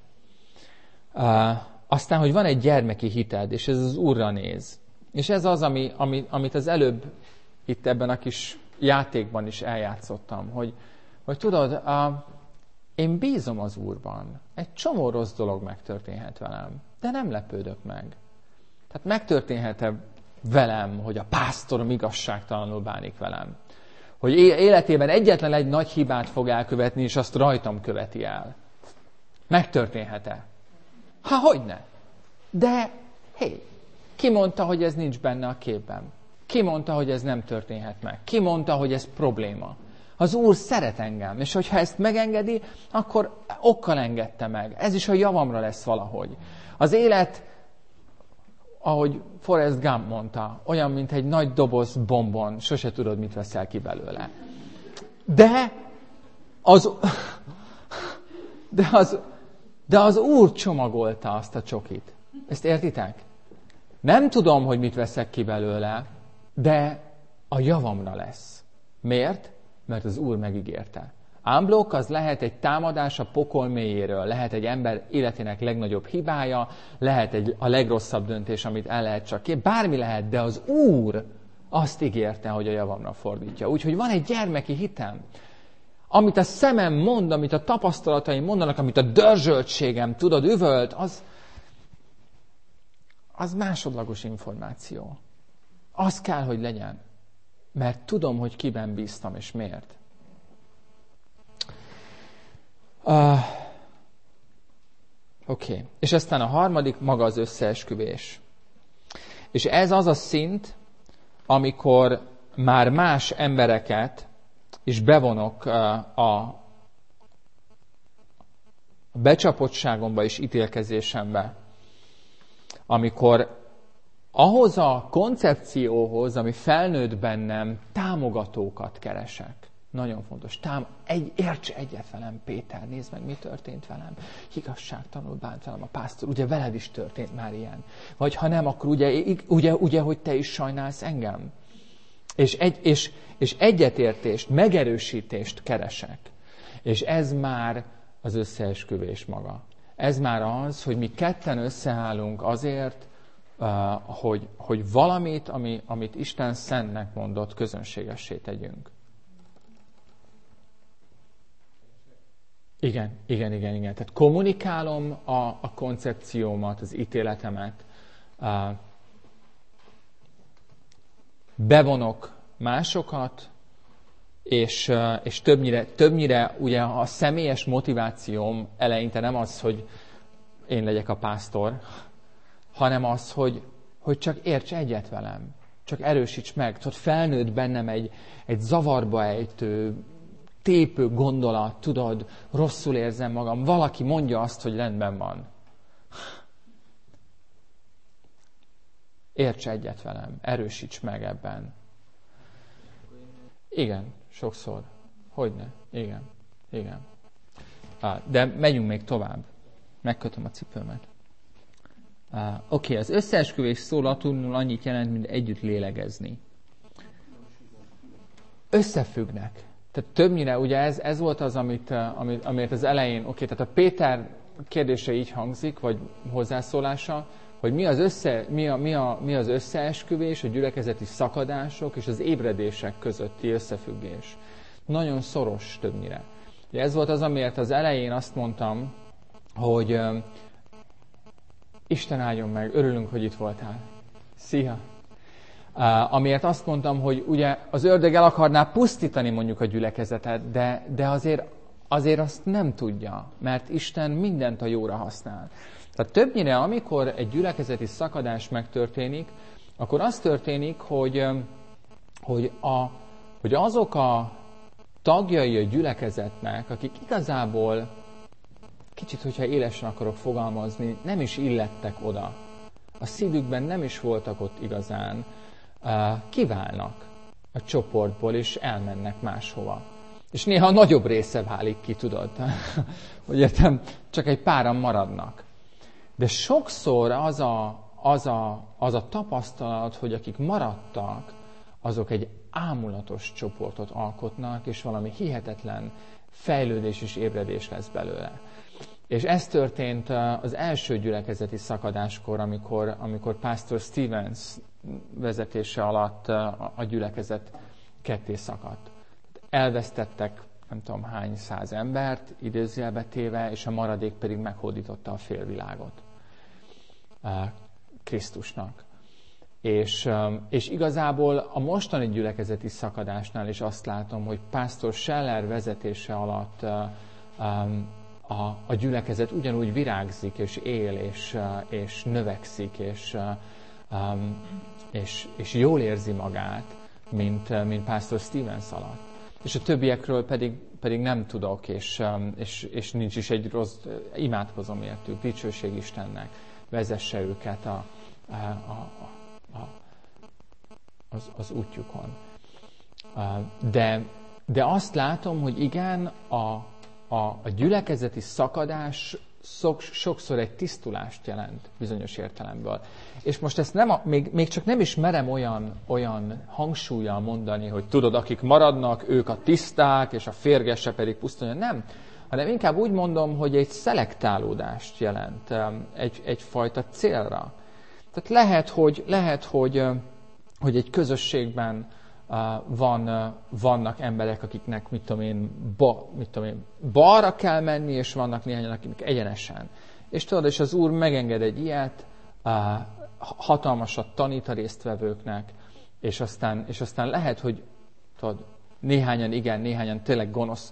Uh, aztán, hogy van egy gyermeki hited, és ez az Úrra néz. És ez az, ami, ami, amit az előbb itt ebben a kis játékban is eljátszottam, hogy, hogy tudod, uh, én bízom az Úrban. Egy csomó rossz dolog megtörténhet velem, de nem lepődök meg. Tehát megtörténhet-e velem, hogy a pásztorom igazságtalanul bánik velem? Hogy életében egyetlen egy nagy hibát fog elkövetni, és azt rajtam követi el. Megtörténhet-e? Há, hogyne? De, hé, ki mondta, hogy ez nincs benne a képben? Ki mondta, hogy ez nem történhet meg? Ki mondta, hogy ez probléma? Az Úr szeret engem, és hogyha ezt megengedi, akkor okkal engedte meg. Ez is a javamra lesz valahogy. Az élet, ahogy Forrest Gump mondta, olyan, mint egy nagy doboz bombon, sose tudod, mit veszel ki belőle. De az, de az, de az Úr csomagolta azt a csokit. Ezt értitek? Nem tudom, hogy mit veszek ki belőle, de a javamra lesz. Miért? Mert az Úr megígérte. Ámblok az lehet egy támadás a pokol mélyéről, lehet egy ember életének legnagyobb hibája, lehet egy, a legrosszabb döntés, amit el lehet csak kép, bármi lehet, de az Úr azt ígérte, hogy a javamra fordítja. Úgyhogy van egy gyermeki hitem, amit a szemem mond, amit a tapasztalataim mondanak, amit a dörzsöltségem, tudod, üvölt, az, az másodlagos információ. Az kell, hogy legyen. Mert tudom, hogy kiben bíztam, és miért. Uh, Oké. Okay. És aztán a harmadik, maga az összeesküvés. És ez az a szint, amikor már más embereket is bevonok uh, a becsapottságomba és ítélkezésembe. Amikor ahhoz a koncepcióhoz, ami felnőtt bennem, támogatókat keresek. Nagyon fontos. Tám- egy, érts egyet velem, Péter, nézd meg, mi történt velem. Igazságtalanul bánt velem a pásztor. Ugye veled is történt már ilyen. Vagy ha nem, akkor ugye, ugye, ugye hogy te is sajnálsz engem. És, egy, és, és egyetértést, megerősítést keresek. És ez már az összeesküvés maga. Ez már az, hogy mi ketten összeállunk azért, Uh, hogy, hogy valamit, ami, amit Isten szentnek mondott, közönségessé tegyünk. Igen, igen, igen, igen. Tehát kommunikálom a, a koncepciómat, az ítéletemet, uh, bevonok másokat, és, uh, és többnyire, többnyire ugye a személyes motivációm eleinte nem az, hogy én legyek a pásztor, hanem az, hogy, hogy csak érts egyet velem. Csak erősíts meg. Tudod, felnőtt bennem egy, egy zavarba ejtő, tépő gondolat, tudod, rosszul érzem magam. Valaki mondja azt, hogy rendben van. Érts egyet velem, erősíts meg ebben. Igen, sokszor. Hogyne? Igen. Igen. De megyünk még tovább. Megkötöm a cipőmet. Oké, okay, az összeesküvés szó latinul annyit jelent, mint együtt lélegezni. Összefüggnek. Tehát többnyire, ugye ez, ez volt az, amit, amit, amit az elején, oké, okay, tehát a Péter kérdése így hangzik, vagy hozzászólása, hogy mi az, össze, mi, a, mi, a, mi az összeesküvés, a gyülekezeti szakadások és az ébredések közötti összefüggés. Nagyon szoros többnyire. Ugye ez volt az, amiért az elején azt mondtam, hogy uh, Isten áldjon meg, örülünk, hogy itt voltál. Szia! Uh, amiért azt mondtam, hogy ugye az ördög el akarná pusztítani mondjuk a gyülekezetet, de, de azért, azért azt nem tudja, mert Isten mindent a jóra használ. Tehát többnyire, amikor egy gyülekezeti szakadás megtörténik, akkor az történik, hogy, hogy, a, hogy azok a tagjai a gyülekezetnek, akik igazából, kicsit, hogyha élesen akarok fogalmazni, nem is illettek oda. A szívükben nem is voltak ott igazán, kiválnak a csoportból, és elmennek máshova. És néha a nagyobb része válik ki, tudod, hogy értem, csak egy páran maradnak. De sokszor az a, az, a, az a tapasztalat, hogy akik maradtak, azok egy ámulatos csoportot alkotnak, és valami hihetetlen fejlődés és ébredés lesz belőle. És ez történt az első gyülekezeti szakadáskor, amikor, amikor Pastor Stevens vezetése alatt a gyülekezet ketté szakadt. Elvesztettek nem tudom hány száz embert, idézőjelbe téve, és a maradék pedig meghódította a félvilágot Krisztusnak. És, és igazából a mostani gyülekezeti szakadásnál is azt látom, hogy Pastor Scheller vezetése alatt a, a gyülekezet ugyanúgy virágzik, és él, és, és növekszik, és, és, és jól érzi magát, mint, mint Pastor Stevens alatt. És a többiekről pedig, pedig nem tudok, és, és, és nincs is egy rossz, imádkozom értük, dicsőség Istennek, vezesse őket a, a, a, a, az, az útjukon. De, de azt látom, hogy igen, a, a, a gyülekezeti szakadás szok, sokszor egy tisztulást jelent bizonyos értelemből. És most ezt nem a, még, még csak nem is merem olyan, olyan hangsúllyal mondani, hogy tudod, akik maradnak, ők a tiszták, és a férgese pedig pusztulja. Nem, hanem inkább úgy mondom, hogy egy szelektálódást jelent egy, egyfajta célra. Tehát lehet, hogy, lehet, hogy, hogy egy közösségben van, vannak emberek, akiknek mit tudom én, ba, mit tudom én, balra kell menni, és vannak néhányan, akiknek egyenesen. És tudod, és az Úr megenged egy ilyet, hatalmasat tanít a résztvevőknek, és aztán, és aztán lehet, hogy tudod, néhányan igen, néhányan tényleg gonosz,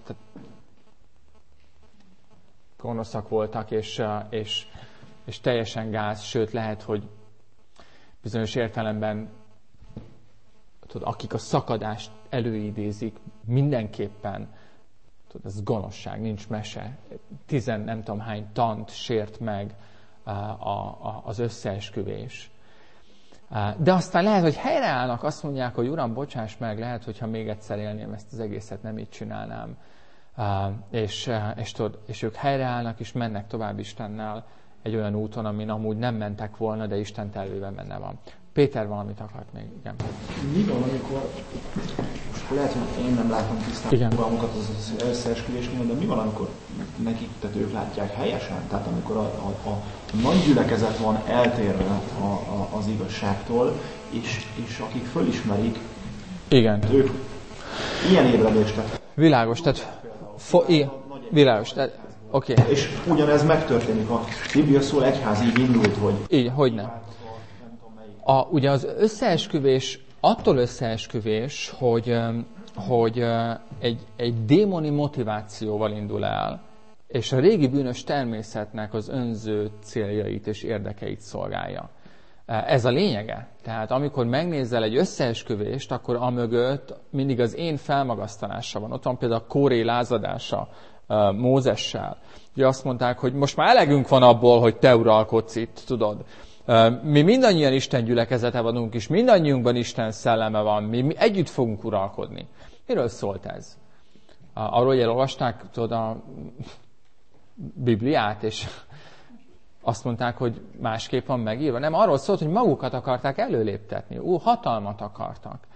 gonoszak voltak, és, és, és teljesen gáz, sőt lehet, hogy bizonyos értelemben tudod, akik a szakadást előidézik, mindenképpen, tudod, ez gonoszság, nincs mese. Tizen nem tudom hány tant sért meg a, a, az összeesküvés. De aztán lehet, hogy helyreállnak, azt mondják, hogy Uram, bocsáss meg, lehet, hogyha még egyszer élném ezt az egészet, nem így csinálnám. És, és, tudod, és ők helyreállnak, és mennek tovább Istennel egy olyan úton, amin amúgy nem mentek volna, de Isten tervében benne van. Péter valamit akart még, igen. Mi van, amikor, most lehet, hogy én nem látom tisztán fogalmukat az összeesküvésnél, de mi van, amikor nekik, tehát ők látják helyesen? Tehát amikor a, a, a nagy gyülekezet van eltérve a, a, az igazságtól, és, és akik fölismerik, igen. Ők ilyen ébredést tettek. Világos, tehát fo- i- világos, tehát oké. Okay. És ugyanez megtörténik, a Biblia szól, egyház így indult, hogy... Így, hogyne. A, ugye az összeesküvés, attól összeesküvés, hogy, hogy egy, egy démoni motivációval indul el, és a régi bűnös természetnek az önző céljait és érdekeit szolgálja. Ez a lényege. Tehát amikor megnézel egy összeesküvést, akkor amögött mindig az én felmagasztanása van. Ott van például a Kóré lázadása Mózessel. Ugye azt mondták, hogy most már elegünk van abból, hogy te uralkodsz itt, tudod. Mi mindannyian Isten gyülekezete vagyunk, és mindannyiunkban Isten szelleme van, mi, mi együtt fogunk uralkodni. Miről szólt ez? Arról, hogy elolvasták tudod, a Bibliát, és azt mondták, hogy másképp van megírva. Nem, arról szólt, hogy magukat akarták előléptetni. Ú, hatalmat akartak.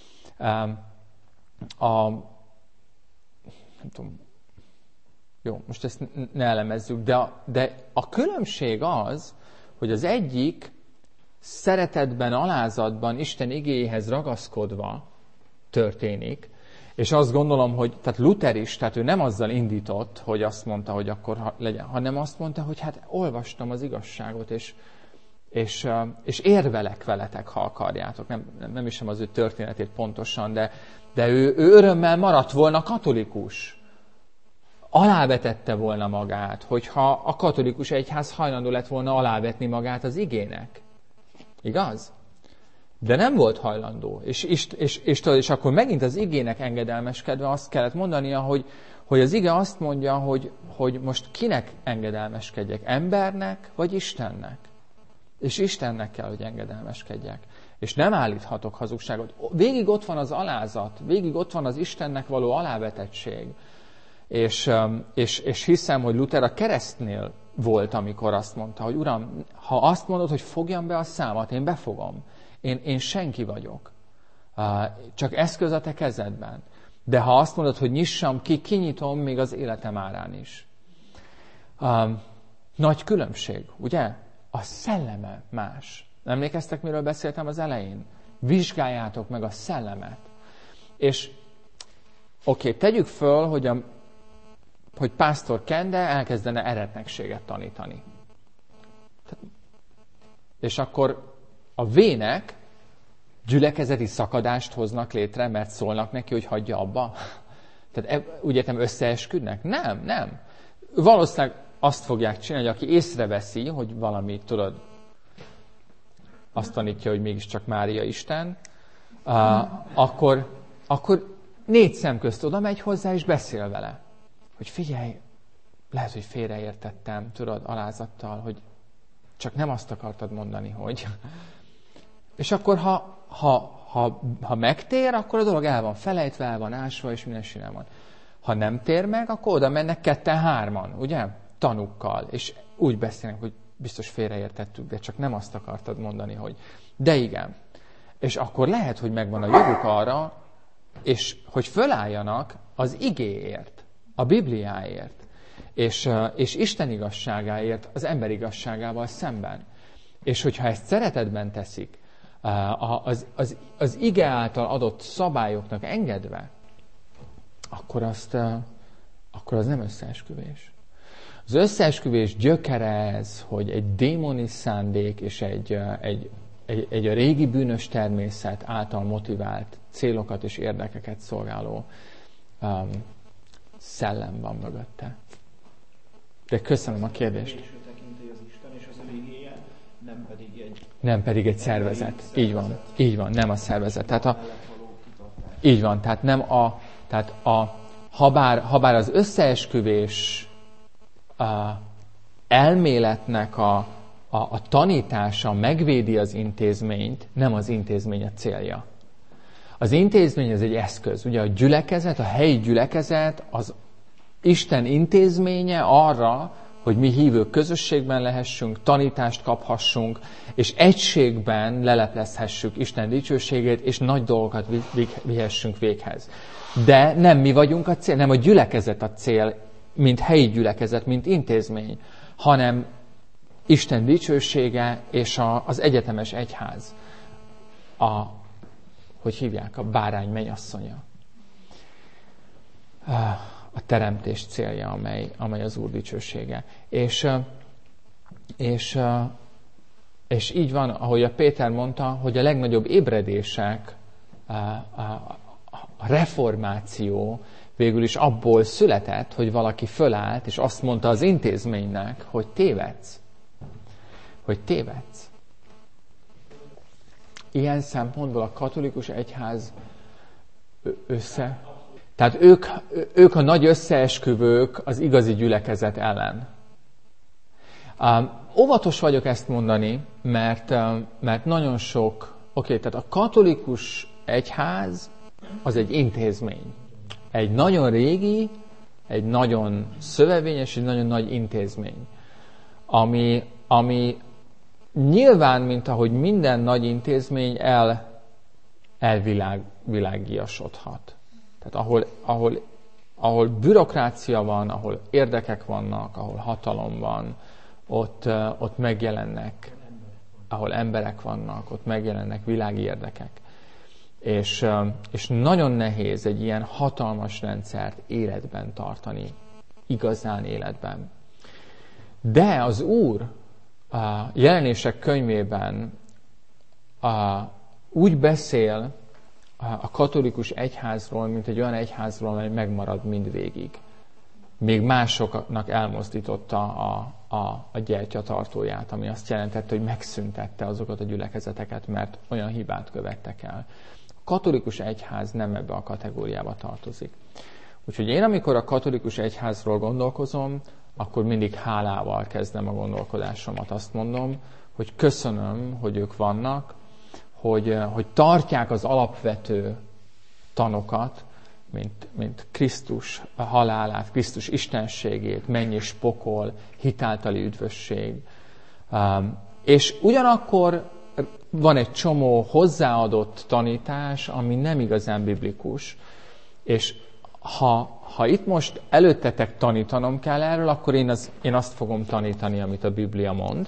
A, nem tudom, jó, most ezt ne elemezzük, de a, de a különbség az, hogy az egyik szeretetben, alázatban, Isten igéjéhez ragaszkodva történik, és azt gondolom, hogy tehát Luther is, tehát ő nem azzal indított, hogy azt mondta, hogy akkor ha legyen, hanem azt mondta, hogy hát olvastam az igazságot, és, és, és érvelek veletek, ha akarjátok. Nem, nem is sem az ő történetét pontosan, de, de ő, ő örömmel maradt volna katolikus. Alávetette volna magát, hogyha a katolikus egyház hajlandó lett volna alávetni magát az igének. Igaz? De nem volt hajlandó. És, és, és, és, és akkor megint az igének engedelmeskedve azt kellett mondania, hogy, hogy az ige azt mondja, hogy, hogy most kinek engedelmeskedjek? Embernek vagy Istennek? És Istennek kell, hogy engedelmeskedjek. És nem állíthatok hazugságot. Végig ott van az alázat, végig ott van az Istennek való alávetettség. És, és, és hiszem, hogy Luther a keresztnél volt, amikor azt mondta, hogy Uram, ha azt mondod, hogy fogjam be a számat, én befogom. Én, én senki vagyok. Csak eszköz a te kezedben. De ha azt mondod, hogy nyissam ki, kinyitom még az életem árán is. Nagy különbség, ugye? A szelleme más. Emlékeztek, miről beszéltem az elején? Vizsgáljátok meg a szellemet. És oké, okay, tegyük föl, hogy, a, hogy pásztor Kende elkezdene eretnekséget tanítani. És akkor a vének gyülekezeti szakadást hoznak létre, mert szólnak neki, hogy hagyja abba. Tehát úgy értem, összeesküdnek? Nem, nem. Valószínűleg azt fogják csinálni, hogy aki észreveszi, hogy valami, tudod, azt tanítja, hogy mégiscsak Mária Isten, uh, akkor, akkor négy szem közt oda megy hozzá, és beszél vele. Hogy figyelj, lehet, hogy félreértettem, tudod, alázattal, hogy csak nem azt akartad mondani, hogy... És akkor, ha, ha, ha, ha megtér, akkor a dolog el van felejtve, el van ásva, és minden sinem van. Ha nem tér meg, akkor oda mennek ketten-hárman, ugye? Tanukkal. És úgy beszélnek, hogy biztos félreértettük, de csak nem azt akartad mondani, hogy de igen. És akkor lehet, hogy megvan a joguk arra, és hogy fölálljanak az igéért, a Bibliáért, és, és Isten igazságáért, az ember igazságával szemben. És hogyha ezt szeretetben teszik, az, az, az ige által adott szabályoknak engedve, akkor, azt, akkor az nem összeesküvés. Az összeesküvés gyökere ez, hogy egy démonis szándék és egy, egy, egy, egy a régi bűnös természet által motivált célokat és érdekeket szolgáló um, szellem van mögötte. De köszönöm a kérdést. Nem pedig egy, nem pedig egy szervezet. Így van. Így van, nem a szervezet. Tehát a, így van, tehát nem a, tehát a habár, habár az összeesküvés a elméletnek a, a, a tanítása megvédi az intézményt, nem az intézmény a célja. Az intézmény az egy eszköz. Ugye a gyülekezet, a helyi gyülekezet az Isten intézménye arra, hogy mi hívők közösségben lehessünk, tanítást kaphassunk, és egységben leleplezhessük Isten dicsőségét, és nagy dolgokat vihessünk véghez. De nem mi vagyunk a cél, nem a gyülekezet a cél, mint helyi gyülekezet, mint intézmény, hanem Isten dicsősége és a, az egyetemes egyház. A, hogy hívják, a bárány mennyasszonya. A teremtés célja, amely, amely az Úr dicsősége. És, és, és így van, ahogy a Péter mondta, hogy a legnagyobb ébredések, a, a, a reformáció végül is abból született, hogy valaki fölállt, és azt mondta az intézménynek, hogy tévedsz. Hogy tévedsz. Ilyen szempontból a katolikus egyház össze... Tehát ők, ők a nagy összeesküvők az igazi gyülekezet ellen. Um, óvatos vagyok ezt mondani, mert, um, mert nagyon sok, oké, okay, tehát a katolikus egyház az egy intézmény. Egy nagyon régi, egy nagyon szövevényes, egy nagyon nagy intézmény. Ami, ami nyilván, mint ahogy minden nagy intézmény el, elvilágiasodhat. Tehát ahol, ahol, ahol bürokrácia van, ahol érdekek vannak, ahol hatalom van, ott, ott megjelennek, ahol emberek vannak, ott megjelennek világi érdekek. És, és nagyon nehéz egy ilyen hatalmas rendszert életben tartani, igazán életben. De az Úr a Jelenések könyvében a, úgy beszél a katolikus egyházról, mint egy olyan egyházról, amely megmarad mindvégig. Még másoknak elmozdította a, a, a gyertyatartóját, ami azt jelentette, hogy megszüntette azokat a gyülekezeteket, mert olyan hibát követtek el. A katolikus egyház nem ebbe a kategóriába tartozik. Úgyhogy én, amikor a katolikus egyházról gondolkozom, akkor mindig hálával kezdem a gondolkodásomat. Azt mondom, hogy köszönöm, hogy ők vannak, hogy, hogy tartják az alapvető tanokat, mint, mint Krisztus halálát, Krisztus istenségét, menny és pokol, hitáltali üdvösség. Um, és ugyanakkor van egy csomó hozzáadott tanítás, ami nem igazán biblikus, és ha, ha itt most előttetek tanítanom kell erről, akkor én, az, én azt fogom tanítani, amit a Biblia mond.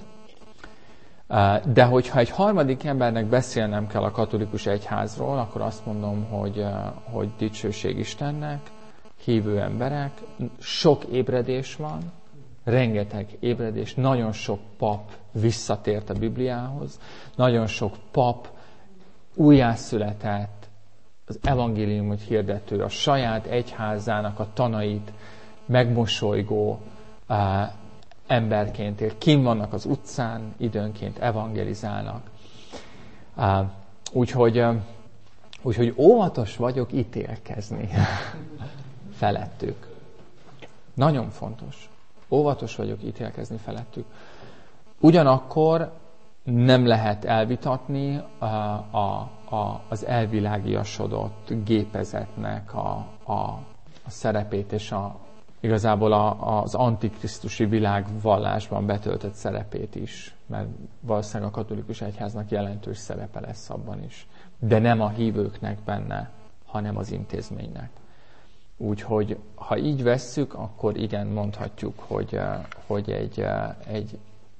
De hogyha egy harmadik embernek beszélnem kell a katolikus egyházról, akkor azt mondom, hogy, hogy dicsőség Istennek, hívő emberek, sok ébredés van, rengeteg ébredés, nagyon sok pap visszatért a Bibliához, nagyon sok pap újjászületett, az evangéliumot hirdető, a saját egyházának a tanait megmosolygó uh, emberként él. Kim vannak az utcán, időnként evangelizálnak. Uh, úgyhogy, uh, úgyhogy óvatos vagyok ítélkezni felettük. Nagyon fontos. Óvatos vagyok ítélkezni felettük. Ugyanakkor nem lehet elvitatni a, a, a, az elvilágiasodott gépezetnek a, a, a szerepét és a, igazából a, az antikrisztusi világvallásban betöltött szerepét is, mert valószínűleg a katolikus egyháznak jelentős szerepe lesz abban is. De nem a hívőknek benne, hanem az intézménynek. Úgyhogy ha így vesszük, akkor igen, mondhatjuk, hogy, hogy egy, egy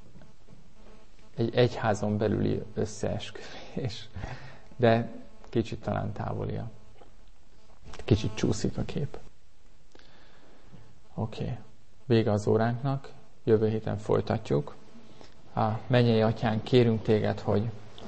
egy egyházon belüli összeesküvés, de kicsit talán távolia. Kicsit csúszik a kép. Oké. Okay. Vége az óránknak, jövő héten folytatjuk. A mennyei Atyánk, kérünk téged, hogy,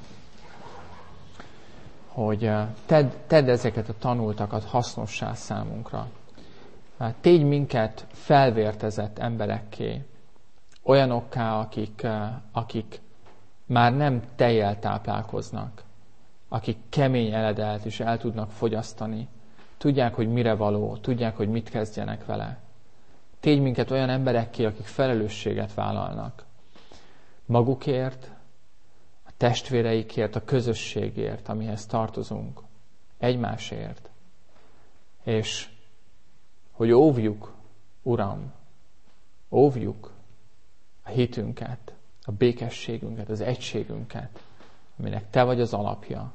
hogy tedd, tedd ezeket a tanultakat hasznossá számunkra. Tégy minket felvértezett emberekké, olyanokká, akik, akik már nem tejjel táplálkoznak, akik kemény eledelt is el tudnak fogyasztani, tudják, hogy mire való, tudják, hogy mit kezdjenek vele. Tégy minket olyan emberekké, akik felelősséget vállalnak. Magukért, a testvéreikért, a közösségért, amihez tartozunk, egymásért. És hogy óvjuk, Uram, óvjuk a hitünket, a békességünket, az egységünket, aminek Te vagy az alapja.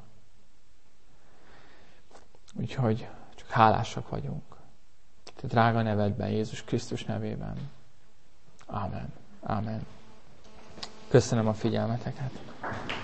Úgyhogy csak hálásak vagyunk. Te drága nevedben, Jézus Krisztus nevében. Ámen. Ámen. Köszönöm a figyelmeteket.